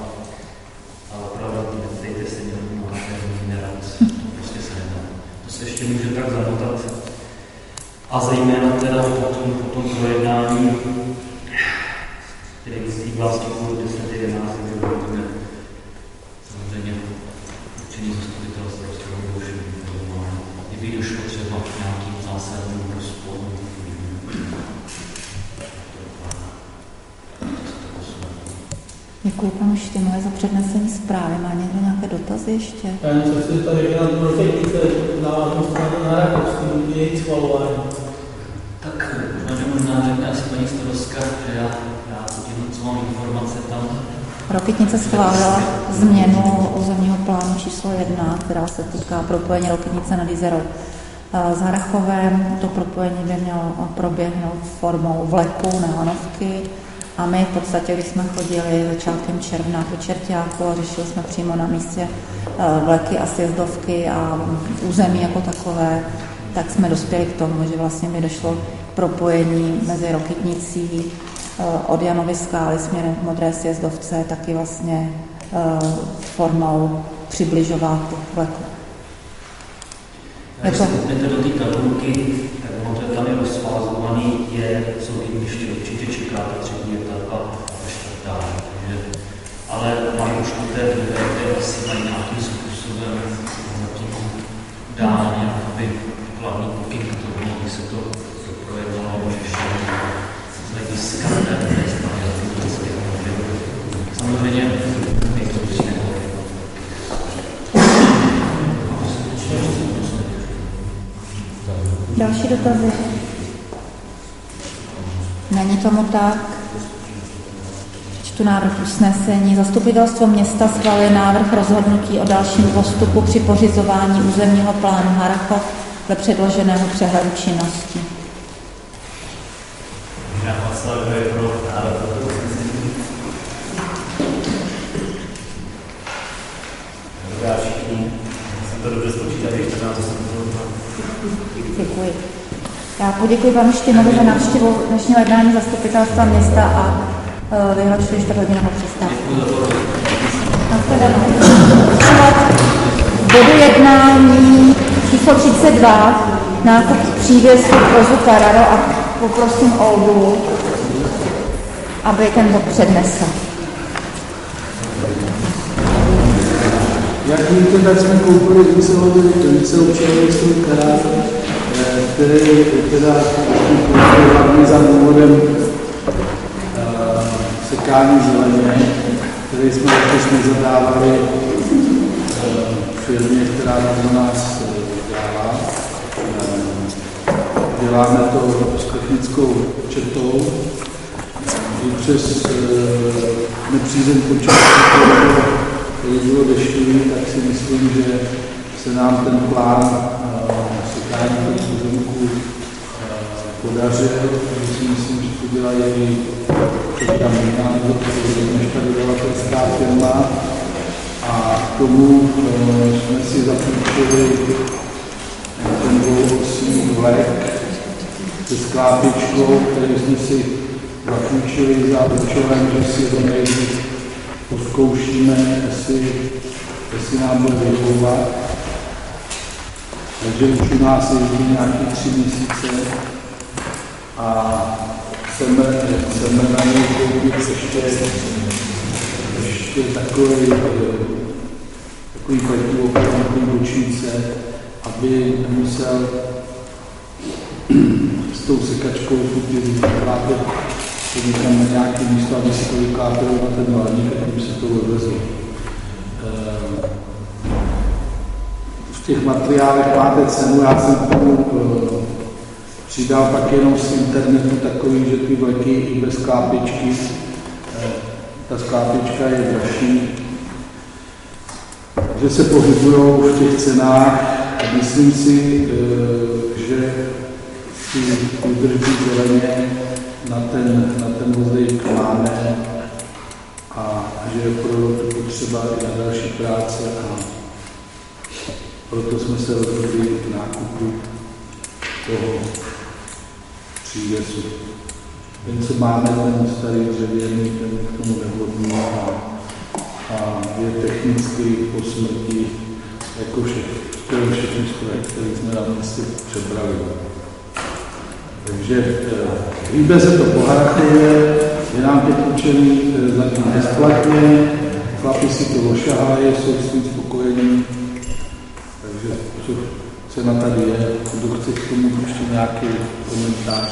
A zejména teda po tom, po tom projednání, který z té vlasti půl deset jedenáct, budeme samozřejmě určení zastupitelstva z toho boušení. Kdyby došlo třeba k nějakým zásadním rozporům. Děkuji panu Štěmovi za přednesení zprávy. Má někdo nějaké dotazy ještě? Já něco chci tady na Roketnice návaznost na Rakovský, její schvalování. Tak možná, že možná řekne asi paní starostka, že já, já jenom co mám informace tam. Roketnice schválila změnu územního plánu číslo jedna, která se týká propojení Roketnice nad Jizerou s Harrachovem. To propojení by mělo proběhnout formou vleku na lanovky. A my v podstatě, když jsme chodili začátkem června po Čerťáku a řešili jsme přímo na místě vleky a sjezdovky a území jako takové, tak jsme dospěli k tomu, že vlastně mi došlo k propojení mezi Rokitnicí od Janovy skály směrem k Modré sjezdovce, taky vlastně formou přibližováku vleku. Když se kouknete do té tabulky, tak ono to tam je rozfázovaný, je, co vy ještě určitě čekáte, třetí etapa a čtvrtá. Takže, ale mají už u té druhé, které asi mají nějakým způsobem dát nějaký hlavní pokyn k tomu, aby se to projednalo řešení z hlediska té stabilizace. Samozřejmě my to přijde. Další dotazy? Není tomu tak. Čtu návrh usnesení. Zastupitelstvo města schvaluje návrh rozhodnutí o dalším postupu při pořizování územního plánu Harrachov dle předloženého přehledu činnosti. Já postavuji pro návrh toto usnesení. Dobrá všichni. Jsem to dobře spočítat, ještě nám to jsem to Děkuji. Já poděkuji panu Štěmovi za návštěvu dnešního jednání zastupitelstva města a uh, vyhlašuji čtvrthodinovou přestávku. Bodu jednání číslo třicet dva, nákup přívěsku k vozu Carraro a poprosím Oldu, aby ten bod přednesl. Jak víte, tak jsme koupili víceúčelový stroj Carraro, který teda hlavně za důvodem uh, sekání zeleně, který jsme letos nezadávali uh, firmě, která to za nás uh, dělá. Uh, děláme to s technickou četou. I přes uh, nepřízeň počasí, který bylo deštivý, tak si myslím, že se nám ten plán uh, sekání těch pozemků podařil, takže si myslím, že to dělají i tam jiná, než ta dodavatelská firma. A k tomu jsme si zapůjčili ten dvouosý vlek se sklápičkou, který jsme si zapůjčili za účelem, že si ho nejdřív pozkoušíme, jestli, jestli nám bude vyhovovat. Takže už u nás jezdí nějaký tři měsíce a chceme, chceme na něj koupit ještě, ještě takový, takový pletivou, takový bočnice, aby nemusel s tou sekačkou furt jezdit klápět, když tam na nějaké místo, aby si to vyklápilo na ten hladník, aby se to odvezlo. V těch materiálech máte cenu, já jsem tomu uh, přidal pak jenom z internetu takový, že ty vleky i bez sklápičky, uh, ta sklápička je dražší, že se pohybují v těch cenách a myslím si, uh, že si udrží zeleně na ten, na ten vozejk máme a že je pro potřeba i na další práce a proto jsme se rozhodli k nákupu toho přívěsu. Ten, co máme, ten starý dřevěný, ten k tomu nevhodný a, a je technicky po smrti jako všechny stroje, které jsme na městě přebrali. Takže hýbe se to po Harachově, je nám teď učený zatím bezplatně, chlapi si to ošahají, jsou s tím spokojení, takže co cena tady je, kdo chce k tomu ještě nějaký komentář.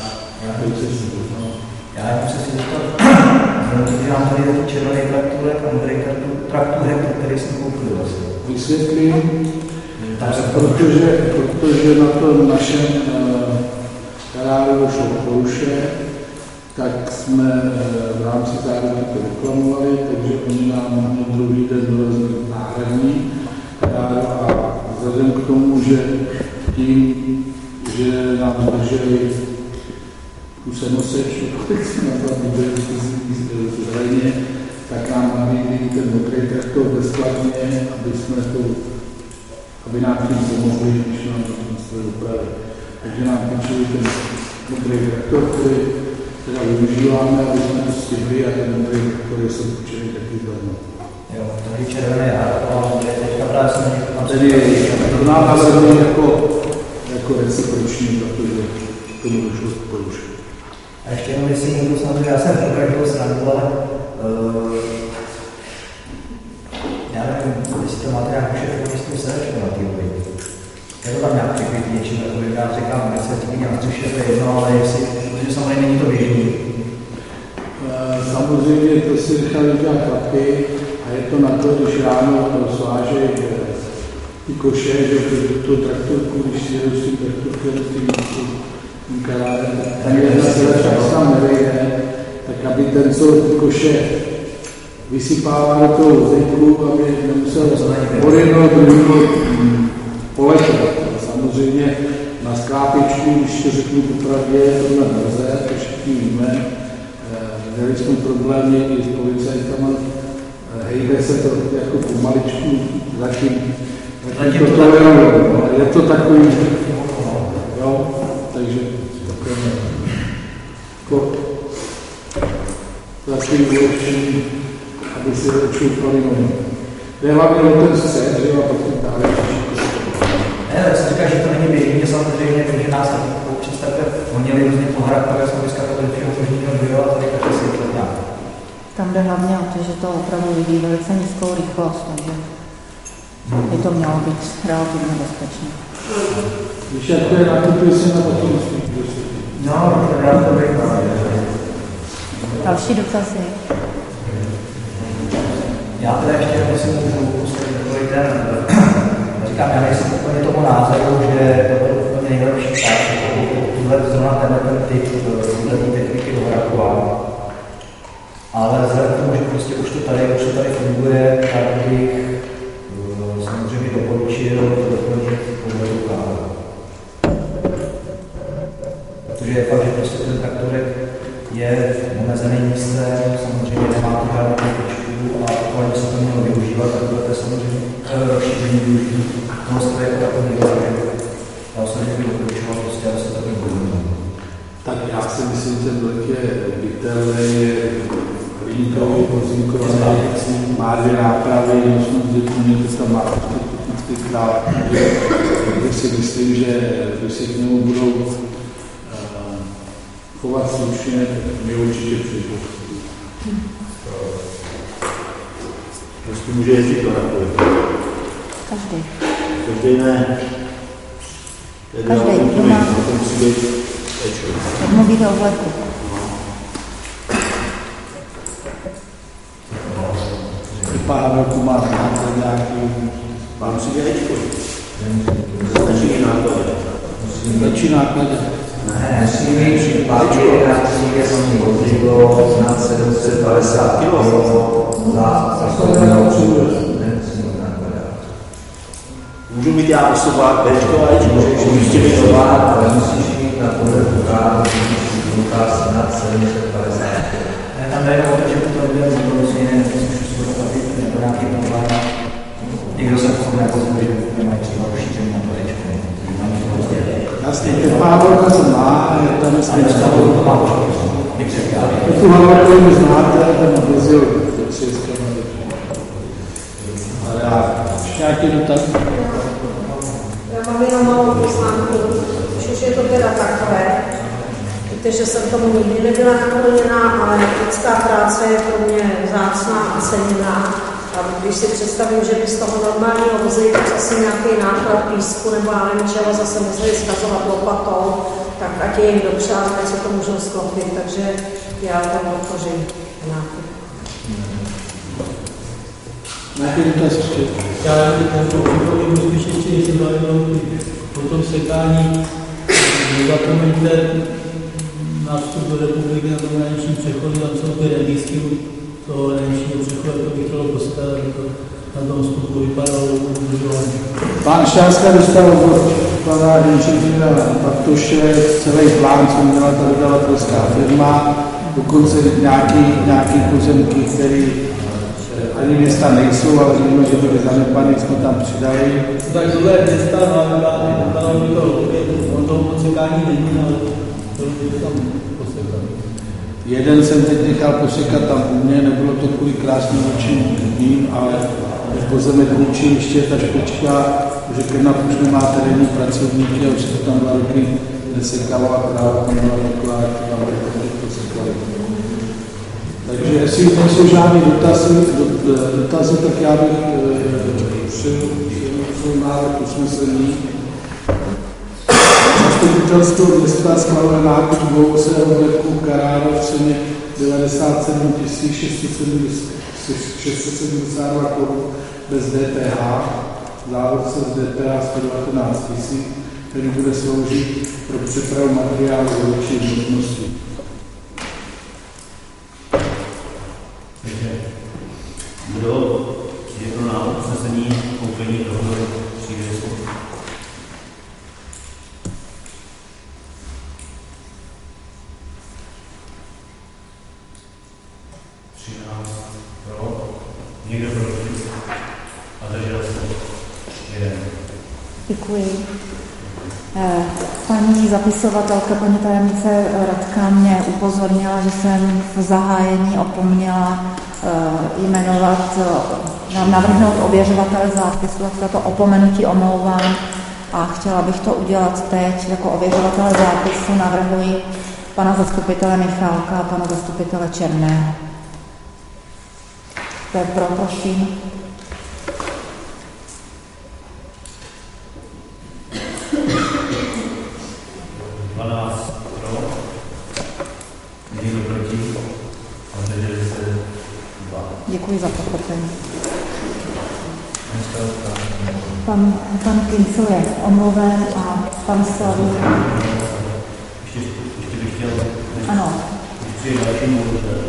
Já jsem se si dostal, že nám tady je to červený traktůrek a modrý traktůrek, který jsem koupil vlastně. Vysvětlím, protože, protože na tom našem kanálu došlo k poruše, tak jsme v rámci záruky to reklamovali, takže oni nám na druhý den dovezli náhradní kanál a vzhledem k tomu, že tím, že nám drželi tu senosečku, na to zeleně, tak nám nabídli ten modrý traktor bezplatně, aby jsme to, aby nám tím pomohli, když nám to své dopravy. Takže nám půjčili ten modrý traktor, který teda využíváme, aby jsme to stihli a ten modrý traktor je sem půjčený taky zdarma. Jo, to je červený, ale teďka právě jsem někdo... Tedy to nám nazveme jako, jako reciproční, protože k tomu došlo k porušení. A ještě jenom, jestli někdo samozřejmě, já jsem opravdu srandu, ale uh, já nevím, jestli to máte nějakou šefovnistou sedačku na té obě. Je to tam nějak překvětí něčím, takový, já říkám, já se tím nějak střeše, to je jedno, ale jestli, protože samozřejmě není to běžný. Uh, samozřejmě to si nechali dělat chlapy a je to na to, když ráno sváže ty koše, že tu traktorku, když si jedu s tím traktorkem, s tím ten jedna sedačka tam nevejde, tak aby ten, co ty koše vysypává do toho vozejku, aby nemusel od jednoho druhého poletovat. Samozřejmě na sklápěčku, když to řeknu popravdě, je to na drze, to všichni víme. Měli jsme problémy i s policajtama, hejbe se to jako pomaličku, zatím, zatím to tolerujeme. Je to takový, jo, takže jako takový vylepšení, aby si vylepšil palivo. Je hlavně o ten scén, že jo, a potom dále. Ne, tak jsem říkal, že to není běžný, samozřejmě, protože nás taky představte, oni měli různě po hrách, tak jsme vyskakovali všeho možného video a tady také si to dá. Tam jde hlavně o to, že to opravdu vyvíjí velice nízkou rychlost, takže by to mělo být relativně bezpečné. Když jak to je nakupuje se na potom spíš. No, to je to vypadá. Další dotazy. Já teda ještě musím postavit takový ten, říkám, já nejsem úplně tomu názoru, že to byl úplně nejlepší čas, tuhle zrovna tenhle ten typ, tuhle techniky do Rakova. Ale vzhledem k tomu, že prostě už to tady, už to tady funguje, tak bych samozřejmě doporučil doplnit podle rukávu. Protože je fakt, že prostě ten traktorek je v omezené místě, samozřejmě nemá to žádnou kritičku a pokud by se to mělo využívat, tak to je samozřejmě rozšíření využití toho stroje jako takového, já osobně bych doporučoval prostě, aby se to využívalo. Tak já si myslím, že ten vlek je bytelný, je hliníkový, pozímkovaný, má dvě nápravy, nosnou zdětní, to tam má technický král. Takže si myslím, že když se k němu budou chovat slušně, my určitě přijdu. Prostě může jezdit do Rakovy. Každý. Každý ne. Každý, kdo má. To musí být Ečko. Jak mluvíte o vleku. Pár roku má znáte nějaký... Mám si dělat Ečko. Stačí náklady. Stačí náklady. Ne, musí mít případě, že je samý vozidlo nad sedm set padesát kilogramů za můžu mít já osoba Bčko a Ečko, že můžete mít tovar, ale musíš mít na podle pořádu, musíš mít důkaz nad sedm set padesát kilogramů. Ne, tam jde o to, že to bude vlastně nemusíš způsobit nebo nějaký problém. Někdo se pochopil jako zbyt, že nemají třeba rozšíření na to Ečko. Jasně, ty pávorka se má, je tam smysl. Tu hlavu mi znáte, ten vozil do Česka. Ale já, nějaký dotaz? Já mám jenom malou poznámku, už je to teda takové. Víte, že jsem tomu nikdy nebyla nakloněná, ale lidská práce je pro mě vzácná a ceněná. A když si představím, že by z toho normálního vozejku zase nějaký náklad písku nebo já nevím čeho zase museli zkazovat lopatou, tak ať je jim dopřát, ať se to můžou sklopit. Takže já to podpořím. Nějaký dotaz ještě? Já to připomínám spíš ještě, jestli bavím po tom sekání, nezapomeňte na vstup do republiky na tom hraničním přechodu, tam jsou ty remízky toho hraničního přechodu, to bych chtěl postavit, aby to na tom vstupu vypadalo udržování. Pán Šťástka dostal od pana inženýra Bartoše celý plán, co měla ta dodavatelská firma, dokonce nějaký, nějaký pozemky, které ani města nejsou, ale víme, že byly zanedbané, jsme tam přidali. Tak tohle je města, ale by to on toho podsekání není, ale to by tam posekat. Jeden jsem teď nechal posekat tam u mě, nebylo to kvůli krásným očím dním, ale pozemek učiliště, ta špička, že Krnov už nemá terénní pracovníky a už se to tam dva roky nesekalo a práva měla taková, jak to tam posekali. Takže jestli nejsou žádné dotazy, dotazy, tak já bych přijel návrh usnesení. Zastupitelstvo města schvaluje nákup dvousého objektů Karára v ceně devadesát sedm tisíc šest set sedmdesát dva korun bez D P H, závodce z D P H sto devatenáct tisíc, který bude sloužit pro přepravu materiálu do větší možnosti. Kdo je pro návrh usnesení koupení tohoto přívěsu? třináct pro. Někdo proti? A držel se jeden. Děkuji. Paní zapisovatelka, paní tajemnice Radka mě upozornila, že jsem v zahájení opomněla jmenovat, nám navrhnout ověřovatele zápisu, tak za to opomenutí omlouvám a chtěla bych to udělat teď. Jako ověřovatele zápisu navrhuji pana zastupitele Michálka a pana zastupitele Černého. To je pro, prosím. dvanáct pro. Někdo proti. A zdrželi se dva. Děkuji za pochopení. Pan, pan Kincel je omluven a pan Slavu. Ještě, ještě bych chtěl. Ano. Ještě dalšímu.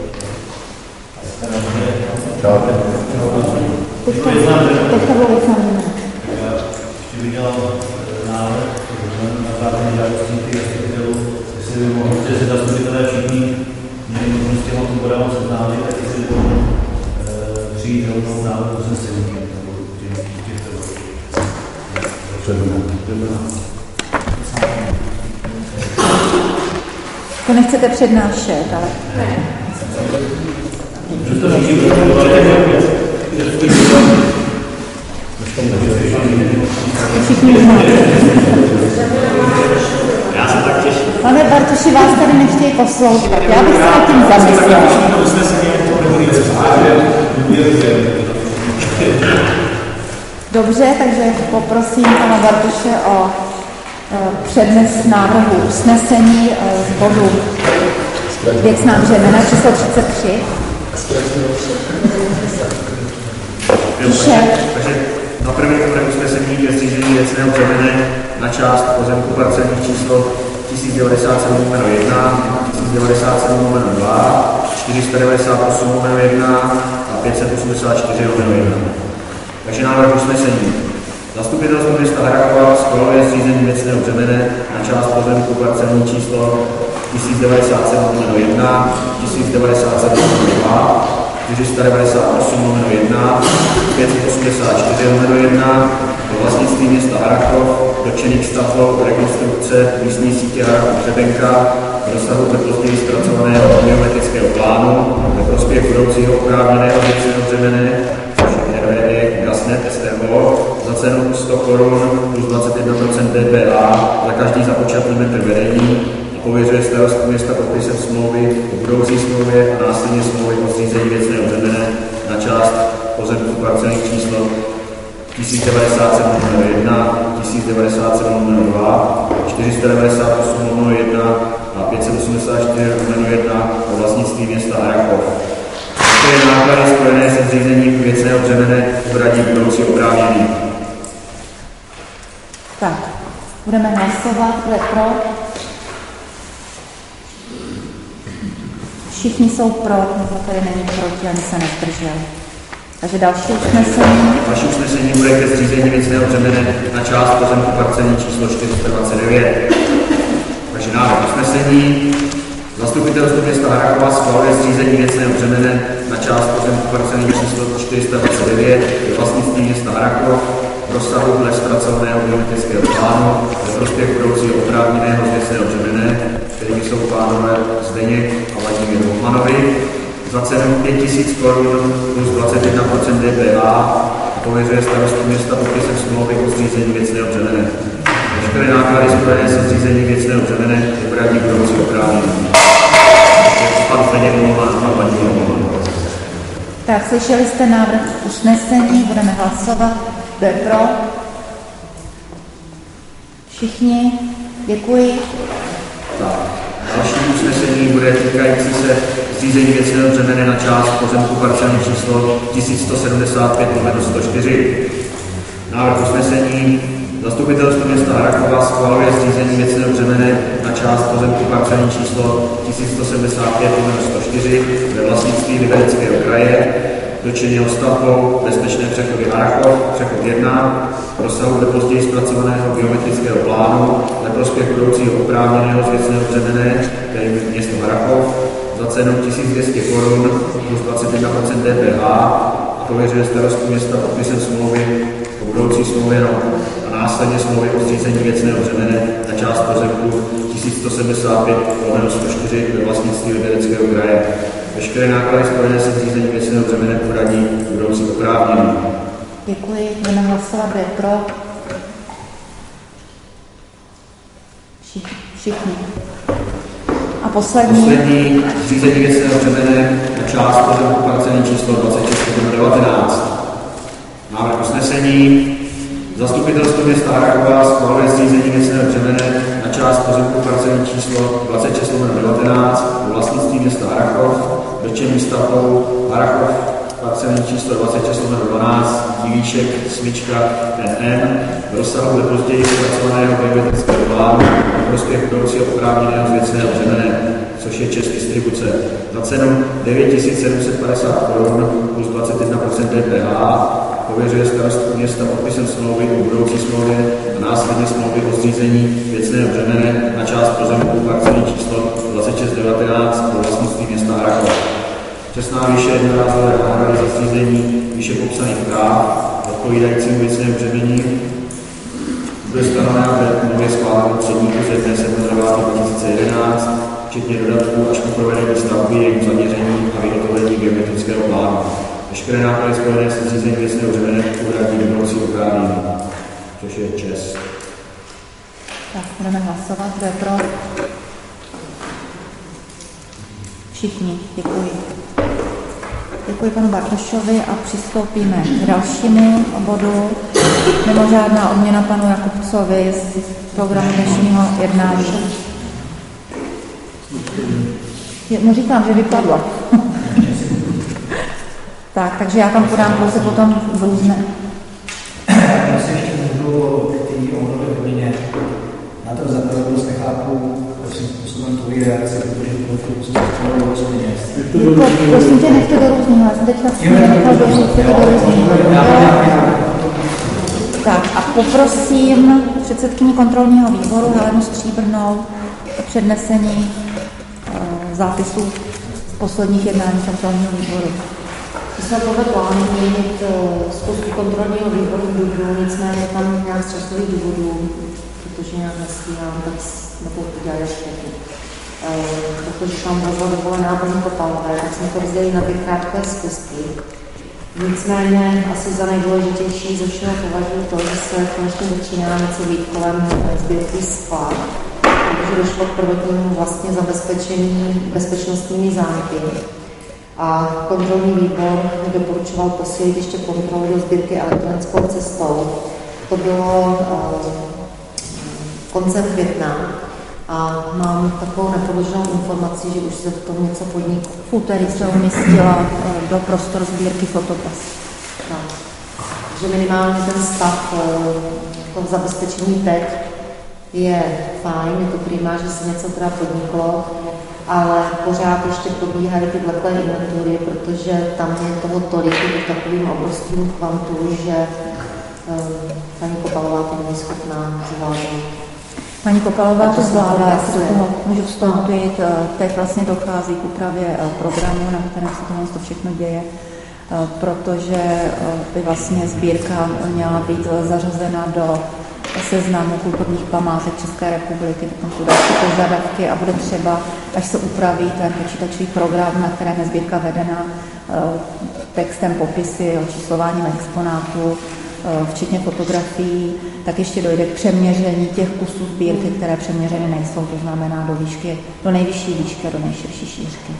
Teďka bylo vycházené. Ještě bych dělal návrh na základní žádostí těch zastupitelů, jestli by mohli, že se zastupitelé všichni měli možnost těma tomu podávat seznámit, tak jestli by mohli přijít rovnou návrh usnesení. To nechcete přednášet, ale... Všichni znáte. Já se tak těším. Pane Bartoši, vás tady nechtějí poslouchat. Já bych se nad tím zamyslel. Dobře, takže poprosím pana Bartoše o přednes návrhu usnesení z bodu věcná břemena číslo třicet tři. Píše. Takže na první bude usnesení ke zřízení věcného břemene na část pozemku parcelní číslo tisíc devadesát sedm lomeno jedna, tisíc devadesát sedm lomeno dva, čtyři sta devadesát osm lomeno jedna a pět set osmdesát čtyři lomeno jedna. Takže návrh usnesení. Zastupitelstvo města Harakova schvaluje zřízení věcného břemene na část pozemku parcelní číslo tisíc devadesát sedm lomeno jedna, tisíc devadesát sedm lomeno dva, čtyři sta devadesát osm lomeno jedna, pět set osmdesát čtyři lomeno jedna, do vlastnictví města Harakov, dotčených stavbou rekonstrukce místní sítě Harakov Hřebenka v dosahu později zpracovaného geometrického plánu ve prospěch budoucího oprávněného věcného břemene, což je R V E Gasnet S R O, za cenu sto korun plus dvacet jedna procent D P A za každý započatý metr vedení a pověřuje starostu města o budoucí smlouvě a následně smlouvy o zřízení věcného břemene na část pozemku parcelních číslo tisíc devadesát sedm lomeno jedna, tisíc devadesát sedm lomeno dva, čtyři sta devadesát osm lomeno jedna a pět set osmdesát čtyři lomeno jedna o vlastnictví města Harrachov. Veškeré náklady spojené se zřízením věcného břemene uhradí budoucí oprávnění. Tak, budeme hlasovat, kdo je pro. Všichni jsou pro, nebo tady není proti, ani se nezdržel. Takže další usnesení. Další usnesení bude ke zřízení věcného břemene na část pozemku parcelní číslo čtyři sta dvacet devět. Takže návrh usnesení. Zastupitelstvo města Harrachova schvaluje zřízení věcného břemene na část pozemku parcelní číslo čtyři sta dvacet devět ve vlastnictví města Harrachov v rozsahu dle zpracovaného geometrického plánu ve prospěch budoucího oprávněného věcného břemene, kterými jsou pánové Zdeněk a Vladimír Hoffmanovi, za cenu pět tisíc korun plus dvacet jedna procent D P H a pověřuje starostu města podpisem smlouvy o zřízení věcného břemene. Veškeré náklady spojené se zřízením věcného břemene uhradí budoucí oprávnění. Pan Zdeněk Hoffman a Vladimír Hoffman. Tak, slyšeli jste návrh usnesení, budeme hlasovat. Kdo je pro? Všichni? Děkuji. Tak. Další usnesení bude týkající se zřízení věcného břemene na část pozemku parcelní číslo tisíc sto sedmdesát pět lomeno sto čtyři. Návrh usnesení. Zastupitelstvo města Harrachova schvaluje zřízení věcného břemene na část pozemku parcelní číslo tisíc sto sedmdesát pět lomeno sto čtyři ve vlastnictví Libereckého kraje, dotčeného stavbou bezpečné přechody Harrachov, přechod jedna, v rozsahu dle později zpracovaného geometrického plánu ve prospěch budoucího oprávněného z věcného břemene, kterým je město Harrachov, za cenu tisíc dvě stě korun plus dvacet jedna procent D P H a pověřuje starostu města podpisem smlouvy o budoucí smlouvě a následně smlouvy o zřízení věcného břemene na část pozemku tisíc sto sedmdesát pět lomeno sto čtyři ve vlastnictví Libereckého kraje. Veškeré náklady spojené se zřízením věcného břemene uhradí budoucí oprávnění. Děkuji, budeme hlasovat, kdo je pro. Všichni. Všichni. A poslední. Poslední zřízení věcného břemene na část pozemku parcelní číslo dvacet šest devatenáct. Návrh usnesení. Zastupitelstvo města Harrachova schvaluje zřízení věcného břemene na část pozemku parcelní číslo dvacet šest devatenáct v vlastnictví města Harrachov, dotčený stavbou Harrachov parcelní číslo dvacet šest dvanáct, Divíček, Smyčka, N M, v rozsahu dle později zpracovaného geometrického plánu v prospěch budoucího oprávněného z věcného břemene, což je Čes distribuce, za cenu devět tisíc sedm set padesát korun plus dvacet jedna procent D P H. Pověřuje starostu města podpisem smlouvy o budoucí smlouvě a následně smlouvy o zřízení věcného břemene na část pozemku parcelní číslo dvacet šest devatenáct pro vlastnictví města Harrachov. Přesná výše jednorázové náhrady za zřízení výše popsaných práv odpovídajícímu věcnému břemení bude stanovena ve nově schváleném předníku ze dne sedmého devátého dva tisíce jedenáct, včetně dodatků až po provedení stavby, jejím zaměření a vyhotovení geometrického plánu. Veškeré náklady spojené se zřízením věcného břemene uhradí budoucí oprávnění, což je Čes. Tak, budeme hlasovat, kdo je pro. Všichni, děkuji. Děkuji panu Bartošovi a přistoupíme k dalšímu bodu. Mimořádná odměna panu Jakubcovi z programu dnešního jednání. No říkám, že vypadla. Tak, takže já tam podám pouze potom v různé. Já si ještě můžu k té omluvě odměně. Na to zaprvé dost nechápu, prosím způsobem tvojí reakce, protože to, co se stalo do změně. Prosím tě, nechte do různého, já jsem teďka si nechal doříct, to do různého. Tak a poprosím předsedkyni kontrolního výboru Helenu Stříbrnou o přednesení uh, zápisů z posledních jednání kontrolního výboru. My jsme podle plánu měnit schůzku kontrolního výboru v dubnu, nicméně tam nějak z časových důvodů, protože nějak nestíhám, tak jsme to udělali až teď. Protože tam byla dovolená paní Kopalové, tak jsme to vzali na ty krátké schůzky. Nicméně asi za nejdůležitější ze všeho považuji to, že se konečně začíná něco být kolem sbírky sklad, že došlo k prvotnímu vlastně zabezpečení bezpečnostními zámky. A kontrolní výbor doporučoval posílit ještě kontrolu do sbírky elektronickou cestou. To bylo uh, koncem května a mám takovou nepodloženou informaci, že už se v tom něco podniklo. V úterý se umístila uh, do prostor sbírky fotopas. No. Že minimálně ten stav uh, toho zabezpečení teď je fajn, je to prima, že se něco teda podniklo, ale pořád ještě probíhají ty vleklé inventury, protože tam je toho tolik v takovým obrovským kvantu, že um, paní Kopalová to není schopná zvládnout. Paní Kopalová to zvládá, já si do toho můžu vstoupit. Teď vlastně dochází k úpravě programu, na kterém se tohle to všechno děje, protože by vlastně sbírka měla být zařazena do seznamu kulturních památek České republiky, tam jsou další požadavky a bude třeba, až se upraví ten počítačový program, na kterém je sbírka vedena, textem, popisy, očíslováním exponátů, včetně fotografií, tak ještě dojde k přeměření těch kusů sbírky, které přeměřeny nejsou, to znamená do výšky, do nejvyšší výšky a do nejširší šířky.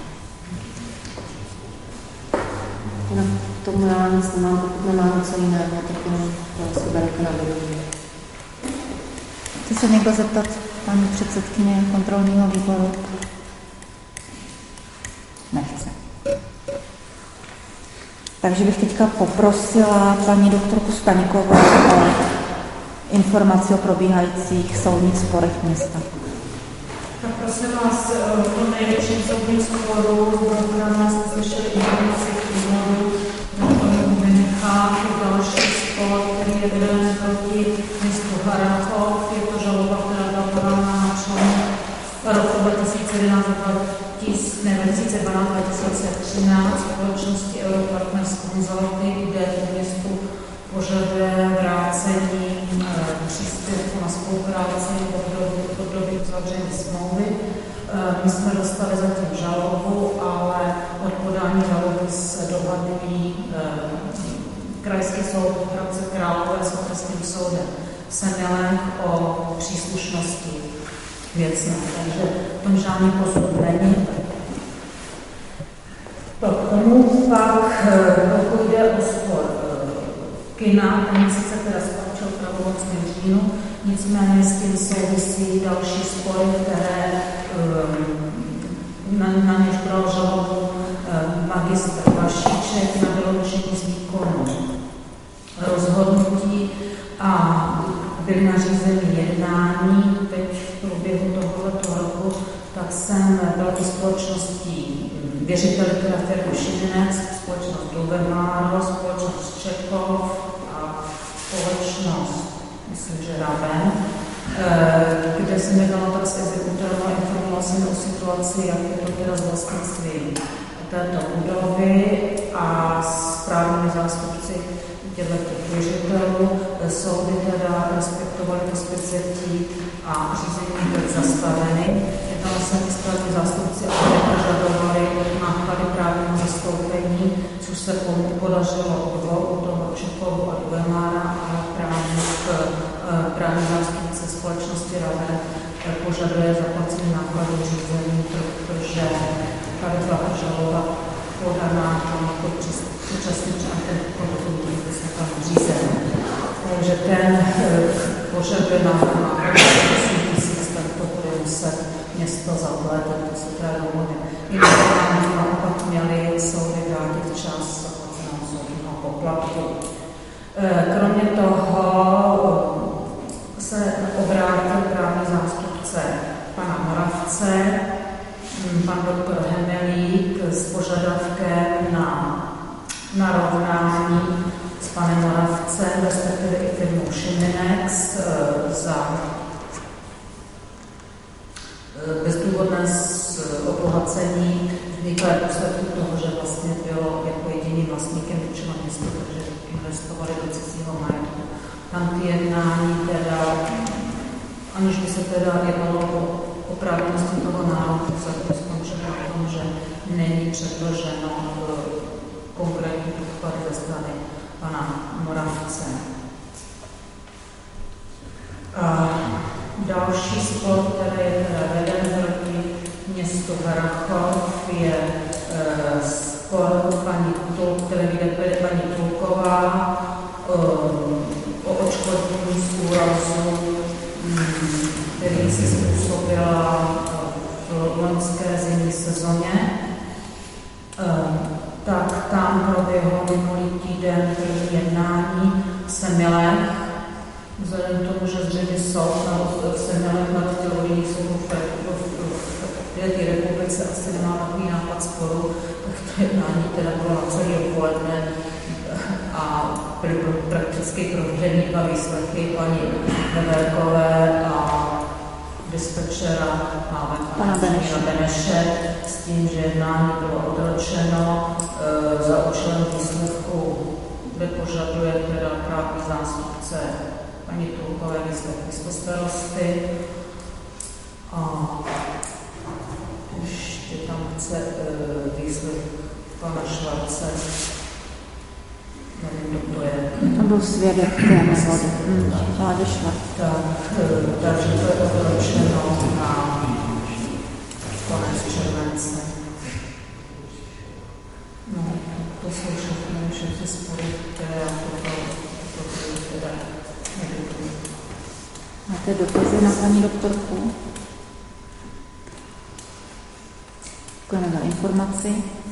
No, k tomu já nic nemám, pokud nemám něco jiného, tak jenom to si berete na vědomí. Chce se někdo zeptat paní předsedkyně kontrolního výboru? Nechce. Takže bych teďka poprosila paní doktorku Staňkovou o informaci o probíhajících soudních sporech města. Tak prosím vás, o největším soudním sporu na nás slyšeli informaci k úvodu, na tomu vynechá další spor, který je veden proti městu Harrachov. Je to žaloba, která byla podána na členu roku dva tisíce jedenáct dva tisíce dvanáct dva tisíce třináct společnosti Europartners Consulting, kde městu požaduje vrácení e, příspěvku na spolupráci od doby uzavření smlouvy. E, my jsme dostali zatím žalobu, ale od podání žaloby se dohadují e, Krajský soud v Hradci Králové s okresním soudem v Semilech o příslušnosti věcné. Takže v tom žádný posud není. To k tomu pak, pokud jde o spor kina, ten sice teda skončil pravomocným říjnu, nicméně s tím souvisí další spory, které na, na něž bral žalobu magistr Vašíček na vyloučení z výkonu rozhodnutí a byly nařízeny jednání. Teď v průběhu tohoto roku tak jsem byla i společností věřiteli, teda firmu Šiminec, společnost Dovemáro, společnost Čekov a společnost, myslím, že Raven, kde jsem jednala tak s exekutorem a informovala jsem o situaci, jak je to teda s vlastnictvím této budovy a s právními zástupci těchto věřitelů. Soudy teda respektovaly to specietí a řízení byly zastaveny. Jednala jsem i správní zástupci a požadovali náklady právního zastoupení, což se podařilo dvou, u toho Čechovu a Dovemára, a právník, právní zástupce společnosti Raven požaduje zaplacení nákladů řízení, protože tady byla žaloba podaná jako účastník a ten kontrolní vysvětlený řízení. Takže ten požaduje náklady osm tisíc, tak to bude muset město zaplatit, to se teda dohodne. Jinak naopak měli soudy vrátit čas zaplaceného soudního poplatku. Kromě toho se obrátil právní zástupce pana Moravce, pan doktor Hemelík, s požadavkem na narovnání s panem Moravcem, respektive i firmou Šimenex za bezdůvodné obohacení vzniklé důsledku toho, že vlastně bylo jako jediným vlastníkem většina města, takže investovali do cizího majetku. Tam ty jednání teda, aniž by se teda jednalo o oprávněnosti toho nároku, se skončilo na tom, že není předloženo konkrétní podklady ze strany pana Moravce. A další spor, který je teda město Harrachov je e, spor paní Tul, který vede paní Tulková e, o odškodnění z úrazu, který si způsobila v loňské zimní sezóně. E, tak tam proběhlo minulý týden první jednání v Semilech. Vzhledem k tomu, že zřejmě soud v Semilech nad tělových soudů v té republice asi nemá takový nápad sporu, tak to jednání teda bylo na celý odpoledne a byly prakticky provedeny dva výslechy paní Neverkové a dispečera pana Beneše s tím, že jednání bylo odročeno e, za účelem výsledku, kde požaduje teda právní zástupce paní Tulkové výslech místostarosty. A ještě tam chce e, výslech pana Švarce. Nevím, kdo to je. To byl svědek té nehody. Hmm, Vládě Švarc. Tak, takže to je odročeno na konec července. No, to jsou všechny, všechny spory, které já toto, toto teda nedokuju. Máte dotazy na paní doktorku? Děkujeme za informaci.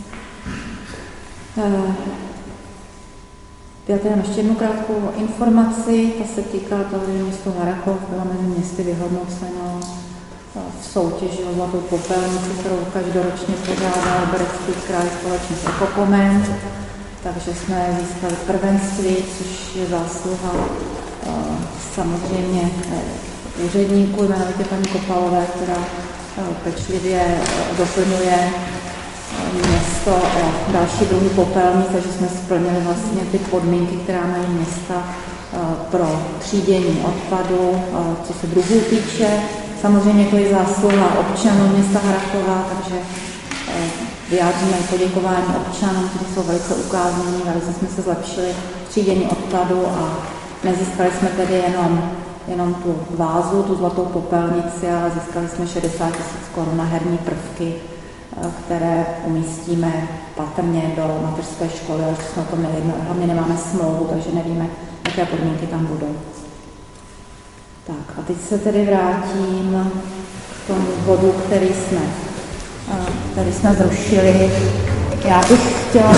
Já tady mám ještě jednu krátkou informaci, ta se týká toho, že město Harrachov bylo mezi městy vyhodnoceno v soutěži o zlatou popelnici, kterou každoročně pořádá Liberecký kraj společně s Ekopoment, takže jsme získali prvenství, což je zásluha samozřejmě úředníků, jmenovitě paní Kopalové, která pečlivě doplňuje město o další druhý popelník, takže jsme splnili vlastně ty podmínky, která mají města pro třídění odpadu, co se druhů týče. Samozřejmě to je zásluha občanů města Harrachova, takže vyjádříme poděkování občanům, kteří jsou velice ukázaní, velice jsme se zlepšili v třídění odpadu a nezískali jsme tedy jenom, jenom tu vázu, tu zlatou popelnici, ale získali jsme šedesát tisíc korun na herní prvky, které umístíme patrně do mateřské školy, ale jsme to nevědíme, hlavně nemáme smlouvu, takže nevíme, jaké podmínky tam budou. Tak a teď se tedy vrátím k tomu bodu, který jsme, který jsme zrušili. Já bych chtěla...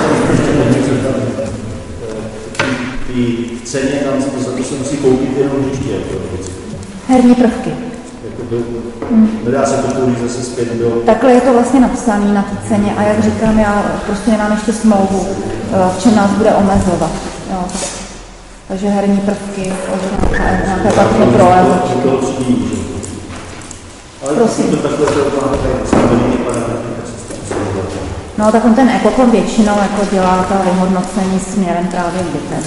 Ty ceně tam za to se musí koupit jenom hřiště. Herní prvky. Nedá se to koupit zase zpět do... Takhle je to vlastně napsané na té ceně a jak říkám, já prostě nemám ještě smlouvu, v čem nás bude omezovat. Jo, tak. Takže herní prvky, nějaké takové prolevo. Prosím. No tak on ten Ekopom většinou jako dělá ta vyhodnocení směrem právě k dětem.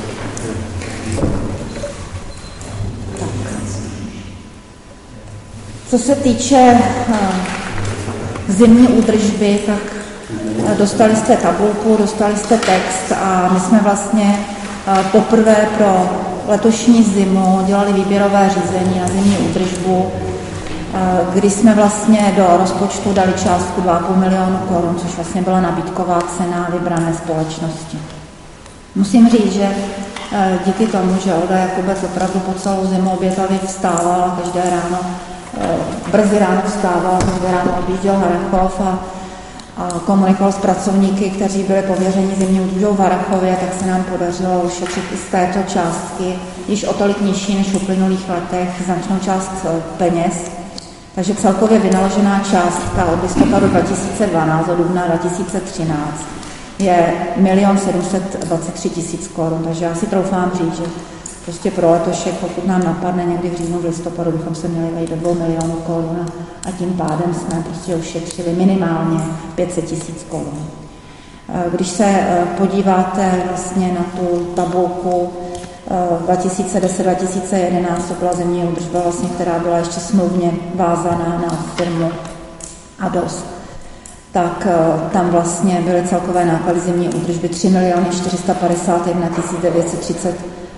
Co se týče uh, zimní údržby, tak uh, dostali jste tabulku, dostali jste text a my jsme vlastně uh, poprvé pro letošní zimu dělali výběrové řízení na zimní údržbu, uh, kdy jsme vlastně do rozpočtu dali částku dva a půl milionu korun, což vlastně byla nabídková cena vybrané společnosti. Musím říct, že uh, díky tomu, že Olda Jakubec opravdu po celou zimu obětavě vstávala každé ráno, brzy ráno vstával, brzy ráno objížděl Harrachov a, a komunikoval s pracovníky, kteří byli pověřeni zimní údržbou v Harrachově, tak se nám podařilo ušetřit i z této částky, již o tolik nižší než v uplynulých letech, značnou část peněz. Takže celkově vynaložená částka od listopadu dva tisíce dvanáct do dubna dva tisíce třináct je milion sedm set dvacet tři tisíc korun, takže já si troufám říct, že prostě pro letošek, pokud nám napadne někdy v říjnu, v listopadu, bychom se měli vejít do dvou milionů korun a tím pádem jsme prostě ušetřili minimálně pět set tisíc korun. Když se podíváte vlastně na tu tabulku dva tisíce deset dva tisíce jedenáct, to byla zimní údržba, vlastně, která byla ještě smluvně vázaná na firmu Ados, tak tam vlastně byly celkové náklady zimní údržby tři miliony čtyři sta padesát jedna tisíc devět set třicet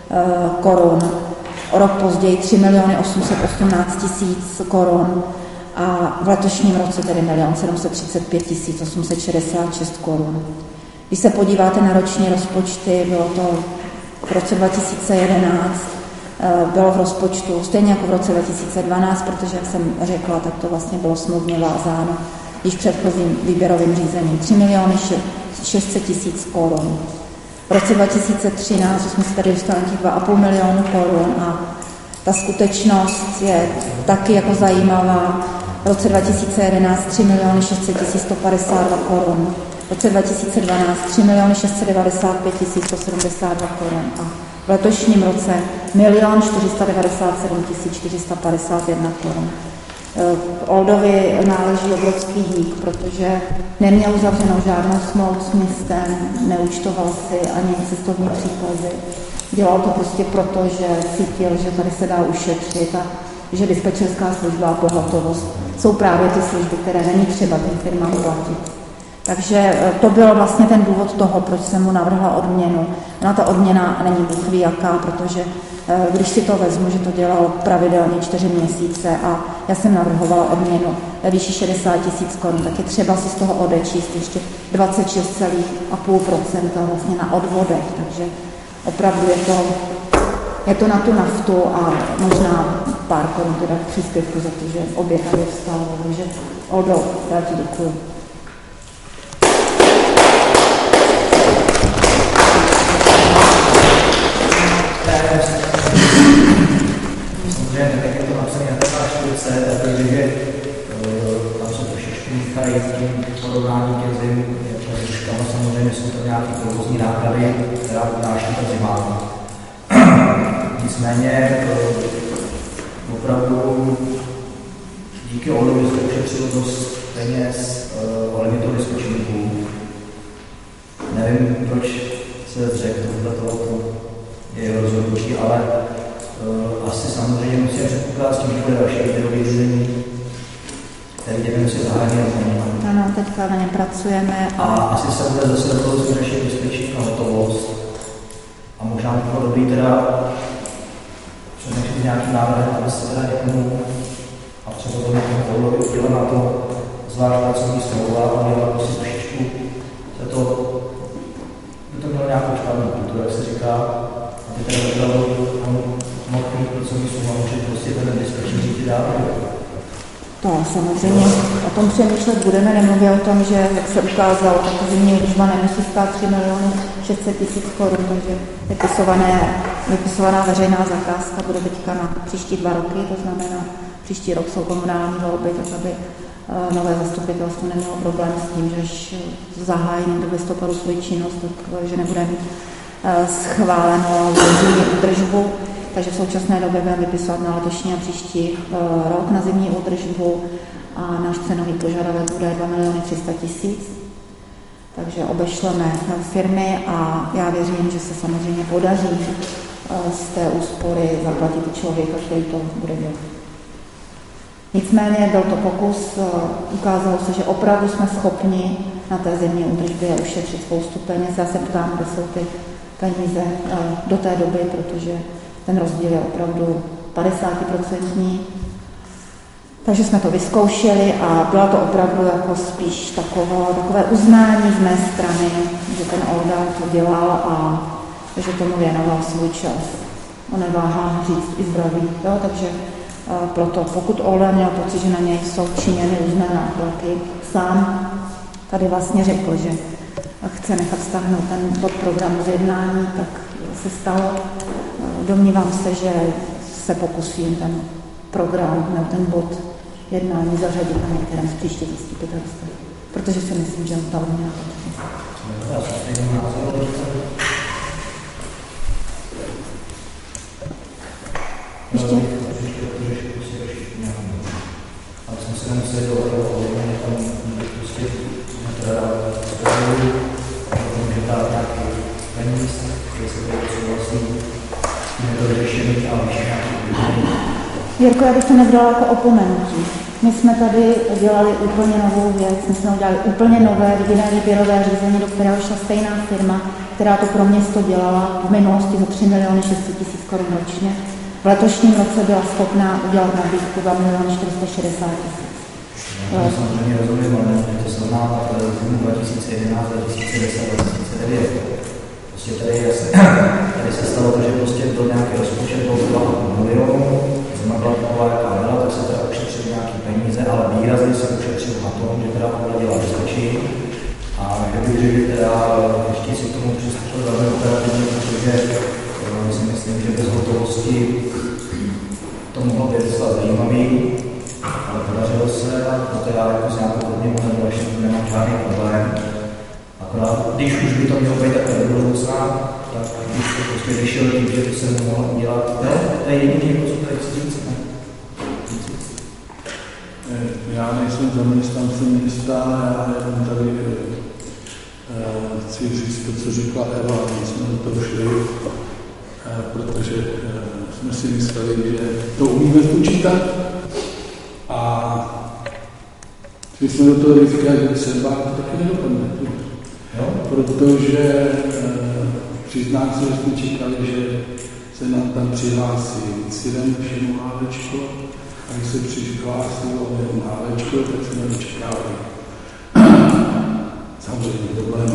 korun. O rok později tři miliony osm set osmnáct tisíc korun a v letošním roce tedy milion sedm set třicet pět tisíc osm set šedesát šest korun. Když se podíváte na roční rozpočty, bylo to v roce dva tisíce jedenáct, bylo v rozpočtu stejně jako v roce dva tisíce dvanáct, protože, jak jsem řekla, tak to vlastně bylo smluvně vázáno již předchozím výběrovým řízením. tři miliony šest set tisíc korun. V roce dva tisíce třináct jsme se tady dostali těch dva a půl milionu korun a ta skutečnost je taky jako zajímavá. V roce dva tisíce jedenáct tři miliony šest set tisíc sto padesát dva korun. V roce dva tisíce dvanáct tři miliony šest set devadesát pět tisíc sto sedmdesát dva korun a v letošním roce milion čtyři sta devadesát sedm tisíc čtyři sta padesát jedna korun. Oldovi náleží obrovský dík, protože neměl uzavřenou žádnou smlouvu s městem, neúčtoval si ani cestovní příkazy. Dělal to prostě proto, že cítil, že tady se dá ušetřit a že dispečerská služba a pohotovost jsou právě ty služby, které není třeba těm firmám platit. Takže to byl vlastně ten důvod toho, proč jsem mu navrhla odměnu. Ona ta odměna není bůh ví jaká, protože když si to vezmu, že to dělal pravidelně čtyři měsíce a já jsem navrhovala odměnu ve výši šedesát tisíc korun, tak je třeba si z toho odečíst ještě dvacet šest celá pět procenta vlastně na odvodech, takže opravdu je to, je to na tu naftu a možná pár korun teda příspěvku za to, že obě tady vstalo, takže Oldo, já ti děkuju. Samozřejmě, tak je to napsané na té čtyřce, takže tam se trošičku míchají s tím porovnání těch zim, trošičkama samozřejmě jsou to nějaké provozní náklady, která unáší ta zima. Nicméně opravdu díky Oldovi se ušetřilo dost peněz ohledně toho diskočníku. Nevím, proč se zřekl tohoto jeho rozhodnutí, ale Uh, asi samozřejmě musíme předpokládat s tím, že bude další výběrový řízení, který jdeme si zahájit. Ano, teďka na něm pracujeme. A, a asi se bude zase do toho řešit bezpečí a hotovost. A možná by bylo dobrý teda přednešit nějaký návrh, aby se teda někomu a třeba to někomu Oldovi udělal na to zvlášť pracovní smlouva a měla si trošičku se to, by to mělo nějakou špatnou kulturu, jak se říká, aby teda opravdu mohl mít pracovní smlouva, že prostě ten nebezpečný říct dál. To samozřejmě o tom přemýšlet budeme, nemluvě o tom, že, jak se ukázalo, tak zimní údržba nemusí stát tři miliony šest set tisíc korun, takže vypisované, vypisovaná veřejná zakázka bude teďka na příští dva roky, to znamená, příští rok jsou komunální volby, tak aby uh, nové zastupitelstvo nemělo problém s tím, že až zahájí do listopadu svou činnost, tak, že nebude mít uh, schválenou zimní údržbu. Takže v současné době budeme vypisovat na letošní a příští uh, rok na zimní údržbu a náš cenový požadavek bude dva miliony tři sta tisíc. Takže obešleme firmy a já věřím, že se samozřejmě podaří uh, z té úspory zaplatit člověka, který to bude dělat. Nicméně byl to pokus, uh, ukázalo se, že opravdu jsme schopni na té zimní údržbě ušetřit spoustu peněz. Já se ptám, kde jsou ty peníze uh, do té doby, protože ten rozdíl je opravdu padesát procent. Takže jsme to vyzkoušeli a byla to opravdu jako spíš takové, takové uznání z mé strany, že ten Olda to dělal a že tomu věnoval svůj čas. On neváhá říct i zdraví. Jo? Takže a proto, pokud Olda měl pocit, že na něj jsou činěny různé náklaky, sám tady vlastně řekl, že chce nechat stáhnout ten bod programu z jednání, tak se stalo. Domnívám se, že se pokusím ten program nebo ten bod jednání zařadit na některém z příštích zastupitelstv, protože si myslím, že on dal nějakou Ještě? Ale jsme se nemuseli dohodnout o hodně tam prostě může dát nějaký peníz, který se to souhlasí, nedořešený a vyšší nějaký. Jirko, já bych to nebrala jako opomenutí. My jsme tady dělali úplně novou věc, my jsme udělali úplně nové jediné výběrové řízení, do kterého šla stejná firma, která to pro město dělala v minulosti za tři miliony šest set tisíc korun ročně. V letošním roce byla schopná udělat nabídku dva miliony čtyři sta šedesát tisíc. To samozřejmě rozumím, ale můžete to srovnat zimu dva tisíce jedenáct, dva tisíce deset, dva tisíce devět. Prostě tady, tady se stalo to, že prostě byl nějaký rozpočet, byl dva milionů, zima byla taková, jaká byla, tak se teda ušetřili nějaké peníze, ale výrazně se ušetřil na tom, že teda ohladila bezpečí. A kdybych řekl, že teda ještě si k tomu přistoupil velmi operativně, protože si myslím, že bez hotovosti to mohlo být docela zajímavý, ale podařilo se a to teda jako s nějakou podněmu nebo ještě nemám žádný problém. Akorát, když už by to mělo být takhle do budoucna, tak když to prostě řešil tím, že by se mohlo udělat, ne? To je jediný, co tady chci říct, ne? Já nejsem zaměstnancem města, já jenom tady chci říct to, co říkala Eva, my jsme do toho šli, protože jsme si mysleli, že to umíme spočítat a když jsme do toho rizika, že se bát, to taky nedopadne. Protože přiznám se, že jsme čekali, že se nám tam přihlásí incident všemu hávečko a když se přihlásilo jenom hávečko, tak jsme nečekali. Samozřejmě problémy.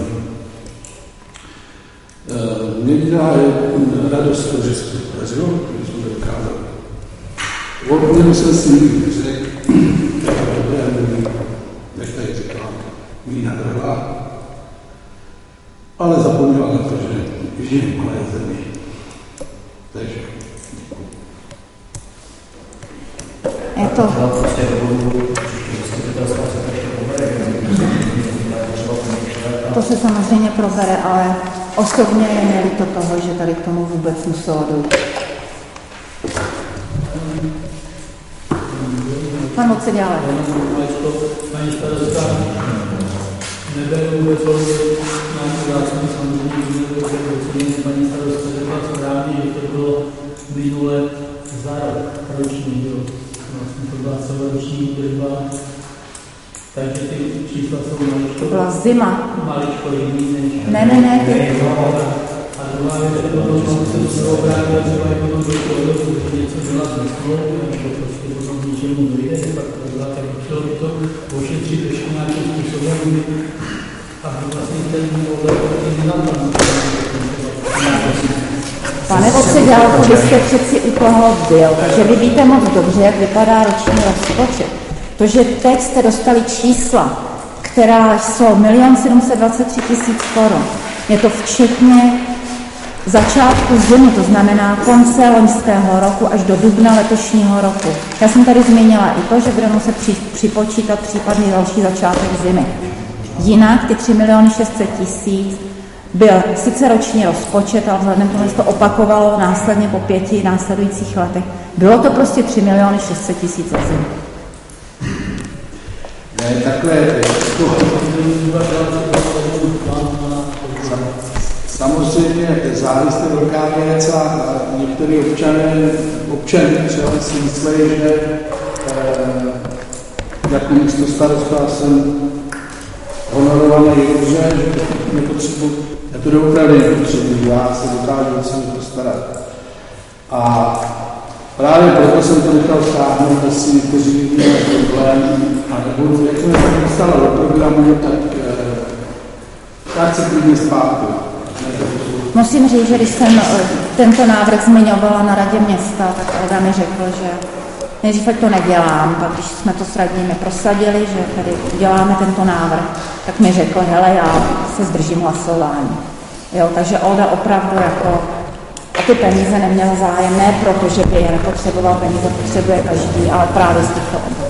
Mě dělá radost to, že se to podařilo, že jsme to dokázali. Odměnu jsem si nikdy řekl, jak to dobré mluví, jak tady říkám, Mína Drhla, ale zapomněla na to, že žijeme v malé zemi. Takže je to... To se samozřejmě probere, ale osobně je mi líto toho, že tady k tomu vůbec muselo dojít. Pan Mocediále. Paní starostka, neberu vůbec nějaký zásadní samozřejmě, že paní starostka řekla správně, že to bylo minule za rok, roční, jo. Vlastně to byla celoroční doba. Takže ty čísla jsou maličko... To byla zima. Maličko jiný než... Ne, ne, ne. Ty... A druhá věc, že potom se to obrátilo třeba i potom do toho, že něco dělat nesmou, nebo prostě potom k ničemu dojde, pak to byla tak chtělo by to ošetřit ještě nějakým způsobem a vlastně ten ohled je nenadal. Pane Vocediálku, vy jste přeci u toho byl, takže vy víte moc dobře, jak vypadá roční rozpočet. To, že teď jste dostali čísla, která jsou milion sedm set dvacet tři tisíc korun, je to včetně začátku zimy, to znamená konce loňského roku až do dubna letošního roku. Já jsem tady zmínila i to, že budeme muset při, připočítat případný další začátek zimy. Jinak ty tři miliony šest set tisíc byl sice roční rozpočet, ale vzhledem k tomu, že to opakovalo následně po pěti následujících letech, bylo to prostě tři miliony šest set tisíc za zimu. Ne, takhle, samozřejmě závisí velká věc a některé občané, občany třeba si myslí, že eh, jako místo starosta jsem honorovaný dobře, že to nepotřebuji, já to doopravdy nepotřebuji, já se dokážu se to starat. A právě proto jsem to nechal stáhnout, asi někteří měli problém a nebudu, jak jsme se dostala do programu, tak tak se klidně zpátky. Musím říct, že když jsem tento návrh zmiňovala na radě města, tak Olga mi řekl, že nejdřív to nedělám, pak když jsme to s radními prosadili, že tady uděláme tento návrh, tak mi řekl, hele, já se zdržím hlasování. Jo, takže Olga opravdu jako a ty peníze neměla zájem, ne proto, že by je nepotřeboval, peníze potřebuje každý, ale právě z těchto obav.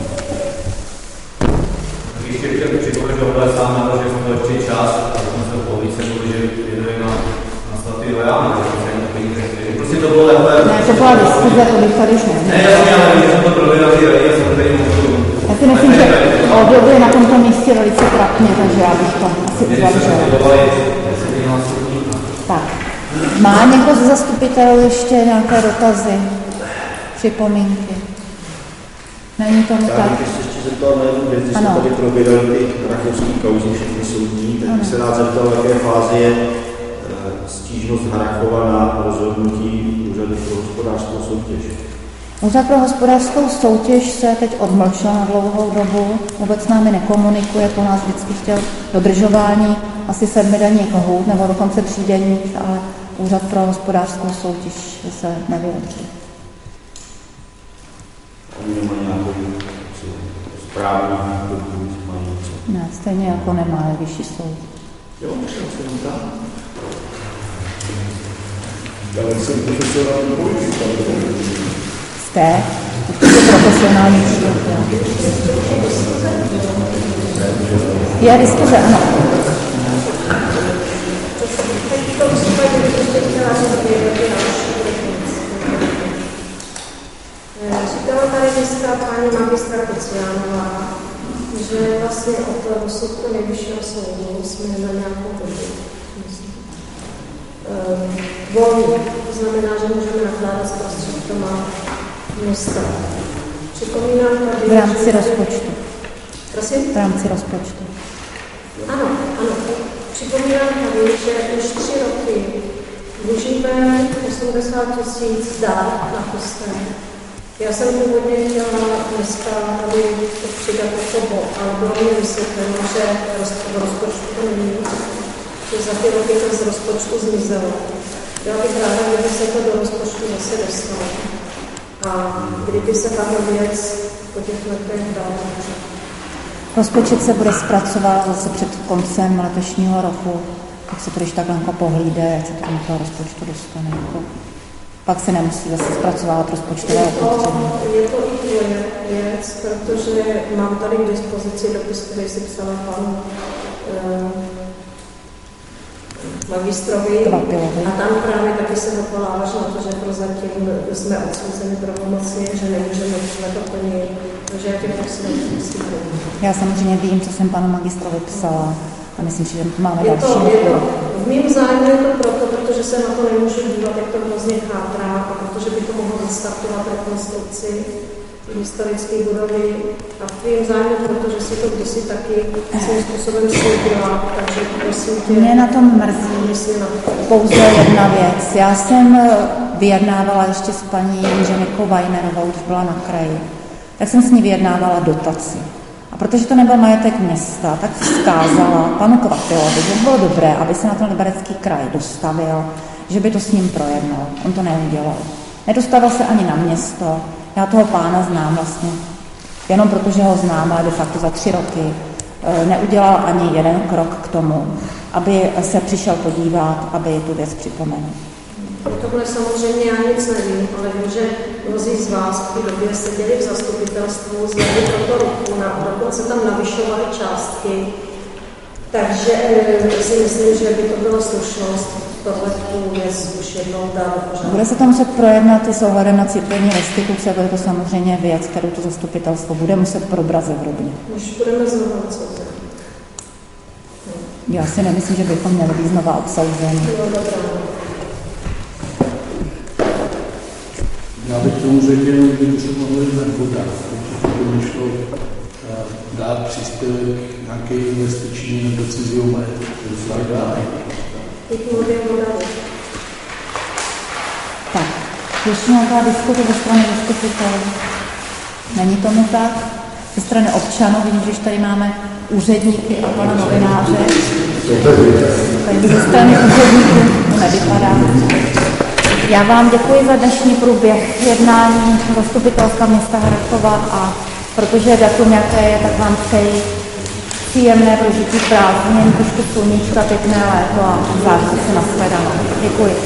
Ještě chtěl připomenout, že Olga sám na to, že jsme ještě čas, a jsme se po více mluvili, že jedeme na, na staty reálně, takže prostě to bylo takové... Ne, to byla diskuze, to bych tady už neměl. Ne, jasně, ale když jsem to proběhl ty radí, já jsem tady můžu... Já si myslím, že Olga je na tomto místě velice trapně, takže já bych to asi uzavřela. Tak. Má někdo z zastupitelů ještě nějaké dotazy, připomínky? Není tomu tak? Já bych ještě zeptal na jednu věc, když jsme tady probírali ty rakouské kauzy, všechny soudní, tak bych se rád zeptal, v jaké fázi je stížnost Harachova na rozhodnutí úřadu pro hospodářskou soutěž. Úřad pro hospodářskou soutěž se teď odmlčel na dlouhou dobu, vůbec s námi nekomunikuje, po nás vždycky chtěl dodržování asi sedmidenních lhůt nebo dokonce třídenních, ale Úřad pro hospodářskou soutěž se nevyjadří. Oni nemají nějakou správní dobu, mají něco. Ne, stejně jako nemá Nejvyšší soud. Jo, myslím si jenom tak. Já jsem profesionální politik. Jste? To je profesionální člověk. Je diskuze, ano. Říkala tady dneska paní magistra Kociánová, že vlastně od rozsudku Nejvyššího soudu jsme na nějakou dobu volní. To znamená, že můžeme nakládat s prostředkama města. Připomínám tady... V rámci že... rozpočtu. Prosím? V rámci rozpočtu. Ano, ano. Připomínám tady, že už tři roky dlužíme osmdesát tisíc dár na kostel. Já jsem původně chtěla dneska tady to přidat jako bod, ale bylo mi vysvětleno, že v rozpočtu to není, že za ty roky to z rozpočtu zmizelo. Já bych ráda, kdyby se to do rozpočtu zase dostalo. A kdyby se tato věc po těch letech dala. Rozpočet se bude zpracovat zase před koncem letošního roku, tak se to když takhle pohlíde, jak se to do toho rozpočtu dostane. Pak se nemusí zase zpracovat rozpočtové opatření. Je to i tvoje věc, protože mám tady k dispozici dopis, který si psala panu eh, magistrovi. A tam právě taky se dopoláváš na to, že prozatím jsme odsouzeni pravomocně, že nemůžeme to plnit. Takže já tě prosím, musím. Já samozřejmě vím, co jsem panu magistrovi psala. A myslím si, že máme je další. To, je to, v mým zájmu je to proto, protože se na to nemůžu dívat, jak to hrozně chátrá, a protože by to mohlo vystartovat rekonstrukci historické budovy. A v tvým zájmu, protože si to kdysi taky svým způsobem slíbila, takže prosím tě... Mě na tom mrzí pouze jedna věc. Já jsem vyjednávala ještě s paní inženýrkou Weinerovou, když byla na kraji, tak jsem s ní vyjednávala dotaci. A protože to nebyl majetek města, tak vzkázala panu Kvatilovi, že by bylo dobré, aby se na ten Liberecký kraj dostavil, že by to s ním projednal. On to neudělal. Nedostavil se ani na město. Já toho pána znám vlastně. Jenom protože ho znám, ale de facto za tři roky neudělal ani jeden krok k tomu, aby se přišel podívat, aby tu věc připomenul. Tohle samozřejmě já nic nevím, ale vím, že mnozí z vás v té době seděli v zastupitelstvu, zvedli pro to ruku, na, dokonce tam navyšovali částky, takže si myslím, že by to bylo slušnost tohle věc už jednou dát pořád. Bude se to muset projednat i s ohledem na církevní restituce, bude to samozřejmě věc, kterou to zastupitelstvo bude muset probrat zevrubně. Už budeme znovu odsouzeni. Já si nemyslím, že bychom měli být znova odsouzeni. No, dobrá. Já bych tomu řekl, kdyby se mohli nepodat, protože by šlo dát příspěvek nějaké investiční nebo cizího majetku. Tak, ještě nějaká diskuze ze strany zastupitelů? Není tomu tak? Ze strany občanů, vidím, že tady máme úředníky a pana novináře. Takže ze strany úředníků to nevypadá. Já vám děkuji za dnešní průběh jednání zastupitelstva města Harrachova a protože datum jaké je, tak vám přeji příjemné prožití prázdnin, trošku sluníčka, pěkné léto a zážití se nashledanou. Děkuji.